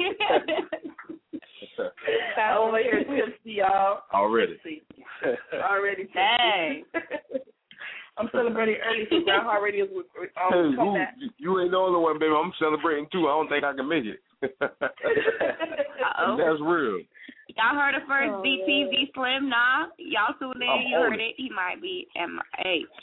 I'm over here tipsy, y'all.
Already.
Already tipsy.
Dang.
I'm celebrating early, so Ground Heart Radio will um,
Hey,
come
you,
back.
you ain't the only one, baby. I'm celebrating too. I don't think I can make it.
Uh-oh.
That's real.
Y'all heard it first,
Oh,
B T V Slim, nah? Y'all tuned in,
I'm
you
on
heard
it.
it. He might be M I A.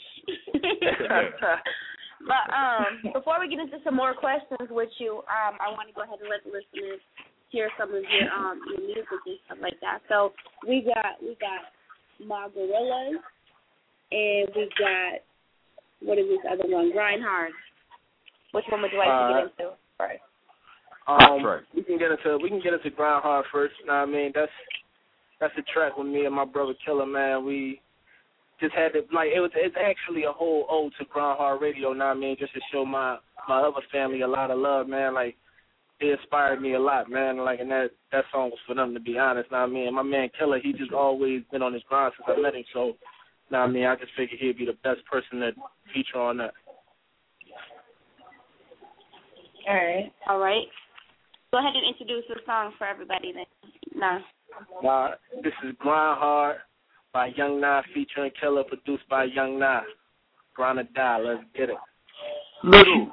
But um, before we get into some more questions with you, um, I want to go ahead and let the listeners hear some of your um your music and stuff like that. So we got we got Margarillas, and we got, what is this other one? Grind Hard. Which one would you like
Uh,
to get into first?
Um, we can get into we can get into Ground Hard first. You know what I mean? That's that's a track with me and my brother Killer, man. We just had to, like, it was it's actually a whole ode to Ground Hard Radio. You know what I mean? Just to show my my other family a lot of love, man. Like, they inspired me a lot, man. Like, and that that song was for them, to be honest. You know what I mean? And my man Killer, he just always been on his grind since I met him. So, you know what I mean? I just figured he'd be the best person to feature on that.
All right. All right. Go ahead and introduce the song for everybody then. Nah.
Uh, this is Grind Hard by Young Nah featuring Killer, produced by Young Nah. Grind or Die, let's get it.
Little.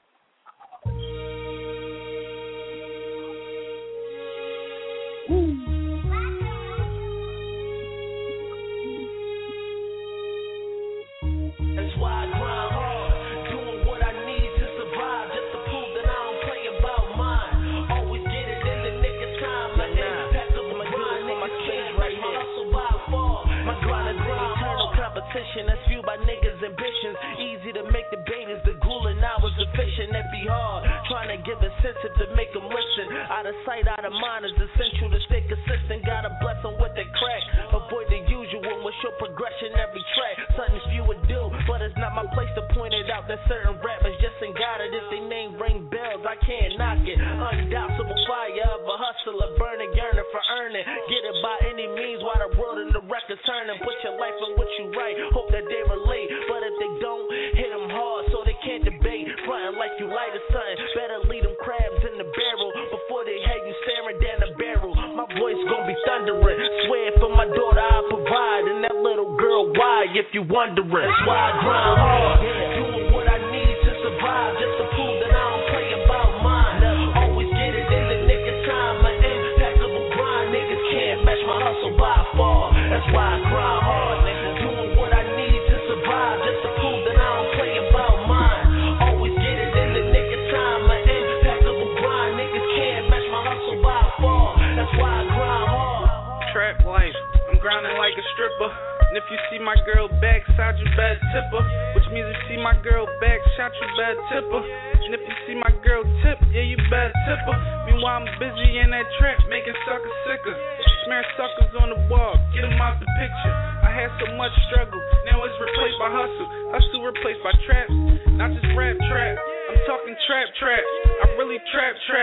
That's why I grind hard, doing what I need to survive, just to prove that I don't play about mine. Always get it in the nick of time. My impact of my grind, niggas can't match my hustle by far. My grind is internal competition that's fueled by niggas' ambitions. Easy to make the babies, the ghoul and I was efficient. That be hard, trying to give incentive to make them listen. Out of sight, out of mind is essential to stay consistent. Gotta bless them with the crack. Avoid the usual, what's your progression every track? Something few would do, but it's not my place to point it out that certain rappers just ain't got it. If they name ring bells, I can't knock it. Undoubtable fire of a hustler, burning, yearning for earning. Get it by any means while the world and the records turning. Put your life in what you write, hope that they relate. But if they don't, hit them hard so they can't debate. Frontin' like you light or something, better leave them crabs in the barrel before they have you staring down the barrel. My voice gon' be thundering, swear for my daughter I provide. And that little girl, why, if you wondering? Why I grind hard, doing what I need to survive, just to prove that I don't play about mine. Always get it in the nick of time, my impeccable grind, niggas can't match my hustle by far. That's why I grind hard, doing what I need to survive, just to prove that I don't play about mine. Always get it in the nick of time, my impeccable grind, niggas can't match my hustle by far. That's why I grind hard.
Trap life, I'm grinding like a stripper. And if you see my girl backside, you better tip her. Which means if you see my girl back shot, you better tip her. And if you see my girl tip, yeah, you better tip her. Meanwhile, I'm busy in that trap, making suckers sicker. Smear suckers on the wall, get them out the picture. I had so much struggle, now it's replaced by hustle. Hustle replaced by trap, not just rap trap. I'm talking trap trap, I really trap trap.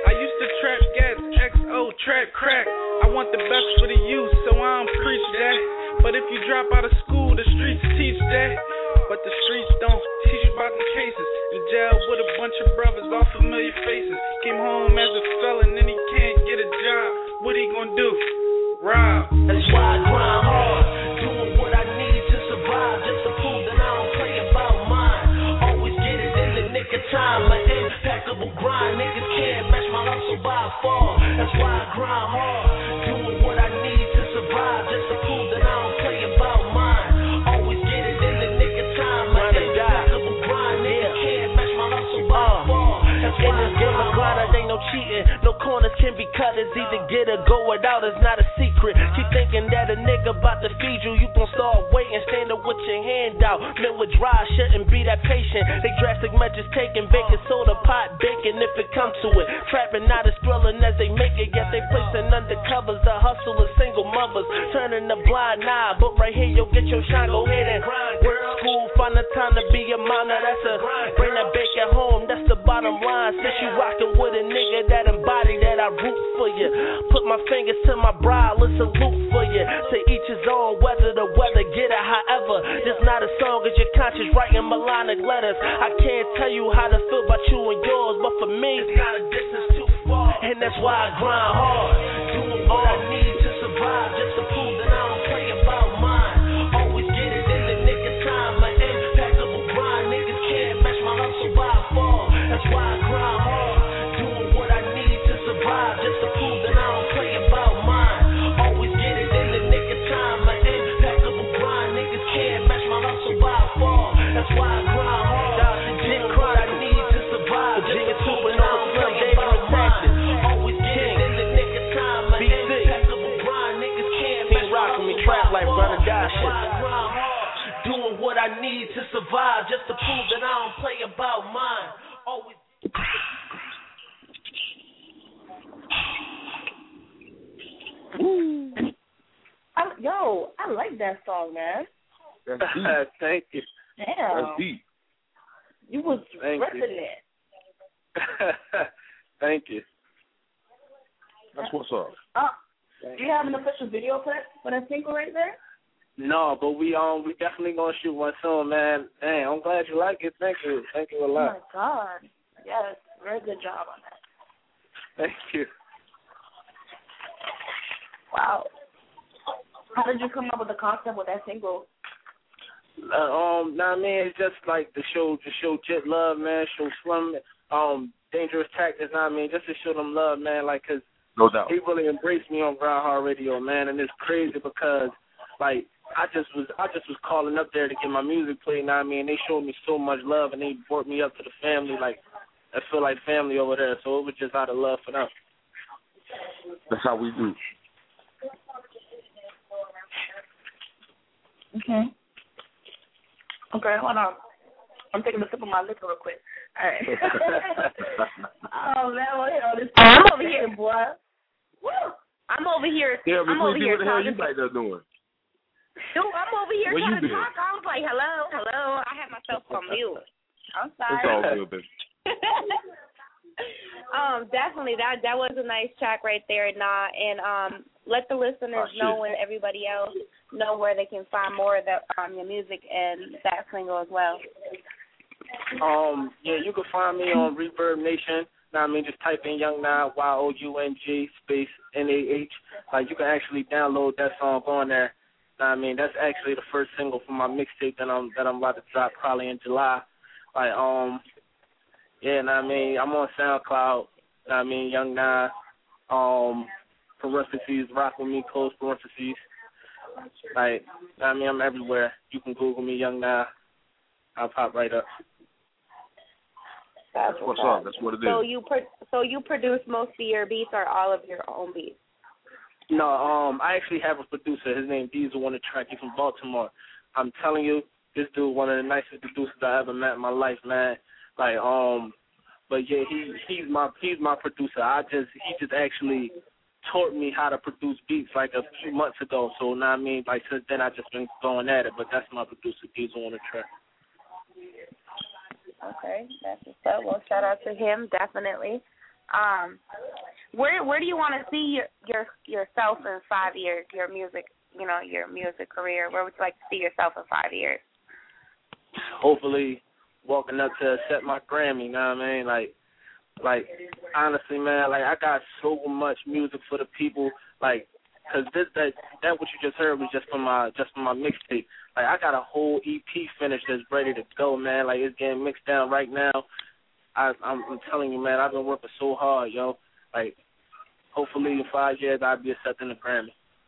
I used to trap gas, X O, trap crack. I want the best for the youth, so I don't preach that. But if you drop out of school, the streets teach that. But the streets don't teach you about the cases. In jail with a bunch of brothers, all familiar faces. Came home as a felon, and he can't get a job. What he gonna do? Rob.
That's why I grind hard, doing what I need to survive, just to prove that I don't play about mine. Always get it in the nick of time, an impeccable grind. Niggas can't match my hustle by far. That's why I grind hard, doing what I need to survive, just to prove that I don't play about mine. Always get it in the nick of time, an impeccable grind. Niggas can't match my hustle by far. That's why I grind hard.
Ain't no cheating, no corners can be cut. It's either get or go without. It's not a secret. Keep thinking that a nigga about to feed you, you gon' start waiting, stand up with your hand out. Men with dry shouldn't be that patient. They drastic measures taking, baking soda, pot baking if it comes to it. Trapping not as thrilling as they make it, yet they placing undercovers. The hustle of single mothers, turning a blind eye. But right here, you'll get your shine, go ahead and work school, find the time to be a minor. That's a bring that bacon home, that's the bottom line. Since you rockin' with a nigga that embody that, I root for you. Put my fingers to my brow, let's salute for you. To each his own, whether the weather get it. However, this not a song, it's your conscience writing melodic letters. I can't tell you how to feel about you and yours, but for me, it's not a distance too far. And that's why I grind hard, doing what I need to survive, just to prove that I don't play about mine. Always get it in the nick of time, an impeccable grind. Niggas can't match my hustle by far. That's why I grind hard, doing what I need to survive, just to prove that I don't play about mine. Always get it in the nick of time, an impeccable grind. Niggas can't match my hustle by far. That's why I grind hard, doing what I need to survive, just to prove that I don't play about mine. Always get it in the nick of time, an impeccable grind. Niggas can't match my hustle by far. That's why I grind hard, doing what I need to survive, just to prove that I don't play about mine. Always.
I, yo, I like that song, man.
That's deep.
Thank you.
Damn.
That's deep.
You was
Thank
ripping
you.
it.
Thank you.
That's what's up.
Uh, do you have an official video for that, for that single right there?
No, but we um we definitely gonna shoot one soon, man. Dang, I'm glad you like it. Thank you. Thank you a
Oh,
lot.
my God. Yes, very good job on that.
Thank you.
Wow. How did you come up with the concept with that single?
Uh, um, nah, man, it's just like the show, the show Jet Love, man, show Slim, um, Dangerous Tactics, nah, I mean, just to show them love, man, like, cause
no doubt
he really embraced me on Ground Hard Radio, man, and it's crazy because, like, I just was, I just was calling up there to get my music played, nah, I mean, they showed me so much love and they brought me up to the family, like, I feel like family over there, so it was just out of love for them.
That's how we do.
Okay. Okay, hold on. I'm taking a sip of my liquor real quick. All right. Oh, man, well, you know, this I'm over here, boy. Woo! I'm over here.
Yeah, but
I'm over
see
here
what the hell
talking.
you like that doing?
Dude, I'm over here
Where you
trying to
been?
talk. I was like, hello, hello. I had myself on mute. I'm sorry.
It's all good, baby.
um, definitely that that was a nice track right there, Nah, and um, let the listeners
Oh,
know and everybody else know where they can find more of the, um your music and that single as well.
Um, yeah, you can find me on Reverb Nation. Now, I mean, just type in Young Nah, Y O U N G space N A H. Like, you can actually download that song on there. Now, I mean, that's actually the first single from my mixtape that I'm that I'm about to drop probably in July. Like, um, yeah, now, I mean, I'm on SoundCloud. Now, I mean, Young Nah, um, parentheses, rock with me, close parentheses. Like, I mean, I'm everywhere. You can Google me, Young Nah. I'll pop right up.
That's
what's up. That's what it is.
So you pro- so you produce most of your beats or all of your own beats?
No, um, I actually have a producer. His name Diesel on the track. He's from Baltimore. I'm telling you, this dude, one of the nicest producers I ever met in my life, man. Like, um, but yeah, he he's my he's my producer. I just he just actually taught me how to produce beats like a few months ago. So now I mean, like since then I just been going at it. But that's my producer, Diesel on the track.
Okay, that's what's up. Well, shout out to him, definitely. Um, where where do you want to see your, your yourself in five years? Your music, you know, your music career. Where would you like to see yourself in five years?
Hopefully, walking up to accept my Grammy. You know what I mean? Like, like honestly, man, like I got so much music for the people. Like, cause this that that what you just heard was just from my just from my mixtape. Like I got a whole E P finished that's ready to go, man. Like it's getting mixed down right now. I, I'm, I'm telling you, man, I've been working so hard, yo. Like, hopefully in five years I'll be accepting the Grammy.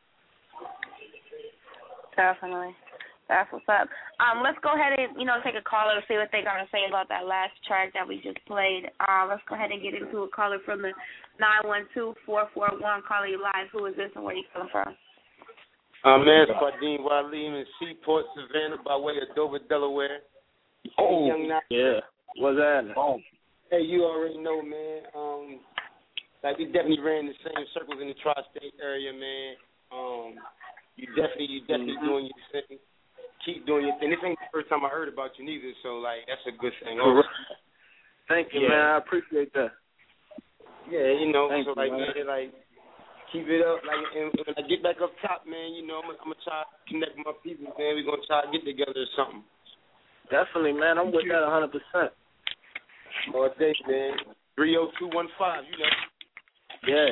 Definitely. That's what's up. Um, let's go ahead and, you know, take a caller and see what they're going to say about that last track that we just played. Uh, let's go ahead and get into a caller from the nine one two, four four one. Calling you live. Who is this and where are you coming from?
Uh, man, it's Quadine Waleem in Seaport, Savannah, by way of Dover, Delaware.
Oh,
Young Nine.
yeah. What's that?
Oh. Hey, you already know, man. Um, like, we definitely ran the same circles in the tri-state area, man. Um, you definitely, you definitely
mm-hmm.
doing your thing. Keep doing your thing. This ain't the first time I heard about you neither, so, like, that's a good thing.
Thank you,
yeah.
man. I appreciate that.
Yeah, you know,
Thank
so,
you,
like,
man.
man, like, keep it up. Like, and when I get back up top, man, you know, I'm going to try to connect with my people, man. We're going to try to get together or something.
Definitely, man. I'm with that one hundred percent.
All day, man. three oh two one five, you know.
Yeah.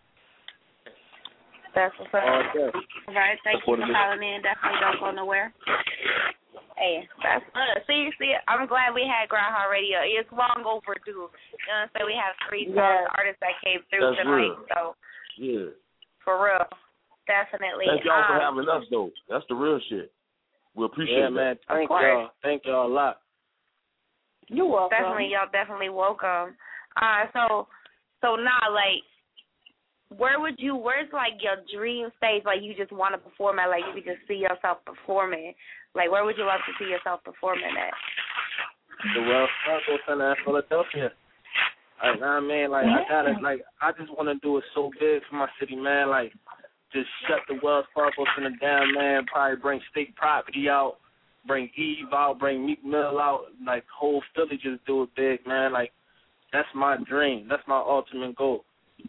That's what's up.
All day.
All right, thank you for calling in. Definitely don't go nowhere. Hey, that's good. See, see, I'm glad we had Groundhog Radio. It's long overdue. You know what I'm saying? We have three
Yeah.
artists that came through
That's
tonight.
real.
So,
Yeah.
for real. Definitely.
Thank y'all for
Um,
having us, though. That's the real shit. We appreciate
Yeah, man.
that.
Thank y'all. Thank y'all a lot.
You're welcome. Definitely, y'all definitely welcome. Uh, so, so now, like, where would you, where's, like, your dream stage, like, you just want to perform at, like, you could just see yourself performing? Like, where would you love to see yourself performing at?
The Wells Fargo Center in Philadelphia. Like, you know what I mean? Like, I gotta, like, I just want to do it so big for my city, man. Like, just shut the Wells Fargo Center down, man. Probably bring State Property out, bring Eve out, bring Meek Mill out. Like, whole Philly just do it big, man. Like, that's my dream. That's my ultimate goal.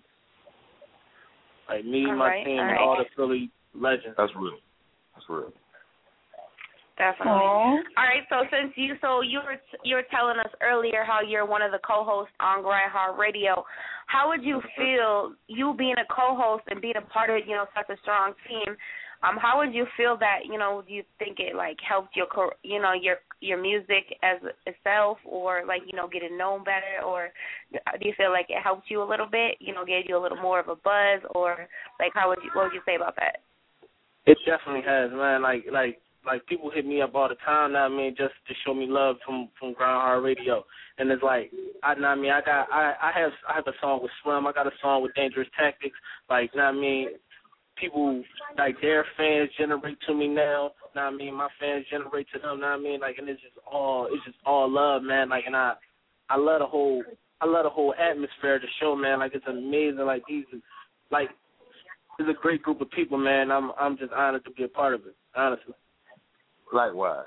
Like, me,
all
my
right,
team,
all
and
right.
all the Philly legends.
That's real. That's real.
Definitely. All right. So since you, so you were you were telling us earlier how you're one of the co-hosts on Grindhard Radio. How would you feel you being a co-host and being a part of, you know, such a strong team? Um, how would you feel that, you know, do you think it like helped your, you know, your your music as itself, or like, you know, getting known better, or do you feel like it helped you a little bit, you know, gave you a little more of a buzz, or like how would you, what would you say about that?
It definitely has, man. Like, like, like people hit me up all the time. Now, I mean, just to show me love from from Groundhard Radio, and it's like, I, know what I mean, I got, I, I have, I have a song with Slim. I got a song with Dangerous Tactics. Like, know what I mean, people like their fans generate to me now. Know what I mean, my fans generate to them. Know what I mean, like, and it's just all, it's just all love, man. Like, and I, I love the whole, I love the whole atmosphere of the show, man. Like, it's amazing. Like, these, like, it's a great group of people, man. I'm, I'm just honored to be a part of it, honestly.
Likewise.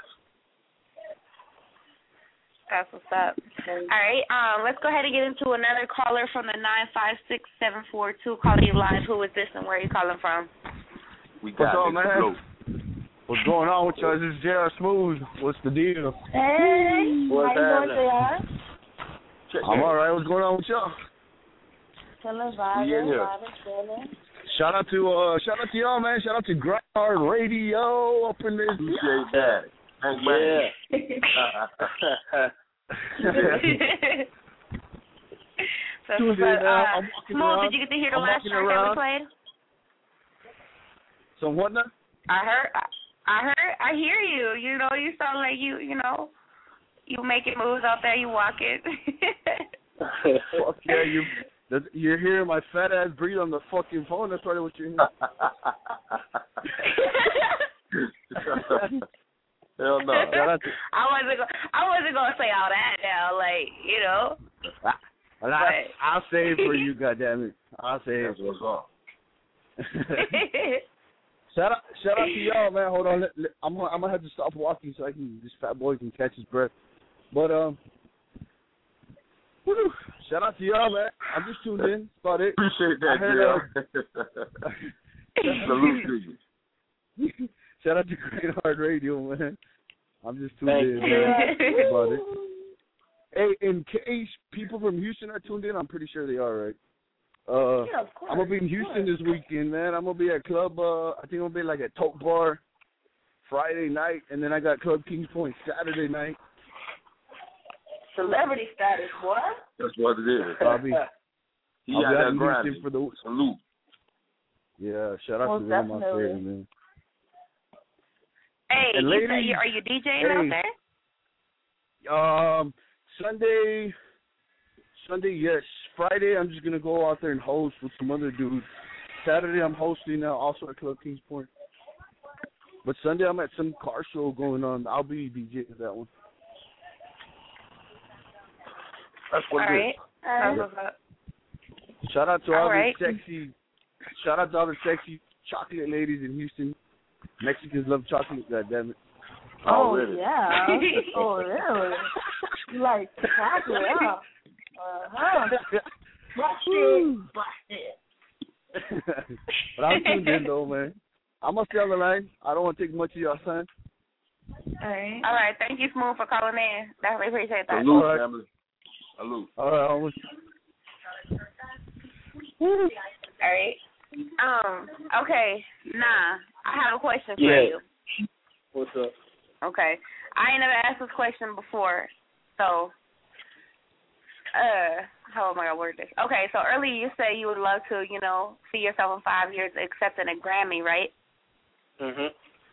That's what's up. All right, um, let's go ahead and get into another caller from the nine five six seven four two. Calling you live. Who is this and where are you calling from?
We got
What's up,
it.
man? What's going on with y'all? This is J R Smooth. What's the deal?
Hey,
What's
how you doing,
happening?
J R?
I'm all right. What's going on with y'all?
Chilling, vibing,
We in here.
vibing, chilling.
Shout out to uh, shout out to y'all, man. Shout out to Groundhard Radio up in this.
Appreciate that. Thanks, man.
Yeah.
So,
Tuesday,
but,
man.
uh,
I'm walking
Smooth,
around.
did you get to hear the
I'm
last
walking
track that we
around.
played?
So what now?
I heard, I, I heard, I hear you. You know, you sound like you, you know, you making moves out there. You walking.
Fuck yeah, you. that- You're hearing my fat ass breathe on the fucking phone. That's probably what you're hearing.
Hell no.
Shout out to,
I wasn't, go, I wasn't gonna say all that now, like you know.
well, I, I'll say it for you, goddammit. I'll say it.
That's what's up.
Shout out, shout out to y'all, man. Hold on, let, let, I'm gonna, I'm gonna have to stop walking so I can, this fat boy can catch his breath. But um, Woo. Shout out to y'all, man. I'm just tuned in. That's about it.
Appreciate that,
Jill.
Uh, Salute to you.
Shout out to Great Heart Radio, man. I'm just tuned
Thank
in,
you.
man. That's about it. Hey, in case people from Houston are tuned in, I'm pretty sure they are, right? Uh,
Yeah, of course,
I'm gonna be in Houston this weekend, man. I'm gonna be at Club. Uh, I think I'm gonna be like at Toke Bar Friday night, and then I got Club Kings Point Saturday night.
Celebrity status, boy.
That's what it is.
I'll be,
He
I'll
got
be out
that
in
grind.
Houston for the
Salute.
Yeah, shout out
Most
to them out
definitely.
there, man.
Hey,
And
you
ladies,
say you, are you DJing out
hey.
there?
Um, Sunday, Sunday, yes. Friday, I'm just gonna go out there and host with some other dudes. Saturday, I'm hosting uh, also at Club Kings Point. But Sunday, I'm at some car show going on. I'll be DJing at that one.
That's what
All
it
right.
is.
That's
Yeah.
what's up.
Shout out to all,
All
the
right.
sexy, shout out to all the sexy chocolate ladies in Houston. Mexicans love chocolate. God damn it.
Oh,
Already.
yeah. Oh, really? You like chocolate, huh? Uh-huh. Busted. Busted.
But I'm tuned in though, man. I'm gonna stay on the line. I don't want to take much of your time.
All right.
All right. Thank you, Smooth, for calling in. Definitely appreciate that.
Salute,
All right.
family. Salute.
All right, almost.
All right. Um. Okay. Nah. I have a question for
Yeah.
you.
What's up?
Okay. I ain't never asked this question before, so. Uh. How am I gonna word this? Okay. So earlier you said you would love to, you know, see yourself in five years accepting a Grammy, right?
Mhm.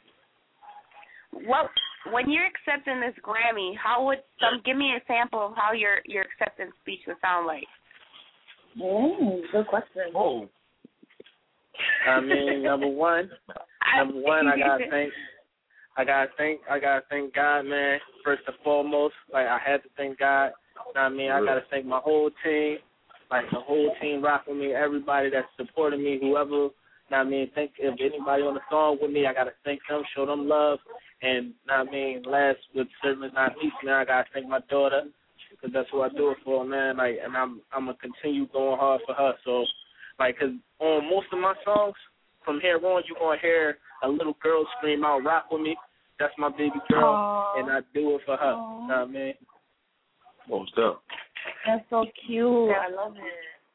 What when you're accepting this Grammy, how would some give me a sample of how your your acceptance speech would sound like?
Mm, good question.
Oh.
I mean, number one, number one, I gotta thank, I gotta thank, I gotta thank God, man. First and foremost, like I had to thank God. You know what I mean, I gotta thank my whole team, like the whole team rocking me, everybody that's supporting me, whoever. You know what I mean, thank if anybody on the song with me, I gotta thank them, show them love, and you know what I mean, last but certainly not least, man, I gotta thank my daughter, because that's what I do it for, man. Like, and I'm I'm gonna continue going hard for her. So, like, cause on most of my songs, from here on, you're gonna hear a little girl scream out, "Rock with me." That's my baby girl,
Aww.
and I do it for her.
Aww.
You know what I mean?
Most up.
That's so cute. I love it.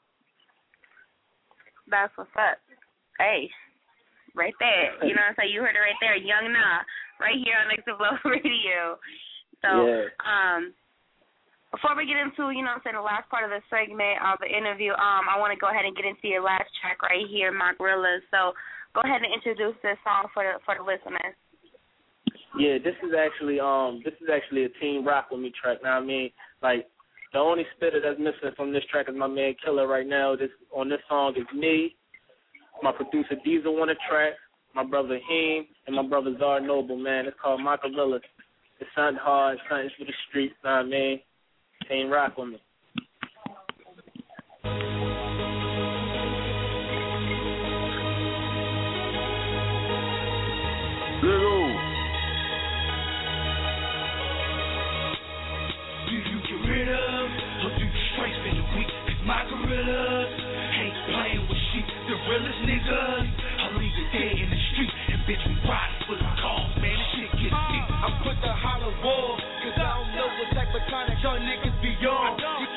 That's what's up. Hey, right there. You know what I'm saying? You heard it right there. Young Nah, right here on Next Flow Radio. So,
Yeah.
um, before we get into, you know what I'm saying, the last part of the segment of the interview, um, I want to go ahead and get into your last track right here, My Gorillas. So go ahead and introduce this song for the for the listeners.
Yeah, this is actually um this is actually a Team Rock With Me track. Now I mean, like the only spitter that's missing from this track is my man Killer right now. This on this song is me, my producer Diesel on the track, my brother Heem, and my brother Zar Noble, man. It's called My Gorillas. It's something hard, something for the streets, know what I mean? Team Rock With Me.
Little.
Do you get rid of, or do you straight spin the week? Cause my gorillas ain't playing with shit. The realest niggas, I leave it dead in the street. And bitch, we riding for the cause, man. This shit gets deep.
I put the hollow wall, cause I don't know what type of contact y'all niggas be on. You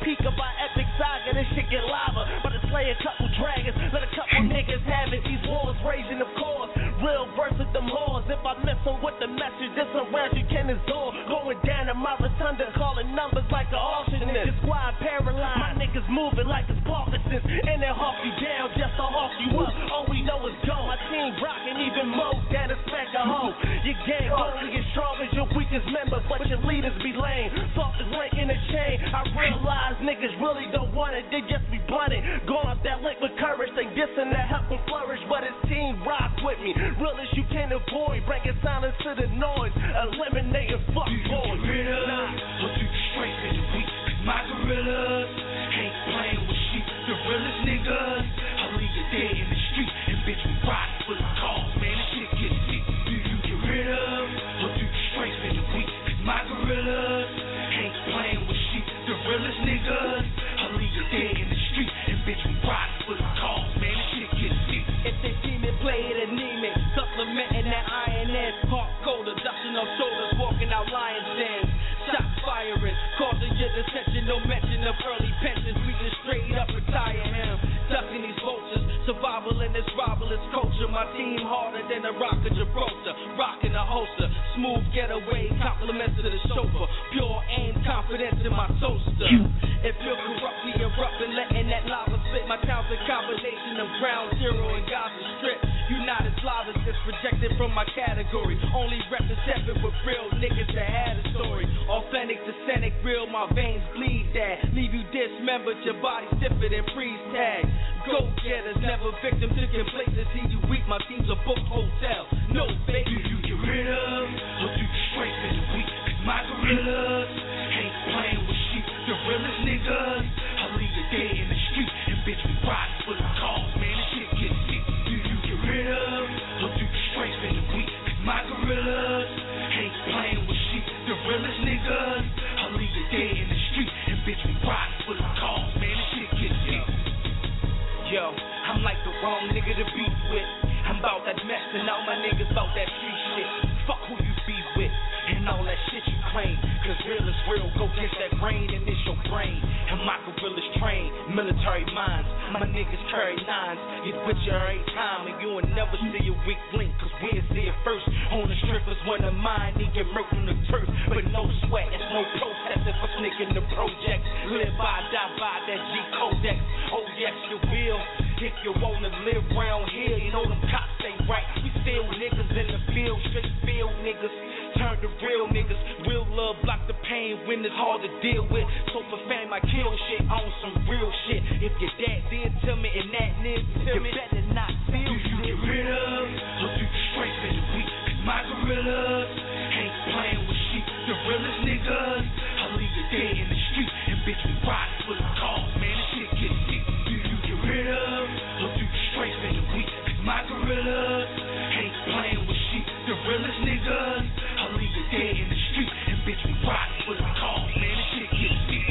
peak of our epic saga, this shit get lava. But to slay a couple dragons, let a couple niggas have it. These walls raising, of course. Real verse with them laws. If I miss them with the message, this around you can absorb. Going down to my rotunda, calling numbers like an arsonist. The squad paralyzed, my niggas moving like it's Parkinson's. And they hawk you down just to hawk you up. All we know is go. My team rocking even more than a speck of hoe. Your gang only as strong as your weakest member, but your leaders be lame. Soft as link in the chain. I realize niggas really don't want it, they just be blunted. Going off that link with courage, they dissing to help them flourish, but his team rocks with me. Real as you can avoid, breaking silence to the noise, eliminating fuck boys.
Nah, but you straight to the weak. My gorillas ain't playing with sheep. The realest niggas, I'll leave you dead in the street. And bitch, we rock for the cause, man. This shit gets deep. Do you get rid of, or do you straight to the weak? My gorillas ain't playing with sheep. The realest niggas, I'll leave you dead in the street. And bitch, we rock for the cause, man. This shit gets deep.
If they see me play it anemic, supplementing that iron ass, hard colder, dusting on shoulders, walking out lion's dens. Shots firing, causing your dissension, no mention of early pensions. We just straight up retire him, ducking these vultures. Survival in this rivalous culture. My team harder than a rock of Gibraltar, rocking a holster. Smooth getaway, compliments to the chauffeur. Pure aim, confidence in my toaster. If you're corruptly erupting, letting that lava spit, my town's a combination of ground zero and Gaza Strip. United Slavs is rejected from my category. Only represented with real niggas that had a story. Authentic to scenic, real, my veins bleed that. Leave you dismembered, your body stiffer than freeze tag. Go getters, never victim to complacency. You weak, my team's a book hotel. No fake.
Do you get rid of, or do you straight to the weak? My gorillas ain't playing with sheep. The realest niggas, I'll leave you dead in the street. And bitch, we rock for the cause, man. This shit gets deep. Do you get rid of, or do you straight to the weak? My gorillas ain't playing with sheep. The realest niggas, I'll leave you dead in the street. And bitch, we rock for the cause, man. This shit gets deep.
Yo, I'm like the wrong nigga to be with. I'm about that mess and all my niggas about that street shit. Fuck who you be with and all that shit you claim. Cause real is real, go against that rain and it's your brain. And my gorillas train, military minds. My niggas carry nines, get with you every time. And you will never see a weak link, cause we'll see it first. On the strippers when the mind, he get murked on the turf. But no sweat, it's no protesting for sneaking the project. Live by, die by that G Codex. Oh yes, you will. If you wanna live round here, you know them cops ain't right. We still niggas in the field, straight field niggas. Turn to real niggas. Real love block the pain when it's hard to deal with. So for fame I kill shit on some real shit. If your dad did to me and that nigga to me, you better not feel
Do you get rid of, or do you straight to the weak? My gorillas ain't playing with sheep. The realest niggas, I'll leave you dead in the street. And bitch, we rock for the cause, man. This shit gets deep. Do you get rid of, or do you straight to the weak? My gorillas ain't playing with sheep. The realest niggas, I'll leave you dead in the street. And bitch, we rock for the cause, man. This shit gets deep.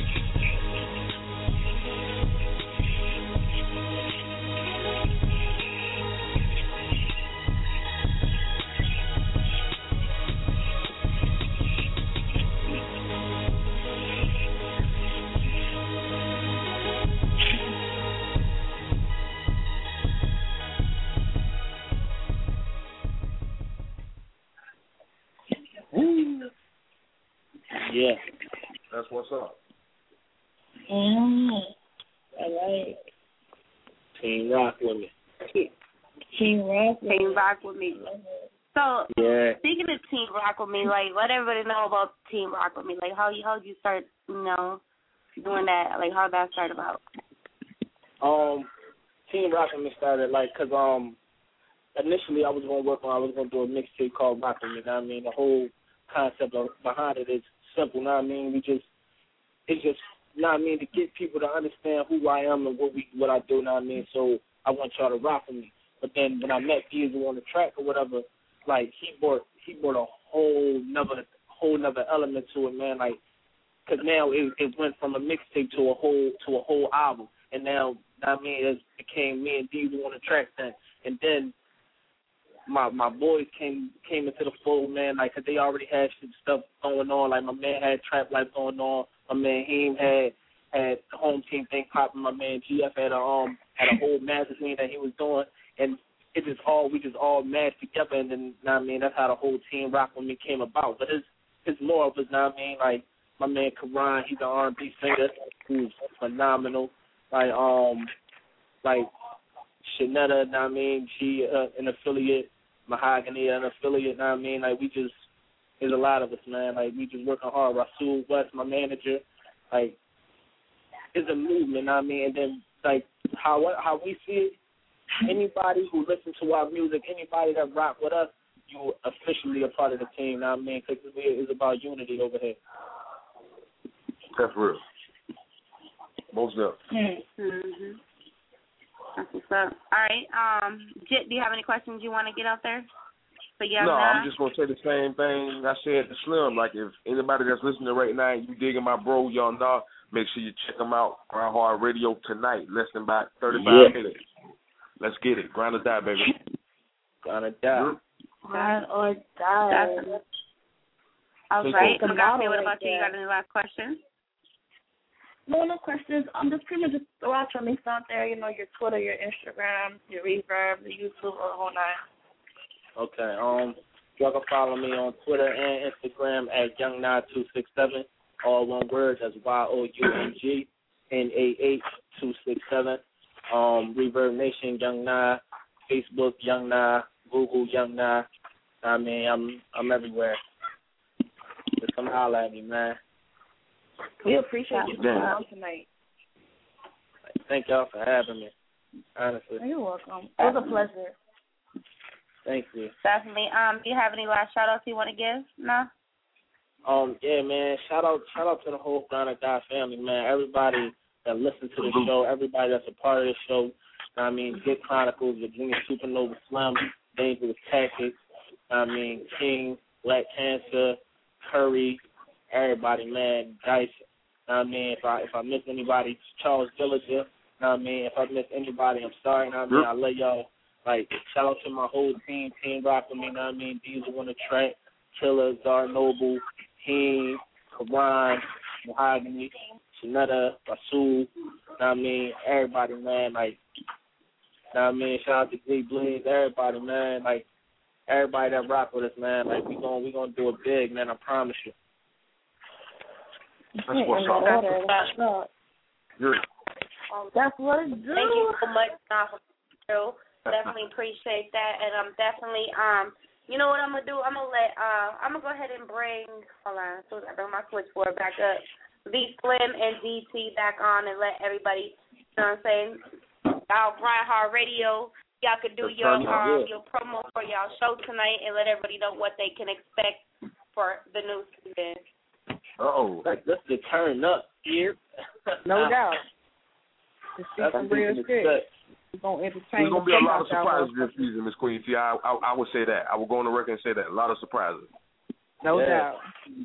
Yeah.
That's what's up.
Mm. All right.
Team rock with me.
Team rock.
Team rock with me. So
yeah.
Speaking of Team Rock with me, like let everybody know about Team Rock with me. Like how you how you start, you know, doing that? Like how that start about?
Um, Team Rock with me started like cause um initially I was gonna work on I was gonna do a mixtape called Rock with me. You know what I mean? The whole concept of, behind it is simple. You know what I mean? We just it's just you know what I mean to get people to understand who I am and what we what I do. You know what I mean? So I want y'all to rock with me. But then when I met Diesel on the track or whatever, like he brought he brought a whole nother whole nother element to it, man. Like, cause now it, it went from a mixtape to a whole to a whole album, and now I mean it became me and Diesel on the track then, and then my my boys came came into the fold, man. Like, cause they already had some stuff going on. Like my man had Trap Life going on. My man Heem had had the home team thing popping. My man G F had a um had a whole magazine that he was doing, and it just all we just all mashed together, and then you know what I mean that's how the whole team Rock With Me came about. But it's it's more of it, you know what I mean, like my man Karan, he's an R and B singer who's phenomenal. Like um like Shanetta, you know what I mean, she uh, an affiliate, Mahogany an affiliate, you know what I mean, like we just there's a lot of us, man. Like we just working hard. Rasul West, my manager, like it's a movement, you know what I mean, and then like how how we see it. Anybody who listens to our music, anybody that rock with us, you're officially a part of the team. Now I mean, because it's about unity over here.
That's real. Most definitely.
Mm-hmm. That's what's up. All right. Um, Jit, do you have any questions you want to get out there? So yeah.
No, I'm just gonna say the same thing I said to Slim. Like if anybody that's listening right now, you digging my bro, y'all know, make sure you check him out. Grind Hard Radio tonight, less than about thirty-five
yeah.
minutes. Let's get it. Grind or die, baby.
Grind or die.
Grind or die.
All right. Magasi, what about you? You got any last questions?
No, no questions. Um, just pretty much just throw out your links out there. You know, your Twitter, your Instagram, your Reverb, your YouTube, or the whole nine.
Okay. Um, y'all can follow me on Twitter and Instagram at Young Nah two six seven. All one word. That's Y O U N G N A H two six seven. Um, Reverb Nation, Young Nah, Facebook, Young Nah, Google, Young Nah. I mean, I'm I'm everywhere. Just come holler at me, man.
We appreciate you coming on tonight.
Thank y'all for having me. Honestly.
You're welcome. It was a pleasure.
Thank you.
Definitely. Um, do you have any last shout outs you want to give? No?
Um, yeah, man. Shout out shout out to the whole Grind or Die family, man. Everybody that listens to the show, everybody that's a part of the show. I mean, Jit Chronicles, Virginia Supernova Slim, Dangerous Tactics, I mean, King, Black Cancer, Curry, everybody, man, Dice. I mean, if I if I miss anybody, Charles Dillinger. I mean, if I miss anybody, I'm sorry. I mean, I love y'all. Like, shout out to my whole team, Team Rock With Me. I mean, Diesel on the track, Triller, Zar Noble, Heen, Karan, Mahogany, Shanetta, Rasul. I mean, everybody, man. Like, I mean, shout out to G Bleeds, everybody, man. Like, everybody that rock with us, man. Like, we gonna we gonna do it big, man. I promise you.
That's what's up.
That's up.
You're...
Um, that's what it do.
Thank you so much, Nah. Definitely appreciate that, and I'm definitely um. You know what I'm gonna do? I'm gonna let uh. I'm gonna go ahead and bring. Hold on. So I bring my switchboard back up. V Slim and D T back on, and let everybody. You know what I'm saying? Y'all Grind Hard Radio. Y'all could do your um your promo for y'all show tonight, and let everybody know what they can expect for the new season.
Oh, like let's get turned up here.
No doubt. This is some real shit. We're gonna entertain.
There's gonna be a lot of surprises this season, Miss Queen. See, I, I I would say that. I would go on the record and say that. A lot of surprises.
No
yeah.
doubt.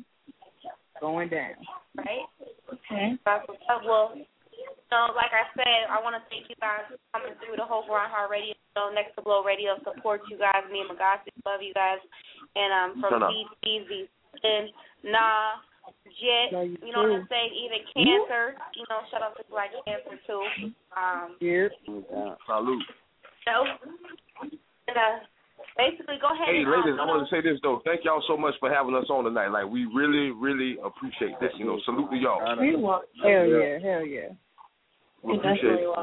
Going down.
Right?
Okay.
That's what's up. Well, you know, like I said, I want to thank you guys for coming through the whole Grind Hard Radio show, Next to Blow Radio. Support you guys. Me and Magasi love you guys. And um, from D T V, and Nah, Jit, you know what I'm saying? Even Cancer, you know, shout out to Black Cancer too. Um,
yeah.
Salute.
So, and, uh, basically, go ahead.
Hey,
and,
ladies,
um,
I want to say this though. Thank y'all so much for having us on tonight. Like, we really, really appreciate this. You know, salute to y'all.
Hell yeah, hell yeah.
We appreciate it.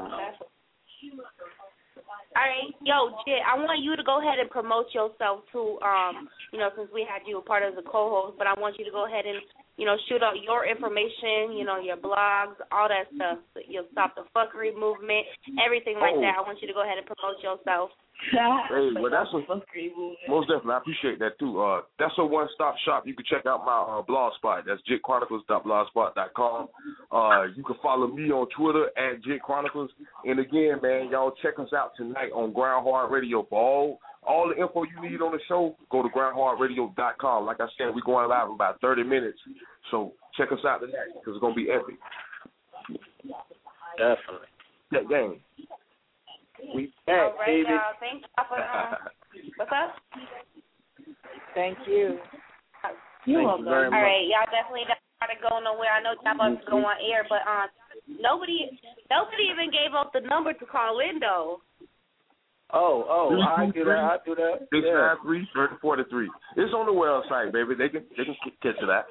All right, yo, Jit, I want you to go ahead and promote yourself too. Um, you know, since we had you a part of the co-host, but I want you to go ahead and, you know, shoot out your information, you know, your blogs, all that stuff. You'll Stop the Fuckery movement, everything like
oh.
that. I want you to go ahead and promote yourself.
Hey, well, that's a, most definitely. I appreciate that too. Uh, that's a one-stop shop. You can check out my uh, blog spot. That's jit chronicles dot blogspot dot com. Uh, you can follow me on Twitter at Jit Chronicles. And again, man, y'all check us out tonight on Grind Hard Radio. For all all the info you need on the show, go to grind hard radio dot com. Like I said, we're going live in about thirty minutes. So check us out tonight because it's gonna be epic.
Definitely.
Yeah, gang.
We back,
all right,
baby.
y'all. Thank y'all for um, what's up?
Thank you.
You're
Thank
welcome.
you very
All
much.
right, y'all definitely try to not go nowhere. I know y'all about to go on air, but um, nobody nobody even gave up the number to call in though.
Oh, oh, I do that. I do that.
Six nine three thirty forty three. It's on the website, baby. They can they can catch to that.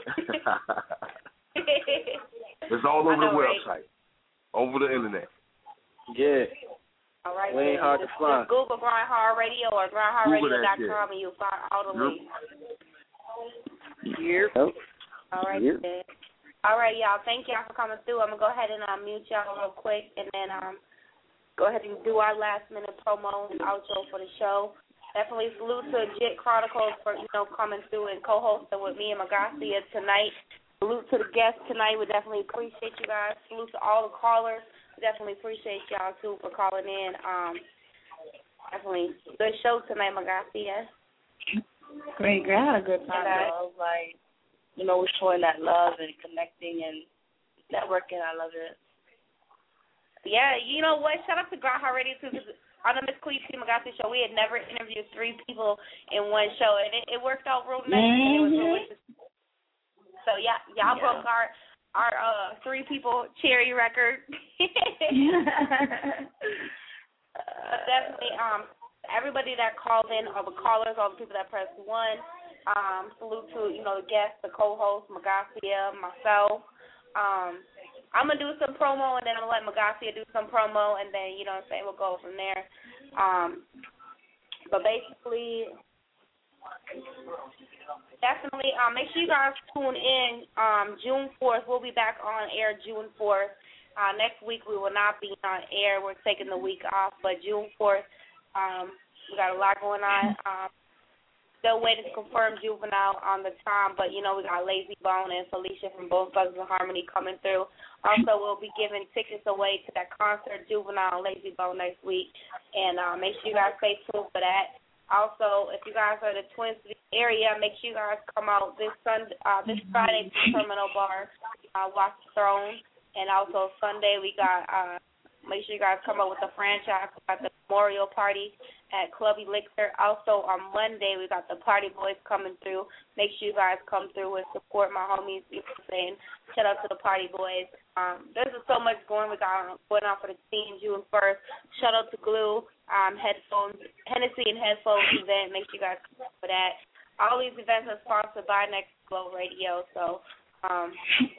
It's all over
know,
the
right?
website, over the internet.
Yeah.
All right.
We ain't hard to
just,
find.
just Google Grind Hard Radio or grind hard radio dot com and you'll find all the links.
Yep.
All right.
Yep.
Then. All right, y'all. Thank y'all for coming through. I'm gonna go ahead and uh, mute y'all real quick, and then um, go ahead and do our last minute promo and outro for the show. Definitely salute to Jit Chronicles for you know coming through and co-hosting with me and Magacia tonight. Salute to the guests tonight. We definitely appreciate you guys. Salute to all the callers. We definitely appreciate y'all too for calling in. Um, definitely good show tonight, Magacia.
Great, great. I had a good time.
Okay.
Though. Like, you know, we're showing that love and connecting and networking. I love it.
Yeah, you know what? Shout out to Grind Hard Radio too, because on the Miss Queen T Magacia show, we had never interviewed three people in one show, and it, it worked out real nice.
Mm-hmm.
It was really, so yeah, y'all
Yeah.
broke our our uh, three people cherry record. uh, definitely, um, everybody that called in, all the callers, all the people that pressed one. Um, salute to you know the guests, the co-host, Magacia, myself. Um, I'm going to do some promo, and then I'm going to let Magacia do some promo, and then, you know what I'm saying, we'll go from there. Um, but basically, definitely um, make sure you guys tune in um, June fourth. We'll be back on air June fourth. Uh, next week we will not be on air. We're taking the week off, but June fourth, um, we got a lot going on. Um, Still waiting to confirm Juvenile on the time, but, you know, we got Lazy Bone and Felicia from Both Bugs of Harmony coming through. Also, we'll be giving tickets away to that concert, Juvenile and Lazy Bone, next week. And uh, make sure you guys stay tuned for that. Also, if you guys are in the Twin Cities area, make sure you guys come out this Sunday, uh, this Friday to Terminal Bar, uh, watch the Throne. And also Sunday, we got, uh, make sure you guys come out with the franchise. We got the memorial party at Club Elixir. Also on Monday, we got the Party Boys coming through. Make sure you guys come through and support my homies. You know what I'm saying? Shout out to the Party Boys. Um, there's just so much going. We got going on for the team June first. Shout out to Glue, um, headphones, Hennessy and headphones event. Make sure you guys come for that. All these events are sponsored by Next Glow Radio. So, um,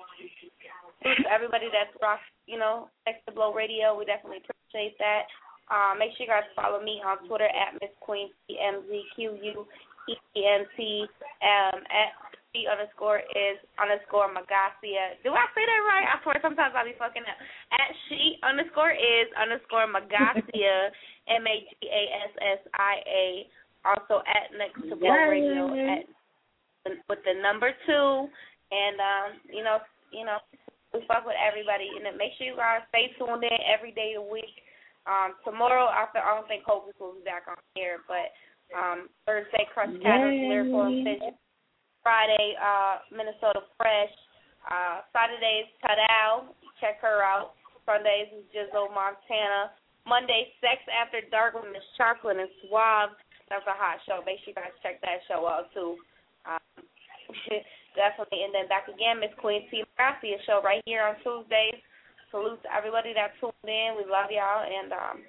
to everybody that's rocked, you know, Next Glow Radio, we definitely appreciate that. Uh, make sure you guys follow me on Twitter at Miss Queen C M Z Q U E N T um, at C underscore is underscore Magacia. Do I say that right? I swear sometimes I'll be fucking up. At she underscore is underscore Magacia M A G A S S I A. Also at Next to Blow Radio at with the number two. And um, you know, you know, we fuck with everybody. And then make sure you guys stay tuned in every day of the week. Um, tomorrow, after I don't think Hopeless will be back on air, but um, Thursday, Crush Catalyst, Lyrical Incision. Friday, uh, Minnesota Fresh. Uh, Saturdays, Tadal. Check her out. Sundays is Jizzle, Montana. Monday, Sex After Dark with Miss Chocolate and Suave. That's a hot show. Make sure you guys check that show out, too. Um, definitely. And then back again, Miss Queen T. Magacia show right here on Tuesdays. Salute to everybody that tuned in. We love y'all, and um,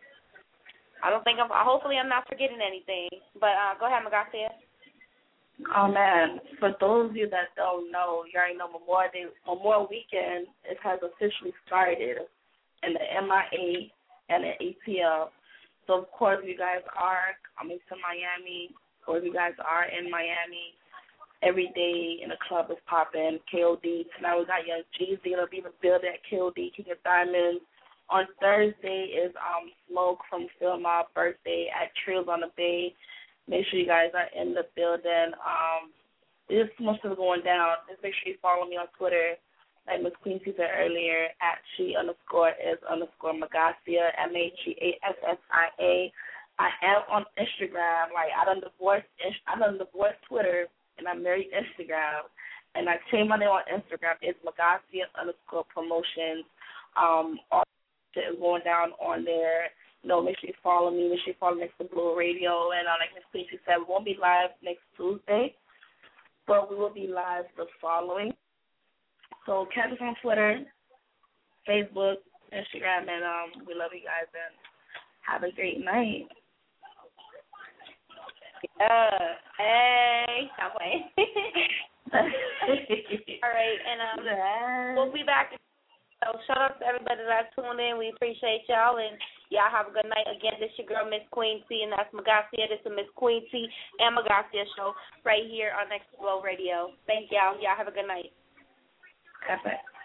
I don't think I'm. Hopefully, I'm not forgetting anything. But uh, go ahead, Magacia.
Oh man! For those of you that don't know, you already know Memorial Day, Memorial Weekend. It has officially started in the M I A and the A T L. So of course, if you guys are coming to Miami, or if you guys are in Miami. Every day in the club is popping. K O D. Tonight we got Young Jeezy. It'll be the building at K O D, King of Diamonds. On Thursday is um Smoke from Phil Mob birthday at Trills on the Bay. Make sure you guys are in the building. Um, there's so much stuff going down. Just make sure you follow me on Twitter, like Miss Queen said earlier, at she underscore is underscore Magacia, M A G A S S I A. I am on Instagram. Like I done divorced. I done divorced Twitter. And I married Instagram, and I changed my name on Instagram. It's Magacia underscore promotions. Um, all shit is going down on there. You know, make sure you follow me. Make sure you follow Next to Blue Radio. And uh, like Miss Quincy said, we won't be live next Tuesday, but we will be live the following. So catch us on Twitter, Facebook, Instagram, and um, we love you guys and have a great night.
Uh, hey, stop playing. All right, and um, we'll be back. So shout out to everybody that tuned in. We appreciate y'all, and y'all have a good night. Again, this your girl, Miss Queen T, and that's Magacia. This is Miss Queen T and Magacia show right here on Next Flow Radio. Thank y'all. Y'all have a good night.
Perfect.